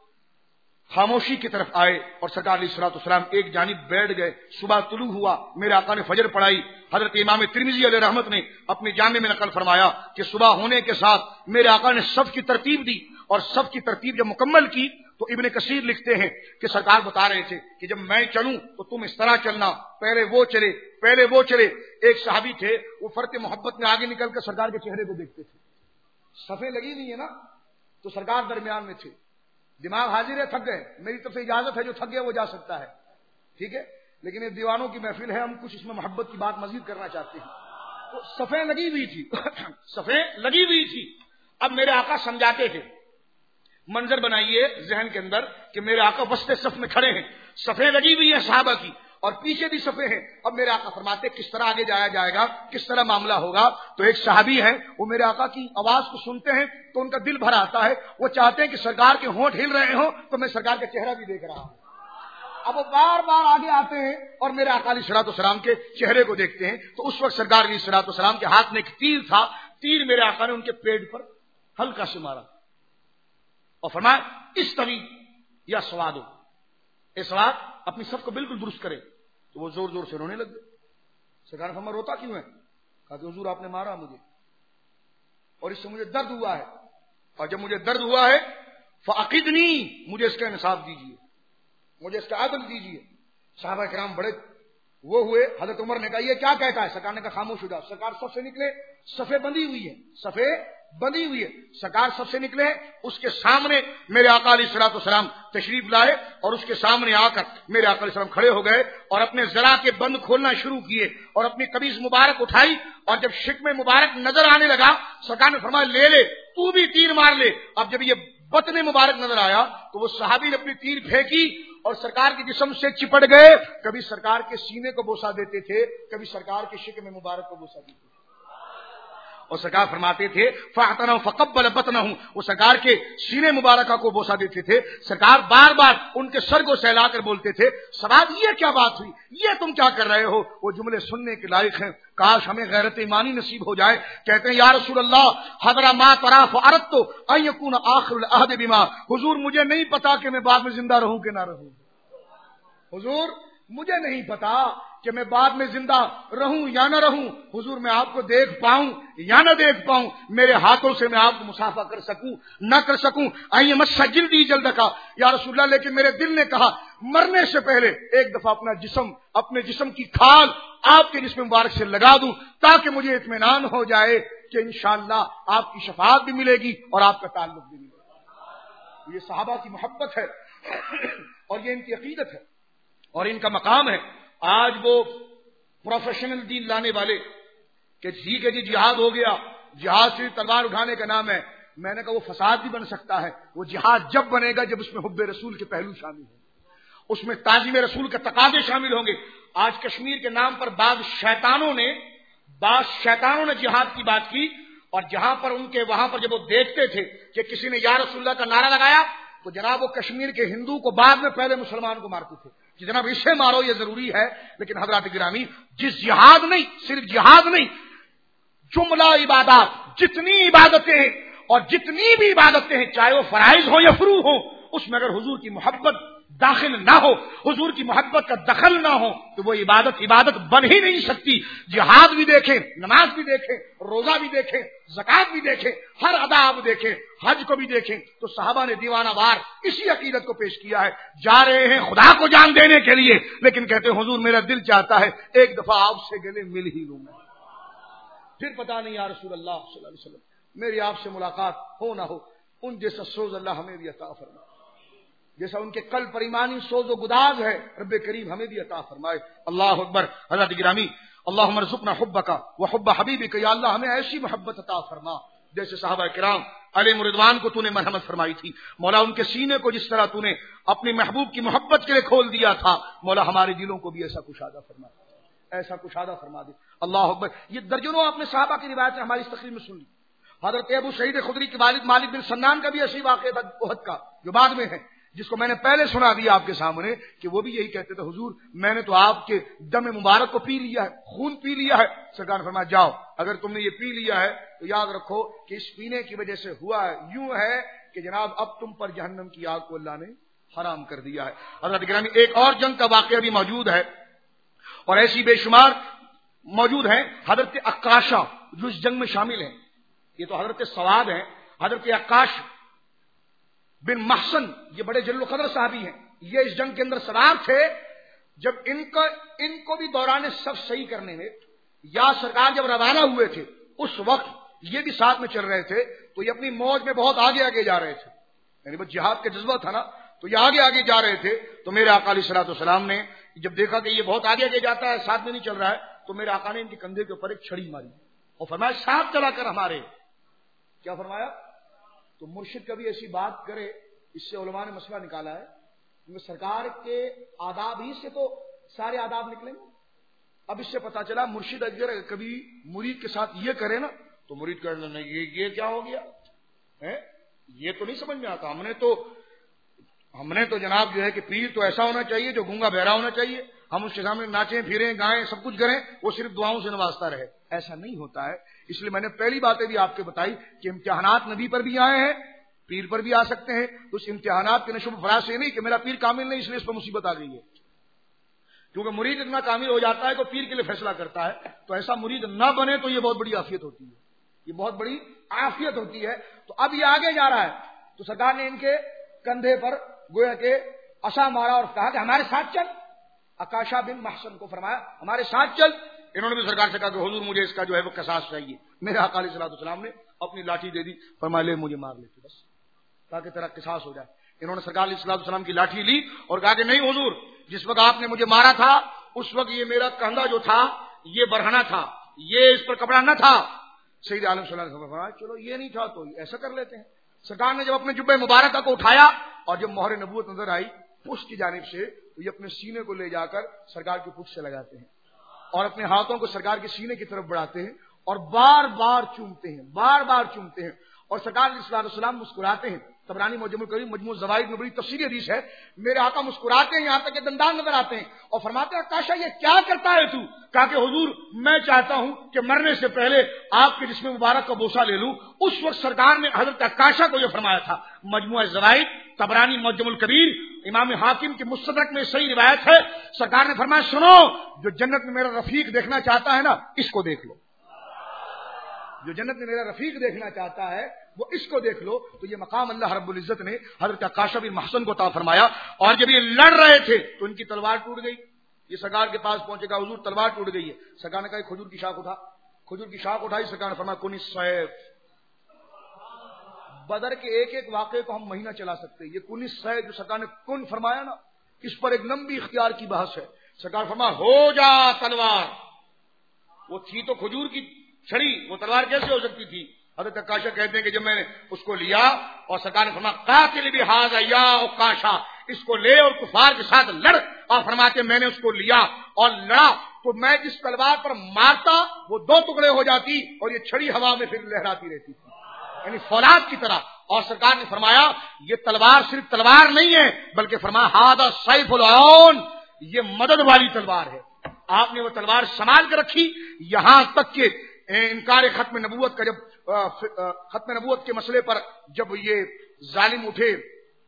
خاموشی کی طرف آئے اور سرکار علیہ الصلوۃ والسلام ایک جانب بیٹھ گئے. صبح طلوع ہوا، میرے آقا نے فجر پڑھائی. حضرت امام ترمذی علیہ رحمت نے اپنے جامع میں نقل فرمایا کہ صبح ہونے کے ساتھ میرے آقا نے صف کی ترتیب دی اور صف کی ترتیب جب مکمل کی تو ابن کثیر لکھتے ہیں کہ سرکار بتا رہے تھے کہ جب میں چلوں تو تم اس طرح چلنا، پہلے وہ چلے پہلے وہ چلے. ایک صحابی تھے وہ فرط محبت میں آگے نکل کر سرکار کے چہرے کو دیکھتے تھے. صفیں لگی ہوئی ہے نا تو سرکار درمیان میں تھے، دماغ حاضر ہے، تھک گئے، میری طرف سے اجازت ہے جو تھک گیا وہ جا سکتا ہے، ٹھیک ہے، لیکن یہ دیوانوں کی محفل ہے، ہم کچھ اس میں محبت کی بات مزید کرنا چاہتے ہیں. تو صفیں لگی ہوئی تھی صفیں لگی ہوئی تھی. اب میرے آقا سمجھاتے تھے، منظر بنائیے ذہن کے اندر کہ میرے آقا وسط صف میں کھڑے ہیں، صفیں لگی ہوئی ہیں صحابہ کی اور پیچھے بھی صفیں ہیں. اب میرے آقا فرماتے کس طرح آگے جایا جائے گا، کس طرح معاملہ ہوگا. تو ایک صحابی ہے وہ میرے آقا کی آواز کو سنتے ہیں تو ان کا دل بھر آتا ہے، وہ چاہتے ہیں کہ سرکار کے ہونٹ ہل رہے ہوں تو میں سرکار کا چہرہ بھی دیکھ رہا ہوں. اب وہ بار بار آگے آتے ہیں اور میرے آقا علیہ الصلوۃ والسلام کے چہرے کو دیکھتے ہیں تو اس وقت سرکار علیہ الصلوۃ والسلام کے ہاتھ میں ایک تیر تھا، تیر میرے آقا نے ان کے پیٹ پر ہلکا سے مارا اور فرمایا اس طویل یا سواد ہو، اس وقت اپنی صف کو بالکل درست کرے. تو وہ زور زور سے رونے لگ گئے. سرکار نے فرمایا روتا کیوں ہے؟ کہا کہ حضور آپ نے مارا مجھے اور اس سے مجھے درد ہوا ہے، اور جب مجھے درد ہوا ہے فعقدنی، مجھے اس کا انصاف دیجیے، مجھے اس کا عدل دیجیے. صحابہ کرام بڑے وہ ہوئے. حضرت عمر نے کہا یہ کیا کہتا ہے؟ سرکار نے کہا خاموش ہو جاؤ. سرکار سب سے نکلے، صفیں بندھی ہوئی ہیں، صفیں بندھی ہوئی ہے. سرکار سب سے نکلے، اس کے سامنے میرے آقا علیہ الصلوۃ والسلام تشریف لائے اور اس کے سامنے آ کر میرے آقا علیہ السلام کھڑے ہو گئے اور اپنے ذرا کے بند کھولنا شروع کیے اور اپنی قمیض مبارک اٹھائی اور جب شکم مبارک نظر آنے لگا سرکار نے فرمایا لے لے تو بھی تیر مار لے. اب جب یہ بطن مبارک نظر آیا تو وہ صحابی نے اپنی تیر پھینکی اور سرکار کے جسم سے چپٹ گئے. کبھی سرکار کے سینے کو بوسا دیتے تھے، کبھی سرکار کے شکم مبارک کو بوسا دیتے تھے. اور سرکار فرماتے تھے فاعتنوا فقبل بطنه، وہ سرکار کے سینے مبارکہ کو بوسا دیتے تھے. سرکار بار بار ان کے سر کو سہلا کر بولتے تھے سواد یہ کیا بات ہوئی، یہ تم کیا کر رہے ہو. وہ جملے سننے کے لائق ہیں، کاش ہمیں غیرت ایمانی نصیب ہو جائے. کہتے ہیں یا رسول اللہ حضر ما طرف اردت ان يكون اخر العهد بما، حضور مجھے نہیں پتا کہ میں بعد میں زندہ رہوں کہ نہ رہوں، حضور مجھے نہیں پتا کہ میں بعد میں زندہ رہوں یا نہ رہوں، حضور میں آپ کو دیکھ پاؤں یا نہ دیکھ پاؤں، میرے ہاتھوں سے میں آپ کو مسافہ کر سکوں نہ کر سکوں. آئیے مس جلدی جلد کا یا رسول اللہ، لیکن میرے دل نے کہا مرنے سے پہلے ایک دفعہ اپنا جسم اپنے جسم کی کھال آپ کے جسم مبارک سے لگا دوں تاکہ مجھے اطمینان ہو جائے کہ انشاءاللہ آپ کی شفاعت بھی ملے گی اور آپ کا تعلق بھی ملے گا. یہ صحابہ کی محبت ہے اور یہ ان کی عقیدت ہے اور ان کا مقام ہے. آج وہ پروفیشنل دین لانے والے کہ ٹھیک ہے جی جہاد ہو گیا، جہاد سے تلوار اٹھانے کا نام ہے، میں نے کہا وہ فساد بھی بن سکتا ہے. وہ جہاد جب بنے گا جب اس میں حب رسول کے پہلو شامل ہوں، اس میں تعظیم رسول کے تقاضے شامل ہوں گے. آج کشمیر کے نام پر بعض شیطانوں نے بعض شیطانوں نے جہاد کی بات کی اور جہاں پر ان کے وہاں پر جب وہ دیکھتے تھے کہ کسی نے یا رسول اللہ کا نعرہ لگایا تو جناب وہ کشمیر کے ہندو کو بعد میں پہلے مسلمان کو مارتے تھے کہ جناب اسے مارو یہ ضروری ہے. لیکن حضرات گرامی جس جہاد نہیں، صرف جہاد نہیں، جملہ عبادات، جتنی عبادتیں ہیں اور جتنی بھی عبادتیں ہیں چاہے وہ فرائض ہو یا فرو ہو، اس میں اگر حضور کی محبت داخل نہ ہو، حضور کی محبت کا دخل نہ ہو، تو وہ عبادت عبادت بن ہی نہیں سکتی۔ جہاد بھی دیکھیں، نماز بھی دیکھیں، روزہ بھی دیکھیں، زکات بھی دیکھیں، ہر ادا آپ دیکھیں، حج کو بھی دیکھیں، تو صحابہ نے دیوانہ وار اسی عقیدت کو پیش کیا ہے۔ جا رہے ہیں خدا کو جان دینے کے لیے، لیکن کہتے ہیں حضور میرا دل چاہتا ہے ایک دفعہ آپ سے گلے مل ہی لوں میں، پھر پتا نہیں یا رسول اللہ صلی اللہ علیہ وسلم میری آپ سے ملاقات ہو نہ ہو۔ ان جیسا سوز اللہ ہمیں بھی عطا فرمائے، جیسا ان کے قلب پر ایمانی سوز و گداز ہے رب کریم ہمیں بھی عطا فرمائے۔ اللہ اکبر۔ حضرت گرامی، اللہم ارزقنا حبک وحب حبیبک، یا اللہ ہمیں ایسی محبت عطا فرما جیسے صحابہ کرام علیہ رضوان کو تو نے مرحمت فرمائی تھی۔ مولا ان کے سینے کو جس طرح تو نے اپنے محبوب کی محبت کے لیے کھول دیا تھا، مولا ہمارے دلوں کو بھی ایسا کشادہ فرما، ایسا کشادہ فرما دے۔ اللہ اکبر۔ یہ درجنوں آپ نے صحابہ کی روایت ہماری اس تقریر میں سن لی۔ حضرت ابو سعید خدری کے والد مالک بن سنان کا بھی ایسی واقعہ تھا احد کا، جو بعد میں ہے، جس کو میں نے پہلے سنا دیا آپ کے سامنے، کہ وہ بھی یہی کہتے تھے حضور میں نے تو آپ کے دم مبارک کو پی لیا ہے، خون پی لیا ہے۔ سرکار نے فرمایا جاؤ، اگر تم نے یہ پی لیا ہے تو یاد رکھو کہ اس پینے کی وجہ سے ہوا ہے یوں ہے کہ جناب اب تم پر جہنم کی آگ کو اللہ نے حرام کر دیا ہے۔ حضرت گرامی، ایک اور جنگ کا واقعہ بھی موجود ہے اور ایسی بے شمار موجود ہیں۔ حضرت عکاشہ جو اس جنگ میں شامل ہیں، یہ تو حضرت سواد ہیں، حضرت عکاش بن محسن، یہ بڑے جلیل القدر صحابی ہیں، یہ اس جنگ کے اندر سوار تھے۔ جب ان کا ان کو بھی دوران سب صحیح کرنے میں یا سرکار جب روانہ ہوئے تھے اس وقت یہ بھی ساتھ میں چل رہے تھے، تو یہ اپنی موج میں بہت آگے آگے جا رہے تھے، یعنی وہ جہاد کا جذبہ تھا نا، تو یہ آگے آگے جا رہے تھے۔ تو میرے آقا علیہ الصلوۃ والسلام نے جب دیکھا کہ یہ بہت آگے آگے جاتا ہے، ساتھ میں نہیں چل رہا ہے، تو میرے آقا نے ان کے کندھے کے اوپر ایک چھڑی ماری اور فرمایا ساتھ چلا کر ہمارے، کیا فرمایا؟ تو مرشد کبھی ایسی بات کرے، اس سے علماء نے مسئلہ نکالا ہے، کیونکہ سرکار کے آداب ہی سے تو سارے آداب نکلیں گے۔ اب اس سے پتا چلا مرشد اگر کبھی مرید کے ساتھ یہ کرے نا تو مرید کرنا نہیں، یہ, یہ کیا ہو گیا ہے؟ یہ تو نہیں سمجھ میں آتا۔ ہم نے تو ہم نے تو جناب جو ہے کہ پیر تو ایسا ہونا چاہیے جو گونگا بہرا ہونا چاہیے، ہم اس کے سامنے ناچیں پھریں گائیں سب کچھ کریں، وہ صرف دعاؤں سے نوازتا رہے، ایسا نہیں ہوتا ہے۔ اس لیے میں نے پہلی باتیں بھی آپ کو بتائی کہ امتحانات نبی پر بھی آئے ہیں، پیر پر بھی آ سکتے ہیں، تو اس امتحانات کے نشب فراز سے نہیں کہ میرا پیر کامل نہیں اس لیے اس پر مصیبت آ گئی ہے، کیونکہ مرید اتنا کامل ہو جاتا ہے کہ پیر کے لیے فیصلہ کرتا ہے، تو ایسا مرید نہ بنے تو یہ بہت بڑی عافیت ہوتی ہے، یہ بہت بڑی عافیت ہوتی ہے۔ تو اب یہ آگے جا رہا ہے، تو سرکار نے ان کے کندھے پر گویا کہ عصا مارا اور کہا کہ ہمارے ساتھ چل۔ عکاشہ بن محسن کو فرمایا ہمارے ساتھ چل۔ انہوں نے بھی سرکار سے کہا کہ حضور مجھے اس کا جو ہے وہ قصاص چاہیے۔ میرے آقا علیہ الصلوۃ والسلام نے اپنی لاٹھی دے دی، فرمایا لے مجھے مار لیتے بس تاکہ تیرا قصاص ہو جائے۔ انہوں نے سرکار علیہ الصلوۃ والسلام کی لاٹھی لی اور کہا کہ نہیں حضور، جس وقت آپ نے مجھے مارا تھا اس وقت یہ میرا کندھا جو تھا یہ برہنہ تھا، یہ اس پر کپڑا نہ تھا۔ سید عالم صلی اللہ علیہ وسلم نے فرمایا چلو یہ نہیں تھا تو ایسا کر لیتے ہیں۔ سرکار نے جب اپنے جبہ مبارکہ کو اٹھایا اور جب مہر نبوت نظر آئی پشت کی جانب سے، تو یہ اپنے سینے کو لے جا کر سرکار کی پشت سے لگاتے ہیں اور اپنے ہاتھوں کو سرکار کے سینے کی طرف بڑھاتے ہیں اور بار بار چومتے ہیں، بار بار چومتے ہیں، اور سرکار علیہ الصلوۃ والسلام مسکراتے ہیں۔ طبرانی معجم الکبیر مجموع الزوائد میں بڑی تفصیلی حدیث ہے، میرے آقا مسکراتے ہیں یہاں تک کہ دندان نظر آتے ہیں اور فرماتے ہیں عکاشہ یہ کیا کرتا ہے تو؟ کہا کہ حضور میں چاہتا ہوں کہ مرنے سے پہلے آپ کے جسم مبارک کا بوسہ لے لوں۔ اس وقت سرکار نے حضرت عکاشہ کو یہ فرمایا تھا۔ مجموع الزوائد، طبرانی معجم الکبیر، امام حاکم کی مستدرک میں صحیح روایت ہے، سرکار نے فرمایا سنو، جو جنت میں میرا رفیق دیکھنا چاہتا ہے نا اس کو دیکھ لو، جو جنت میں میرا رفیق دیکھنا چاہتا ہے وہ اس کو دیکھ لو۔ تو یہ مقام اللہ رب العزت نے حضرت عکاشہ بن محسن کو عطا فرمایا، اور جب یہ لڑ رہے تھے تو ان کی تلوار ٹوٹ گئی۔ یہ سرکار کے پاس پہنچے گا حضور تلوار ٹوٹ گئی ہے۔ سرکار نے کہا کھجور کی شاخ اٹھا، کھجور کی شاخ اٹھائی، سرکار نے فرمایا کن السیف۔ بدر کے ایک ایک واقعے کو ہم مہینہ چلا سکتے ہیں، یہ کن السیف جو سرکار نے کن فرمایا نا، اس پر ایک لمبی اختیار کی بحث ہے۔ سرکار فرمایا ہو جا تلوار، وہ تھی تو کھجور کی چھڑی، وہ تلوار کیسے ہو سکتی تھی؟ حضرت عکاشہ کہتے ہیں کہ جب میں نے اس کو لیا اور سرکار نے فرمایا قاتل بہذا یا عکاشہ، اس کو لے اور کفار کے ساتھ لڑ، اور فرماتے میں نے اس کو لیا اور لڑا تو میں جس تلوار پر مارتا وہ دو ٹکڑے ہو جاتی اور یہ چھڑی ہوا میں پھر لہراتی رہتی تھی، یعنی فولاد کی طرح۔ اور سرکار نے فرمایا یہ تلوار صرف تلوار نہیں ہے بلکہ فرمایا ھذا سیف العون، یہ مدد والی تلوار ہے۔ آپ نے وہ تلوار سنبھال کر رکھی یہاں تک کہ انکار ختم نبوت کا جب ختم نبوت کے مسئلے پر جب یہ ظالم اٹھے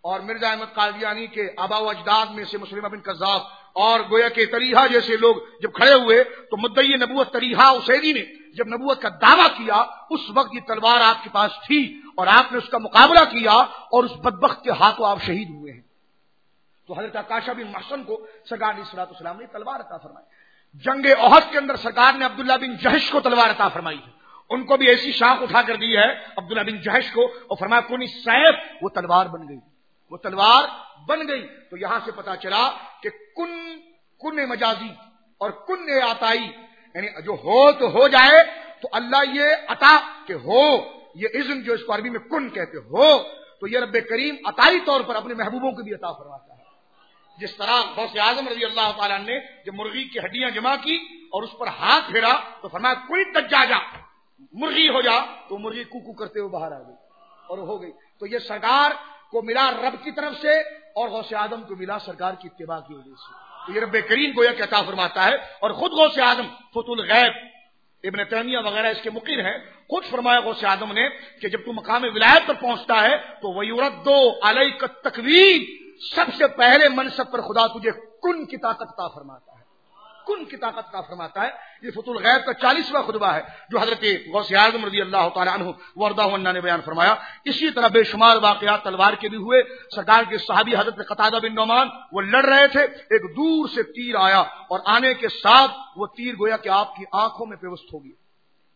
اور مرزا احمد قادیانی کے آبا و اجداد میں سے مسلمہ بن کذاب اور گویا کے طریحہ جیسے لوگ جب کھڑے ہوئے تو مدعی نبوت طریحہ اسیدی نے جب نبوت کا دعویٰ کیا اس وقت یہ تلوار آپ کے پاس تھی اور آپ نے اس کا مقابلہ کیا اور اس بدبخت کے ہاتھوں آپ شہید ہوئے ہیں. تو حضرت عکاشہ بن محصن کو سرکار علیہ الصلوۃ والسلام نے تلوار عطا فرمائی. جنگ احد کے اندر سرکار نے عبداللہ بن جہش کو تلوار عطا فرمائی ہے. ان کو بھی ایسی شاخ اٹھا کر دی ہے عبداللہ بن جہش کو اور فرمایا کونی سیف, وہ تلوار بن گئی, وہ تلوار بن گئی. تو یہاں سے پتا چلا کہ کن کن مجازی اور کن عطائی یعنی جو ہو تو ہو جائے تو اللہ یہ عطا کہ ہو, یہ اذن جو اس کو عربی میں کن کہتے ہو, تو یہ رب کریم عطائی طور پر اپنے محبوبوں کو بھی عطا فرماتا ہے. جس طرح غوث اعظم رضی اللہ تعالیٰ نے جب مرغی کی ہڈیاں جمع کی اور اس پر ہاتھ پھیرا تو فرمایا کوئی تجا جا مرغی ہو جا, تو مرغی کوکو کرتے ہوئے باہر آ گئی اور ہو گئی. تو یہ سرکار کو ملا رب کی طرف سے اور غوث اعظم کو ملا سرکار کی اتباع کی وجہ سے. تو یہ رب کریم کو یہ عطا فرماتا ہے. اور خود غوث اعظم فتح الغیب ابن تیمیہ وغیرہ اس کے مقر ہیں, خود فرمایا غوث اعظم نے کہ جب تو مقام ولایت پر پہنچتا ہے تو وَيُرَدُّ عَلَيْكَ التَّكْوِينُ, سب سے پہلے منصب پر خدا تجھے کن کی طاقت عطا فرماتا ہے, کن کی طاقت عطا فرماتا ہے. یہ فتح الغیب کا چالیسواں خطبہ ہے جو حضرت غوث اعظم رضی اللہ تعالی عنہ وردہ عنہ نے بیان فرمایا. اسی طرح بے شمار واقعات تلوار کے بھی ہوئے. سرکار کے صحابی حضرت قتادہ بن نعمان وہ لڑ رہے تھے, ایک دور سے تیر آیا اور آنے کے ساتھ وہ تیر گویا کہ آپ کی آنکھوں میں پیوست ہو گیا.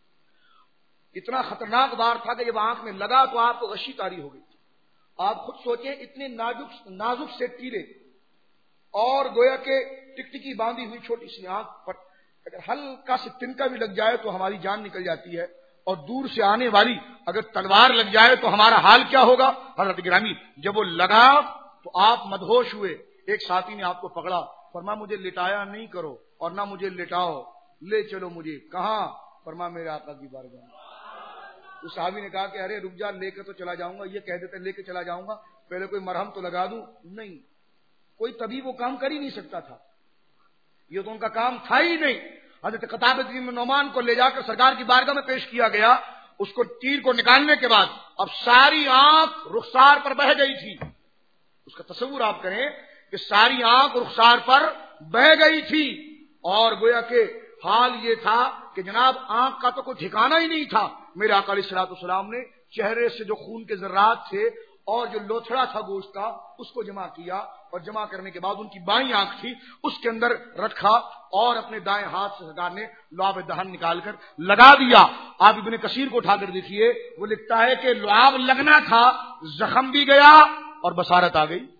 اتنا خطرناک وار تھا کہ جب آنکھ میں لگا تو آپ کو غشی طاری ہو گئی. آپ خود سوچیں اتنے نازک نازک سے تیرے اور گویا کہ ٹکٹکی باندھی ہوئی چھوٹی سی آنکھ پر اگر ہلکا سے تنکا بھی لگ جائے تو ہماری جان نکل جاتی ہے, اور دور سے آنے والی اگر تلوار لگ جائے تو ہمارا حال کیا ہوگا. حضرت گرامی جب وہ لگا تو آپ مدہوش ہوئے. ایک ساتھی نے آپ کو پکڑا, فرمایا مجھے لٹایا نہیں کرو اور نہ مجھے لٹاؤ, لے چلو مجھے. کہاں؟ فرمایا میرے آقا کی بارگاہ. اس صحابی نے کہا کہ ارے رک جا, لے کے تو چلا جاؤں گا. یہ کہہ دیتے لے کے چلا جاؤں گا, پہلے کوئی مرہم تو لگا دوں. نہیں, کوئی طبیب وہ کام کر ہی نہیں سکتا تھا, یہ تو ان کا کام تھا ہی نہیں. حضرت قتادہ بن نعمان کو لے جا کر سرکار کی بارگاہ میں پیش کیا گیا. اس کو تیر کو نکالنے کے بعد اب ساری آنکھ رخسار پر بہہ گئی تھی. اس کا تصور آپ کریں کہ ساری آنکھ رخسار پر بہہ گئی تھی اور گویا کہ حال یہ تھا کہ جناب آنکھ کا تو کوئی ٹھکانا ہی نہیں تھا. میرے آقا علیہ الصلوۃ والسلام نے چہرے سے جو خون کے ذرات تھے اور جو لوتھڑا تھا گوشت کا اس کو جمع کیا, اور جمع کرنے کے بعد ان کی بائیں آنکھ تھی اس کے اندر رکھا اور اپنے دائیں ہاتھ سے سرکار نے لعاب دہن نکال کر لگا دیا. آپ ابن کثیر کو اٹھا کر دیکھیے, وہ لکھتا ہے کہ لعاب لگنا تھا, زخم بھی گیا اور بصارت آ گئی.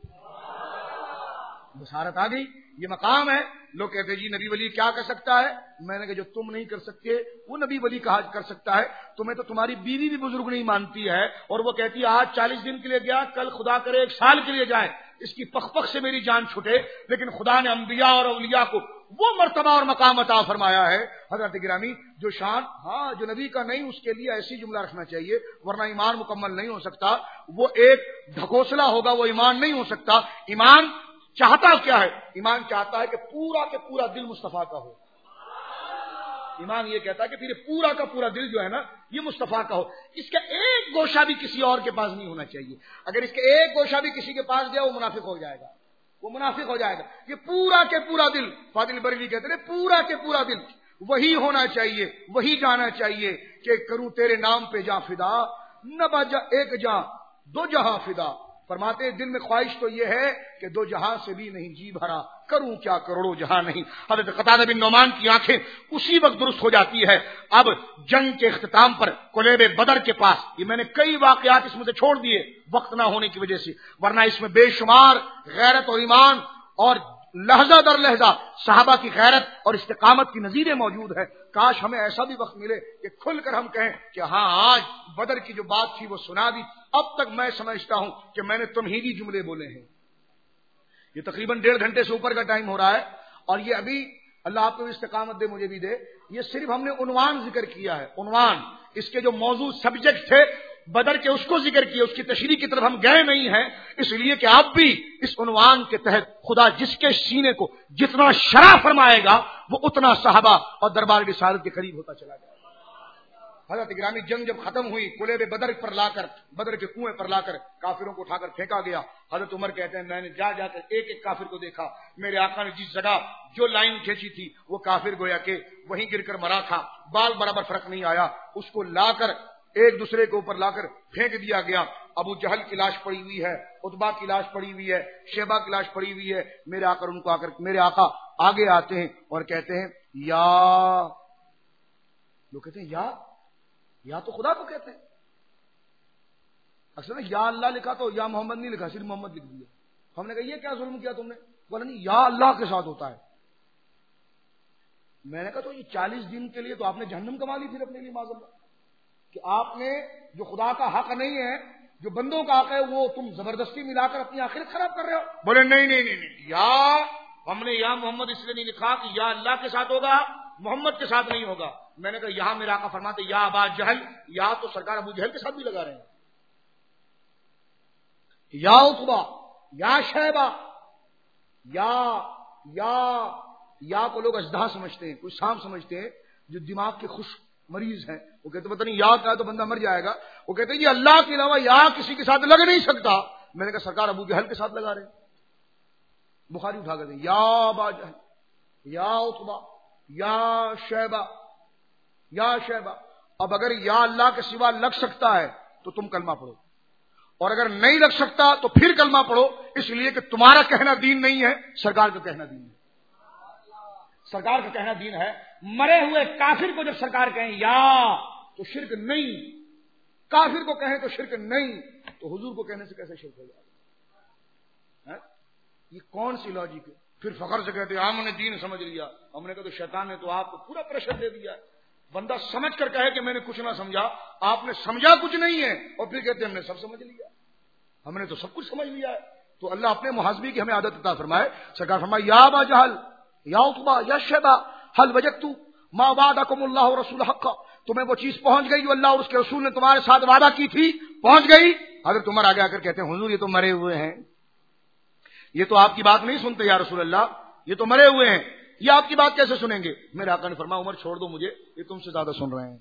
بصارت آ گئی. یہ مقام ہے. لوگ کہتے جی نبی ولی کیا کر سکتا ہے؟ میں نے کہا جو تم نہیں کر سکتے وہ نبی ولی کہا کر سکتا ہے. تمہیں تو تمہاری بیوی بھی بزرگ نہیں مانتی ہے اور وہ کہتی ہے آج چالیس دن کے لیے گیا, کل خدا کرے ایک سال کے لیے جائے, اس کی پخ پخ سے میری جان چھٹے. لیکن خدا نے انبیاء اور اولیاء کو وہ مرتبہ اور مقام عطا فرمایا ہے. حضرت گرامی جو شان ہاں جو نبی کا نہیں اس کے لیے ایسی جملہ رکھنا چاہیے ورنہ ایمان مکمل نہیں ہو سکتا. وہ ایک ڈھکوسلا ہوگا, وہ ایمان نہیں ہو سکتا. ایمان چاہتا کیا ہے؟ ایمان چاہتا ہے کہ پورا کے پورا دل مصطفیٰ کا ہو. ایمان یہ کہتا ہے کہ پھر پورا کا پورا دل جو ہے نا یہ مصطفیٰ کا ہو. اس کا ایک گوشہ بھی کسی اور کے پاس نہیں ہونا چاہیے. اگر اس کا ایک گوشہ بھی کسی کے پاس گیا وہ منافق ہو جائے گا, وہ منافق ہو جائے گا. یہ پورا کے پورا دل, فاضل بریلوی کہتے ہیں پورا کے پورا دل وہی ہونا چاہیے, وہی جانا چاہیے کہ کروں تیرے نام پہ جاں فدا, نہ بجا ایک جاں دو جہاں فدا. فرماتے دل میں خواہش تو یہ ہے کہ دو جہاں سے بھی نہیں جی بھرا, کروں کیا کروڑوں جہاں نہیں. حضرت قتادہ بن نعمان کی آنکھیں اسی وقت درست ہو جاتی ہے. اب جنگ کے اختتام پر کلیب بدر کے پاس, یہ میں نے کئی واقعات اس میں سے چھوڑ دیے وقت نہ ہونے کی وجہ سے, ورنہ اس میں بے شمار غیرت اور ایمان اور لہجہ در لہجہ صحابہ کی غیرت اور استقامت کی نظیریں موجود ہے. کاش ہمیں ایسا بھی وقت ملے کہ کھل کر ہم کہیں کہ ہاں آج بدر کی جو بات تھی وہ سنا دی. اب تک میں سمجھتا ہوں کہ میں نے تمہیدی جملے بولے ہیں. یہ تقریباً ڈیڑھ گھنٹے سے اوپر کا ٹائم ہو رہا ہے اور یہ ابھی اللہ آپ کو استقامت دے مجھے بھی دے. یہ صرف ہم نے عنوان ذکر کیا ہے, عنوان. اس کے جو موضوع سبجیکٹ تھے بدر کے اس کو ذکر کیا, اس کی تشریح کی طرف ہم گئے نہیں ہیں, اس لیے کہ آپ بھی اس عنوان کے تحت خدا جس کے سینے کو جتنا شرح فرمائے گا وہ اتنا صحابہ اور دربار رسالت کے قریب ہوتا چلا جائے گا. حضرت گرامی جنگ جب ختم ہوئی قلیب بدر پر لا کر بدر کے کنویں پر لا کر کافروں کو اٹھا کر پھینکا گیا. حضرت عمر کہتے ہیں میں نے جا جا کر ایک ایک کافر کو دیکھا. میرے آقا نے جس جگہ جو لائن کھینچی تھی وہ کافر گویا کہ وہیں گر کر مرا تھا, بال برابر فرق نہیں آیا, اس کو لا کر ایک دوسرے کے اوپر لا کر پھینک دیا گیا. ابو جہل کی لاش پڑی ہوئی ہے, عتبہ کی لاش پڑی ہوئی ہے, شیبہ کی لاش پڑی ہوئی ہے. میرے آقا ان کو آ کر میرے آقا آگے آتے ہیں اور کہتے ہیں یا, لوگ کہتے ہیں یا یا تو خدا کو کہتے ہیں. اصل میں یا اللہ لکھا تو یا محمد نہیں لکھا, صرف محمد لکھ دیا. ہم نے کہا یہ کیا ظلم کیا تم نے؟ بولا نہیں یا اللہ کے ساتھ ہوتا ہے. میں نے کہا تو یہ چالیس دن کے لیے تو آپ نے جہنم کما لی پھر اپنے لیے معاذ اللہ, کہ آپ نے جو خدا کا حق نہیں ہے, جو بندوں کا حق ہے, وہ تم زبردستی ملا کر اپنی آخرت خراب کر رہے ہو. بولے نہیں نہیں نہیں نہیں یا ہم نے یا محمد اس لیے نہیں لکھا کہ یا اللہ کے ساتھ ہوگا, محمد کے ساتھ نہیں ہوگا. میں نے کہا یہاں میرا آقا فرماتے یا ابا جہل, یا تو سرکار ابو جہل کے ساتھ بھی لگا رہے ہیں. یا عتبہ, یا شیبہ, یا یا یا کو لوگ اژدہا سمجھتے ہیں, کوئی سانپ سمجھتے ہیں جو دماغ کے خوش مریض ہیں. وہ کہتے پتہ نہیں یا کہا تو بندہ مر جائے گا. وہ کہتے ہیں یہ اللہ کے علاوہ یا کسی کے ساتھ لگ نہیں سکتا. میں نے کہا سرکار ابو جہل کے ساتھ لگا رہے ہیں. بخاری اٹھا کر دیں یا ابا جہل, یا عتبہ, یا شیبہ, یا شیبہ. اب اگر یا اللہ کے سوا لگ سکتا ہے تو تم کلمہ پڑھو, اور اگر نہیں لگ سکتا تو پھر کلمہ پڑھو, اس لیے کہ تمہارا کہنا دین نہیں ہے, سرکار کا کہنا دین ہے. سرکار کا کہنا دین ہے. مرے ہوئے کافر کو جب سرکار کہیں یا تو شرک نہیں, کافر کو کہیں تو شرک نہیں, تو حضور کو کہنے سے کیسے شرک ہو جائے؟ یہ کون سی لاجک ہے؟ پھر فخر سے کہتے ہیں ہم نے دین سمجھ لیا. ہم نے کہا تو شیطان نے تو آپ کو پورا پریشر دے دیا ہے. بندہ سمجھ کر کہے کہ میں نے کچھ نہ سمجھا, آپ نے سمجھا کچھ نہیں ہے, اور پھر کہتے ہیں ہم نے سب سمجھ لیا, ہم نے تو سب کچھ سمجھ لیا ہے. تو اللہ اپنے محاسبے کی ہمیں عادت عطا فرمائے. سرکار فرمائے یا ابا جہل, یا عتبہ, یا شیبہ, حل وجدتم ما وعدکم اللہ ورسولہ حقا, تمہیں وہ چیز پہنچ گئی جو اللہ اور اس کے رسول نے تمہارے ساتھ وعدہ کی تھی, پہنچ گئی. حضرت عمر آگے آ کر کہتے ہیں حضور یہ تو مرے ہوئے ہیں, یہ تو آپ کی بات نہیں سنتے یا رسول اللہ, یہ تو مرے ہوئے ہیں, یہ آپ کی بات کیسے سنیں گے؟ میرے آقا نے فرمایا عمر چھوڑ دو مجھے, یہ تم سے زیادہ سن رہے ہیں.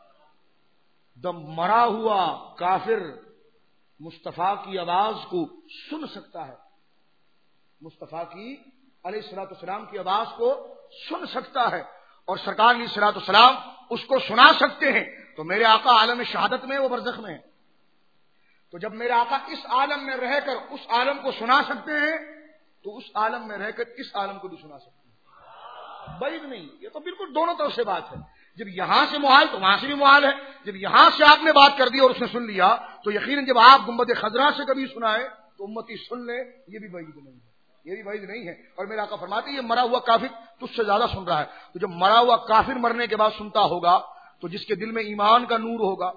دم مرا ہوا کافر مصطفیٰ کی آواز کو سن سکتا ہے, مصطفیٰ کی علیہ الصلوۃ والسلام کی آواز کو سن سکتا ہے, اور سرکار علیہ الصلوۃ والسلام اس کو سنا سکتے ہیں. تو میرے آقا عالم شہادت میں, وہ برزخ میں ہیں. تو جب میرے آقا اس عالم میں رہ کر اس عالم کو سنا سکتے ہیں, تو اس عالم میں رہ کر اس عالم کو بھی سنا سکتے ہیں. بعید نہیں, یہ تو بالکل دونوں طرف سے بات ہے. جب یہاں سے محال تو وہاں سے بھی محال ہے. جب یہاں سے آپ نے بات کر دی اور اس نے سن لیا, تو یقیناً جب آپ گنبد خضرا سے کبھی سنائے تو امتی سن لے, یہ بھی بعید نہیں ہے, یہ بھی بعید نہیں ہے. اور میرا آقا فرماتے ہیں یہ مرا ہوا کافر تجھ سے زیادہ سن رہا ہے. تو جب مرا ہوا کافر مرنے کے بعد سنتا ہوگا تو جس کے دل میں ایمان کا نور ہوگا.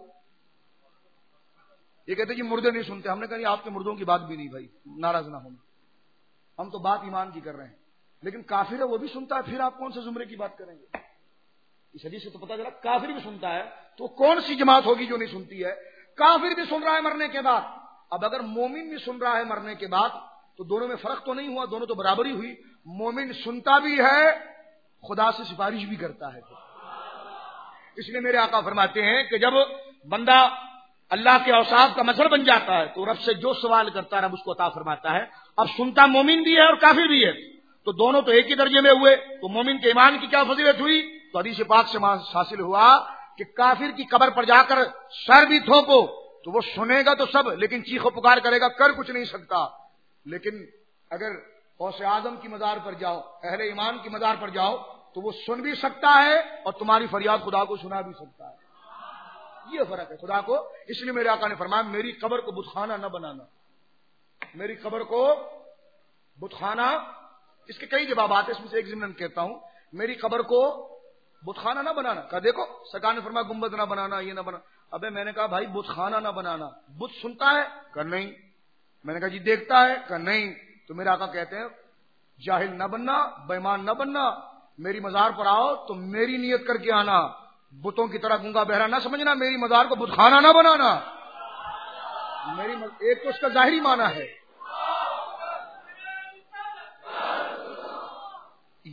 یہ کہتے ہیں کہ مردے نہیں سنتے. ہم نے کہا آپ کے مردوں کی بات بھی نہیں بھائی, ناراض نہ ہونا, ہم تو بات ایمان کی کر رہے ہیں. لیکن کافر ہے وہ بھی سنتا ہے, پھر آپ کون سے زمرے کی بات کریں گے؟ اس حدیث سے تو پتہ چلا کافر بھی سنتا ہے, تو کون سی جماعت ہوگی جو نہیں سنتی ہے؟ کافر بھی سن رہا ہے مرنے کے بعد. اب اگر مومن بھی سن رہا ہے مرنے کے بعد تو دونوں میں فرق تو نہیں ہوا, دونوں تو برابری ہوئی. مومن سنتا بھی ہے, خدا سے سفارش بھی کرتا ہے. اس لیے میرے آقا فرماتے ہیں کہ جب بندہ اللہ کے اوصاف کا مظہر بن جاتا ہے تو رب سے جو سوال کرتا ہے رب اس کو عطا فرماتا ہے. اب سنتا مومن بھی ہے اور کافر بھی ہے, تو دونوں تو ایک ہی درجے میں ہوئے. تو مومن کے ایمان کی کیا فضیلت ہوئی؟ تو حدیث پاک سے حاصل ہوا کہ کافر کی قبر پر جا کر سر بھی تھوپو تو وہ سنے گا تو سب, لیکن چیخو پکار کرے گا, کر کچھ نہیں سکتا. لیکن اگر غوث اعظم کی مزار پر جاؤ, اہل ایمان کی مزار پر جاؤ, تو وہ سن بھی سکتا ہے اور تمہاری فریاد خدا کو سنا بھی سکتا ہے. یہ فرق ہے خدا کو. اس لیے میرے آقا نے فرمایا میری قبر کو بتخانہ نہ بنانا, میری قبر کو بتخانہ. اس کے کئی جوابات ہیں, اس میں سے ایک ضمن کہتا ہوں, میری قبر کو بتخانہ نہ بنانا. کہا دیکھو سرکار نے فرمایا گنبد نہ بنانا, یہ نہ بنا. ابے میں نے کہا بھائی بتخانہ نہ بنانا, بت سنتا ہے؟ کہا نہیں. میں نے کہا جی دیکھتا ہے؟ کہا نہیں. تو میرے آقا کہتے ہیں جاہل نہ بننا, بے ایمان نہ بننا, میری مزار پر آؤ تو میری نیت کر کے آنا, بتوں کی طرح گونگا بہرا نہ سمجھنا, میری مزار کو بتخانہ نہ بنانا. میری مز... ایک تو اس کا ظاہری معنی ہے,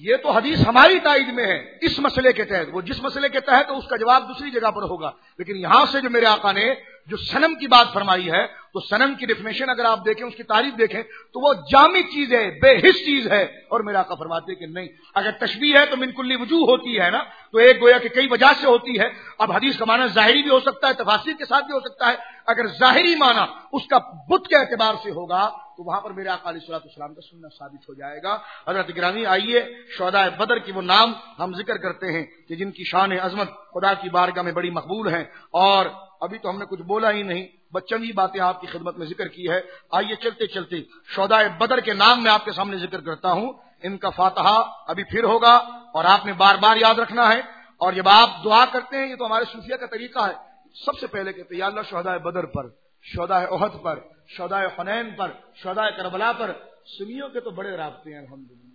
یہ تو حدیث ہماری تائید میں ہے اس مسئلے کے تحت، وہ جس مسئلے کے تحت تو اس کا جواب دوسری جگہ پر ہوگا، لیکن یہاں سے جو میرے آقا نے جو صنم کی بات فرمائی ہے تو صنم کی ڈیفینیشن اگر آپ دیکھیں، اس کی تعریف دیکھیں تو وہ جامد چیز ہے، بے حس چیز ہے، اور میرے آقا فرماتے ہیں کہ نہیں، اگر تشبیہ ہے تو من کلی وجوہ ہوتی ہے نا، تو ایک گویا کہ کئی وجہ سے ہوتی ہے۔ اب حدیث کا معنی ظاہری بھی ہو سکتا ہے، تفاسیر کے ساتھ بھی ہو سکتا ہے، اگر ظاہری معنی اس کا بت کے اعتبار سے ہوگا تو وہاں پر میرے آقا علیہ الصلوۃ والسلام کا سنت ثابت ہو جائے گا۔ حضرت گرامی آئیے شہداء بدر کی وہ نام ہم ذکر کرتے ہیں کہ جن کی شان عظمت خدا کی بارگاہ میں بڑی مقبول ہیں، اور ابھی تو ہم نے کچھ بولا ہی نہیں، بچن ہی باتیں آپ کی خدمت میں ذکر کی ہے۔ آئیے چلتے چلتے شہداء بدر کے نام میں آپ کے سامنے ذکر کرتا ہوں، ان کا فاتحہ ابھی پھر ہوگا اور آپ نے بار بار یاد رکھنا ہے، اور جب آپ دعا کرتے ہیں، یہ تو ہمارے صوفیہ کا طریقہ ہے، سب سے پہلے کہتے ہیں یا اللہ شہداء بدر پر، شہداء احد پر، شہداء حنین پر، شہداء کربلا پر۔ سنیوں کے تو بڑے رابطے ہیں الحمدللہ۔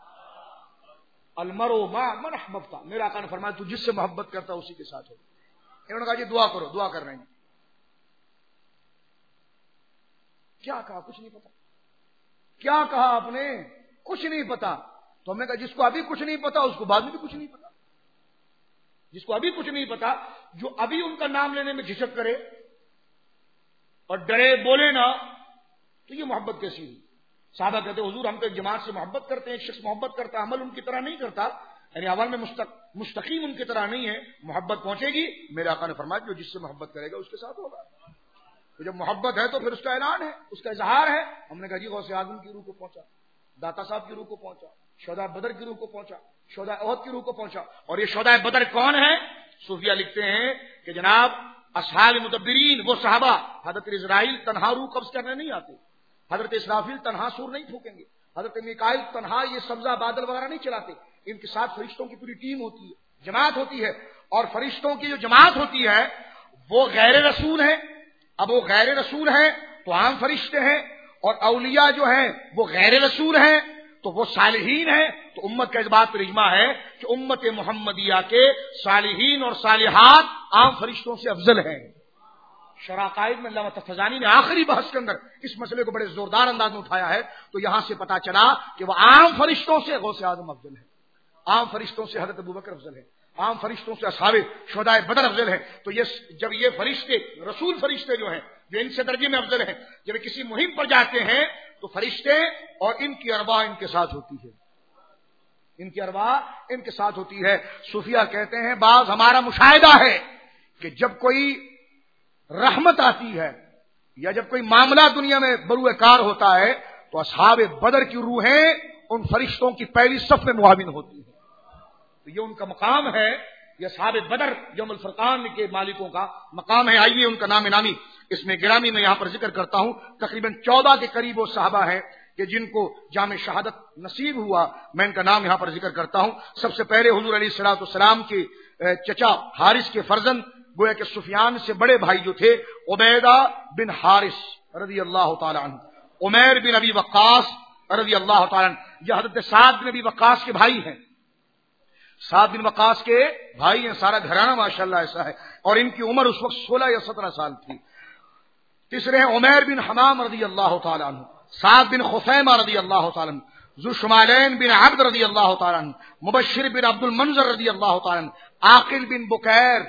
المرء مع من احببت، میرا آقا نے فرمایا تو جس سے محبت کرتا اسی کے ساتھ ہو۔ انہوں نے کہا جی دعا کرو، دعا کر رہے ہیں۔ کیا کہا کچھ نہیں پتا، کیا کہا آپ نے کچھ نہیں پتا، تو ہم نے کہا جس کو ابھی کچھ نہیں پتا اس کو بعد میں بھی کچھ نہیں پتا، جس کو ابھی کچھ نہیں پتا، جو ابھی ان کا نام لینے میں جھجک کرے اور ڈرے بولے نا، تو یہ محبت کیسی ہوئی؟ صحابہ کہتے حضور ہم تو ایک جماعت سے محبت کرتے ہیں، ایک شخص محبت کرتا، عمل ان کی طرح نہیں کرتا، یعنی عمل میں مستق مستقیم ان کی طرح نہیں ہے، محبت پہنچے گی۔ میرے آقا نے فرمایا جو جس سے محبت کرے گا اس کے ساتھ ہوگا۔ تو جب محبت ہے تو پھر اس کا اعلان ہے، اس کا اظہار ہے۔ ہم نے کہا جی غوث اعظم کی روح کو پہنچا، داتا صاحب کی روح کو پہنچا، شہداء بدر کی روح کو پہنچا، شہداء احد کی روح کو پہنچا۔ اور یہ شہداء بدر کون ہے؟ صوفیہ لکھتے ہیں کہ جناب اصحاب مدبرین، وہ صحابہ حضرت اسرائیل تنہا روح قبض کرنے نہیں آتے، حضرت اسرافیل تنہا سور نہیں پھونکیں گے، حضرت میکائیل تنہا یہ سبزہ بادل وغیرہ نہیں چلاتے، ان کے ساتھ فرشتوں کی پوری ٹیم ہوتی ہے، جماعت ہوتی ہے، اور فرشتوں کی جو جماعت ہوتی ہے وہ غیر رسول ہیں۔ اب وہ غیر رسول ہیں تو عام فرشتے ہیں، اور اولیاء جو ہیں وہ غیر رسول ہیں تو وہ صالحین ہیں۔ تو امت کا اس بات پر اجماع ہے کہ امت محمدیہ کے صالحین اور صالحات عام فرشتوں سے افضل ہیں۔ شرائع میں علامہ تفزانی نے آخری بحث کے اندر اس مسئلے کو بڑے زوردار انداز میں اٹھایا ہے، تو یہاں سے پتا چلا کہ وہ عام فرشتوں سے غوث اعظم افضل ہے، عام فرشتوں سے حضرت ابوبکر افضل ہے، عام فرشتوں سے اصحاب شہداء بدر افضل ہیں۔ تو یہ جب یہ فرشتے رسول فرشتے جو ہیں جو ان سے درجے میں افضل ہیں، جب کسی مہم پر جاتے ہیں تو فرشتے اور ان کی ارواح ان کے ساتھ ہوتی ہے، ان کی ارواح ان کے ساتھ ہوتی ہے۔ صوفیہ کہتے ہیں بعض ہمارا مشاہدہ ہے کہ جب کوئی رحمت آتی ہے یا جب کوئی معاملہ دنیا میں بروئے کار ہوتا ہے تو اصحاب بدر کی روحیں ان فرشتوں کی پہلی صف میں معاون ہوتی ہیں۔ تو یہ ان کا مقام ہے، یہ اصحاب بدر یوم الفرقان کے مالکوں کا مقام ہے۔ آئیے ان کا نام نامی اس میں گرامی میں یہاں پر ذکر کرتا ہوں۔ تقریباً چودہ کے قریب وہ صحابہ ہیں کہ جن کو جامع شہادت نصیب ہوا، میں ان کا نام یہاں پر ذکر کرتا ہوں۔ سب سے پہلے حضور علیہ الصلوۃ والسلام کے چچا حارث کے فرزند گویا کہ سفیان سے بڑے بھائی جو تھے عبیدہ بن حارث رضی اللہ تعالی عنہ، عمیر بن ابی وقاص رضی اللہ تعالی عنہ، یہ حضرت سعد بن ابی وقاص کے بھائی ہیں، سعد بن وقاص کے بھائی ہیں، سارا گھرانہ ماشاءاللہ ایسا ہے، اور ان کی عمر اس وقت سولہ یا سترہ سال تھی۔ تیسرے ہیں عمیر بن حمام رضی اللہ تعالی عنہ، سعد بن خثیمہ رضی اللہ تعالی عنہ، ذو شمالین بن عبد رضی اللہ تعالی عنہ، مبشر بن عبد المنذر رضی اللہ تعالی عنہ، عاقل بن بکیر۔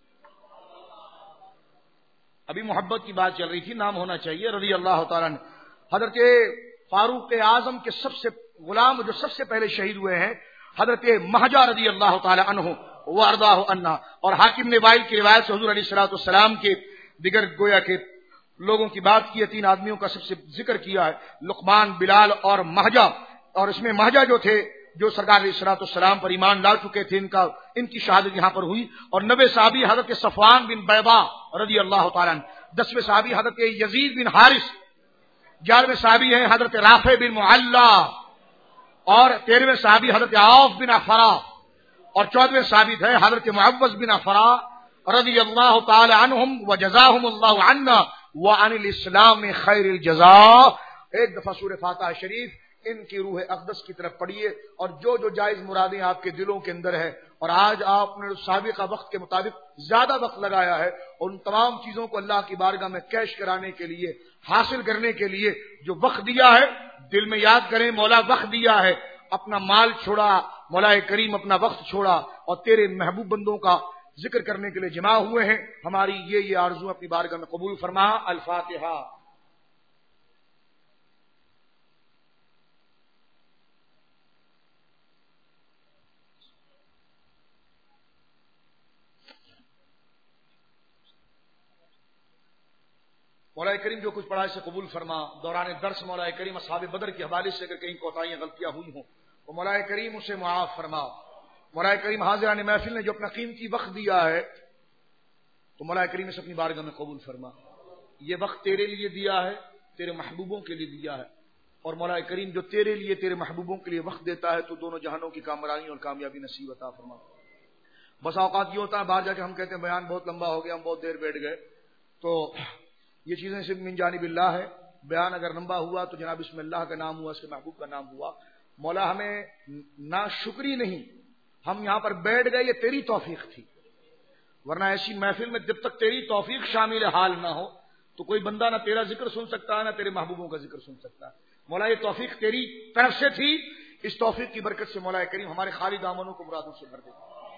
ابھی محبت کی بات چل رہی تھی، نام ہونا چاہیے، رضی اللہ تعالی عنہ۔ حضرت فاروق اعظم کے سب سے غلام جو سب سے پہلے شہید ہوئے ہیں حضرت مہجہ رضی اللہ تعالی عنہ وارضاہ عنہ، اور حاکم نے وائل کی روایت سے حضور علیہ الصلوۃ والسلام کے دیگر گویا کے لوگوں کی بات کی ہے، تین آدمیوں کا سب سے ذکر کیا ہے، لقمان، بلال اور مہجہ، اور اس میں مہجہ جو تھے جو سرکار علیہ الصلوۃ والسلام پر ایمان لا چکے تھے، ان کا ان کی شہادت یہاں پر ہوئی۔ اور نوے صحابی حضرت صفوان بن بیضا رضی اللہ تعالی عنہ، دسویں صحابی حضرت یزید بن حارث، گیارہویں صحابی ہیں حضرت رافع بن معلہ، اور تیرہویں صحابی حضرت عوف بن افرا، اور چودہویں صحابی تھے حضرت معوذ بن افرا رضی اللہ تعالی عنہم وجزاہم اللہ عنا وعن الاسلام خیر الجزاء۔ ایک دفعہ سورہ فاتحہ شریف ان کی روح اقدس کی طرف پڑھیے، اور جو جو جائز مرادیں آپ کے دلوں کے اندر ہے، اور آج آپ نے سابقہ وقت کے مطابق زیادہ وقت لگایا ہے، اور ان تمام چیزوں کو اللہ کی بارگاہ میں کیش کرانے کے لیے، حاصل کرنے کے لیے جو وقت دیا ہے، دل میں یاد کریں مولا وقت دیا ہے، اپنا مال چھوڑا، مولا کریم اپنا وقت چھوڑا اور تیرے محبوب بندوں کا ذکر کرنے کے لیے جمع ہوئے ہیں. ہماری یہ یہ آرزو اپنی بارگاہ میں قبول فرما. الفاتحہ. مولا کریم جو کچھ پڑھا اسے قبول فرما. دوران درس مولا کریم اصحاب بدر کے حوالے سے اگر کہیں کوتاہیاں غلطیاں ہوئی ہوں تو مولا کریم اسے معاف فرما. مولا کریم حاضران محفل نے جو اپنا قیمتی وقت دیا ہے تو مولا کریم اسے اپنی بارگاہ میں قبول فرما. یہ وقت تیرے لیے دیا ہے، تیرے محبوبوں کے لیے دیا ہے، اور مولا کریم جو تیرے لیے تیرے محبوبوں کے لیے وقت دیتا ہے تو دونوں جہانوں کی کامرانی اور کامیابی نصیب عطا فرما. بس اوقات یہ ہوتا ہے باہر جا کے ہم کہتے ہیں بیان بہت لمبا ہو گیا، ہم بہت دیر بیٹھ گئے، تو یہ چیزیں صرف من جانب اللہ ہے. بیان اگر لمبا ہوا تو جناب بسم اللہ کا نام ہوا، اس کے محبوب کا نام ہوا. مولا ہمیں نہ شکری نہیں، ہم یہاں پر بیٹھ گئے یہ تیری توفیق تھی، ورنہ ایسی محفل میں جب تک تیری توفیق شامل حال نہ ہو تو کوئی بندہ نہ تیرا ذکر سن سکتا ہے نہ تیرے محبوبوں کا ذکر سن سکتا ہے. مولا یہ توفیق تیری طرف سے تھی، اس توفیق کی برکت سے مولا کریم ہمارے خالی دامنوں کو مرادوں سے بھر دے.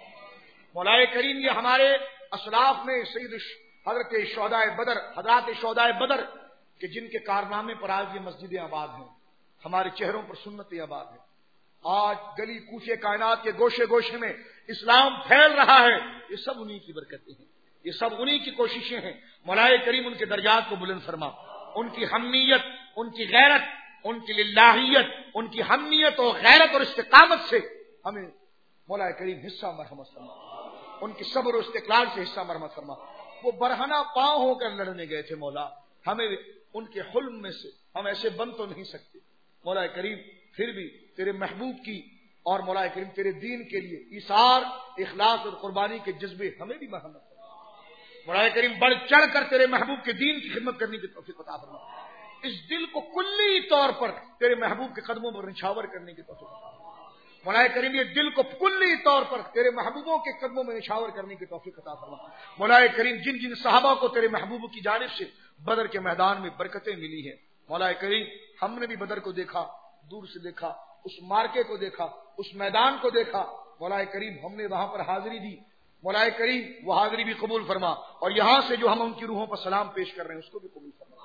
مولا کریم یہ ہمارے اسلاف میں سید حضرت شہدائے بدر، حضرات شہدائے بدر کہ جن کے کارنامے پر آج یہ مسجدیں آباد ہیں، ہمارے چہروں پر سنتیں آباد ہیں، آج گلی کوچے کائنات کے گوشے گوشے میں اسلام پھیل رہا ہے، یہ سب انہی کی برکتیں ہیں، یہ سب انہی کی کوششیں ہیں. مولا کریم ان کے درجات کو بلند فرما. ان کی حمیت، ان کی غیرت، ان کی للہیت، ان کی حمیت اور غیرت اور استقامت سے ہمیں مولا کریم حصہ مرحمت فرما. ان کی صبر و استقلال سے حصہ مرحمت فرما. وہ برہنہ پاؤں ہو کر لڑنے گئے تھے مولا، ہمیں ان کے حلم میں سے ہم ایسے بن تو نہیں سکتے. مولا کریم پھر بھی تیرے محبوب کی اور مولا کریم تیرے دین کے لیے ایثار، اخلاص اور قربانی کے جذبے ہمیں بھی مرحمت فرما. مولا کریم بڑھ چڑھ کر تیرے محبوب کے دین کی خدمت کرنے کی توفیق عطا فرما. اس دل کو کلی طور پر تیرے محبوب کے قدموں پر نچھاور کرنے کی توفیق عطا فرما. مولا کریم یہ دل کو کلی طور پر تیرے محبوبوں کے قدموں میں نچھاور کرنے کی توفیق عطا فرما. مولا کریم جن جن صحابہ کو تیرے محبوبوں کی جانب سے بدر کے میدان میں برکتیں ملی ہیں، مولا کریم ہم نے بھی بدر کو دیکھا، دور سے دیکھا، اس مارکے کو دیکھا، اس میدان کو دیکھا. مولا کریم ہم نے وہاں پر حاضری دی، مولا کریم وہ حاضری بھی قبول فرما، اور یہاں سے جو ہم ان کی روحوں پر سلام پیش کر رہے ہیں اس کو بھی قبول فرما.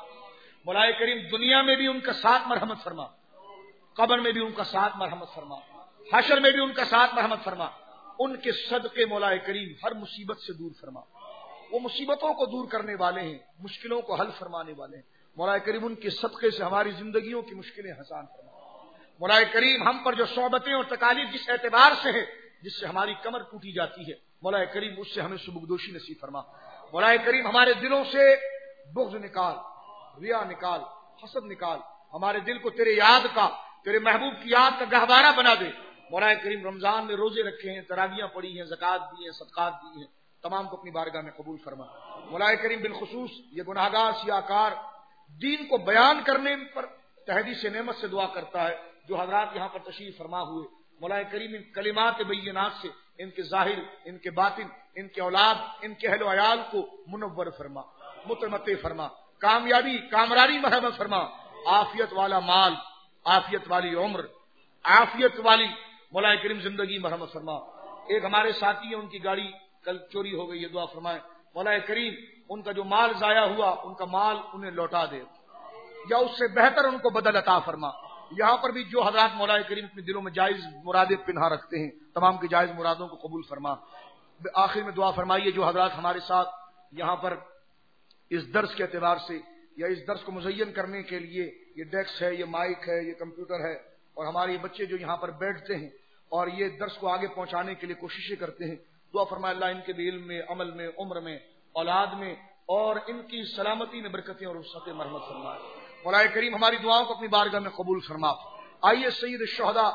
مولا کریم دنیا میں بھی ان کا ساتھ مرحمت فرما، قبر میں بھی ان کا ساتھ مرحمت فرما، حشر میں بھی ان کا ساتھ مرحمت فرما. ان کے صدقے مولا کریم ہر مصیبت سے دور فرما. وہ مصیبتوں کو دور کرنے والے ہیں، مشکلوں کو حل فرمانے والے ہیں. مولا کریم ان کے صدقے سے ہماری زندگیوں کی مشکلیں آسان فرما. مولا کریم ہم پر جو صحبتیں اور تکالیف جس اعتبار سے ہے، جس سے ہماری کمر ٹوٹی جاتی ہے، مولا کریم اس سے ہمیں سبکدوشی نصیب فرما. مولا کریم ہمارے دلوں سے بغض نکال، ریا نکال، حسد نکال. ہمارے دل کو تیرے یاد کا، تیرے محبوب کی یاد کا گہوارہ بنا دے. مولا کریم رمضان میں روزے رکھے ہیں، تراویحیں پڑھی ہیں، زکات دی ہیں، صدقات دی ہیں، تمام کو اپنی بارگاہ میں قبول فرما. مولا کریم بالخصوص یہ گناہگار سیاکار دین کو بیان کرنے پر تحدیث نعمت سے دعا کرتا ہے جو حضرات یہاں پر تشریف فرما ہوئے. مولا کریم ان کلمات بینات سے ان کے ظاہر، ان کے باطن، ان کے اولاد، ان کے اہل و عیال کو منور فرما، متمتع فرما، کامیابی کامرانی مرحمت فرما، عافیت والا مال، عافیت والی عمر، عافیت والی مولا کریم زندگی مرحمت فرما. ایک ہمارے ساتھی ہیں، ان کی گاڑی کل چوری ہو گئی، یہ دعا فرمائے. مولا کریم ان کا جو مال ضائع ہوا ان کا مال انہیں لوٹا دے یا اس سے بہتر ان کو بدل عطا فرما. یہاں پر بھی جو حضرات مولا کریم اپنے دلوں میں جائز مرادیں پنہا رکھتے ہیں تمام کی جائز مرادوں کو قبول فرما. آخر میں دعا فرمائیے جو حضرات ہمارے ساتھ یہاں پر اس درس کے اعتبار سے یا اس درس کو مزین کرنے کے لیے یہ ڈیسک ہے، یہ مائک ہے، یہ کمپیوٹر ہے، اور ہمارے بچے جو یہاں پر بیٹھتے ہیں اور یہ درس کو آگے پہنچانے کے لیے کوششیں کرتے ہیں، دعا فرمائے اللہ ان کے بھی علم میں، عمل میں، عمر میں، اولاد میں اور ان کی سلامتی میں برکتیں اور وسعتیں مرحمت فرمائے. مولا کریم ہماری دعاؤں کو اپنی بارگاہ میں قبول فرما. آئیے سید الشہداء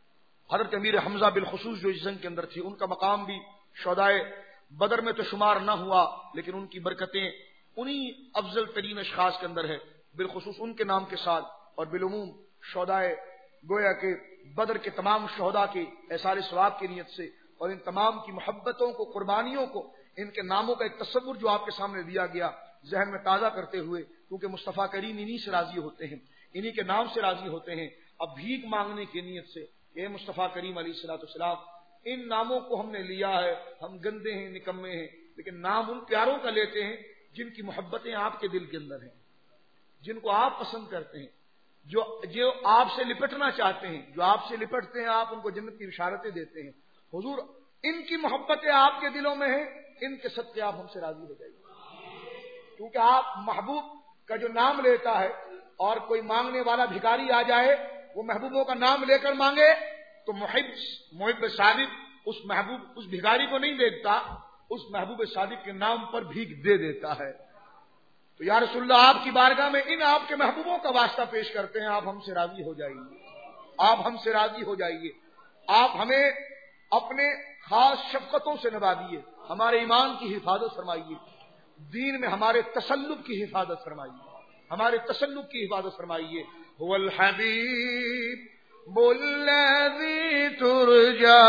حضرت امیر حمزہ بالخصوص جو اس جنگ کے اندر تھی، ان کا مقام بھی شہدائے بدر میں تو شمار نہ ہوا، لیکن ان کی برکتیں انہی افضل ترین اشخاص کے اندر ہے، بالخصوص ان کے نام کے ساتھ، اور بالعموم شہدائے گویا کہ بدر کے تمام شہداء کے احسار ثواب کی نیت سے اور ان تمام کی محبتوں کو، قربانیوں کو، ان کے ناموں کا ایک تصور جو آپ کے سامنے دیا گیا ذہن میں تازہ کرتے ہوئے، کیونکہ مصطفیٰ کریم انہی سے راضی ہوتے ہیں، انہی کے نام سے راضی ہوتے ہیں. اب بھیک مانگنے کی نیت سے اے مصطفیٰ کریم علیہ الصلوۃ والسلام ان ناموں کو ہم نے لیا ہے، ہم گندے ہیں، نکمے ہیں، لیکن نام ان پیاروں کا لیتے ہیں جن کی محبتیں آپ کے دل کے اندر ہیں، جن کو آپ پسند کرتے ہیں، جو جو آپ سے لپٹنا چاہتے ہیں، جو آپ سے لپٹتے ہیں آپ ان کو جنت کی بشارتیں دیتے ہیں۔ حضور ان کی محبتیں آپ کے دلوں میں ہیں، ان کے صدقے آپ ہم سے راضی ہو جائیے، کیونکہ آپ محبوب کا جو نام لیتا ہے اور کوئی مانگنے والا بھکاری آ جائے وہ محبوبوں کا نام لے کر مانگے تو محب محب صادق اس محبوب اس بھکاری کو نہیں دیکھتا، اس محبوب صادق کے نام پر بھیک دے دیتا ہے۔ تو یا رسول اللہ آپ کی بارگاہ میں ان آپ کے محبوبوں کا واسطہ پیش کرتے ہیں، آپ ہم سے راضی ہو جائیے، آپ ہم سے راضی ہو جائیے، آپ ہمیں اپنے خاص شفقتوں سے نوازیے، ہمارے ایمان کی حفاظت فرمائیے، دین میں ہمارے تسلط کی حفاظت فرمائیے، ہمارے تسلط کی حفاظت فرمائیے۔ هو الحبیب الذی ترجا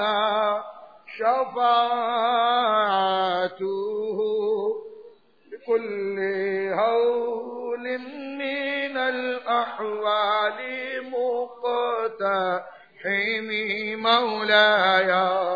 شفاعتہ بكل هول من الأحوال مقتحم مولاي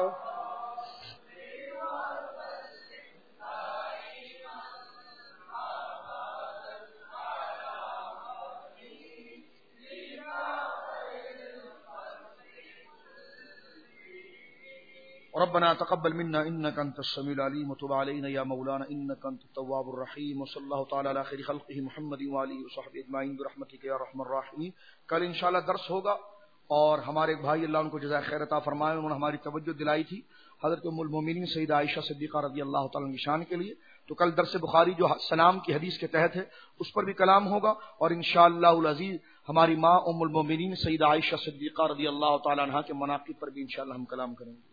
ربنا تقبل منا انك انت السميع العليم وتب علينا يا مولانا انك انت التواب الرحيم وصلى الله تعالى على خير خلقه محمد واله وصحبه اجمعين برحمتك يا ارحم الراحمين۔ کل انشاءاللہ درس ہوگا اور ہمارے ایک بھائی اللہ ان کو جزائے خیر عطا فرمائے، انہوں نے ہماری توجہ دلائی تھی حضرت ام المومنین سیدہ عائشہ صدیقہ رضی اللہ تعالی عنہ کی شان کے لیے، تو کل درس بخاری جو سلام کی حدیث کے تحت ہے اس پر بھی کلام ہوگا، اور انشاءاللہ العزیز ہماری ماں ام المومنین سیدہ عائشہ صدیقہ رضی اللہ تعالی عنہ کے مناقب پر بھی انشاءاللہ ہم کلام کریں گے۔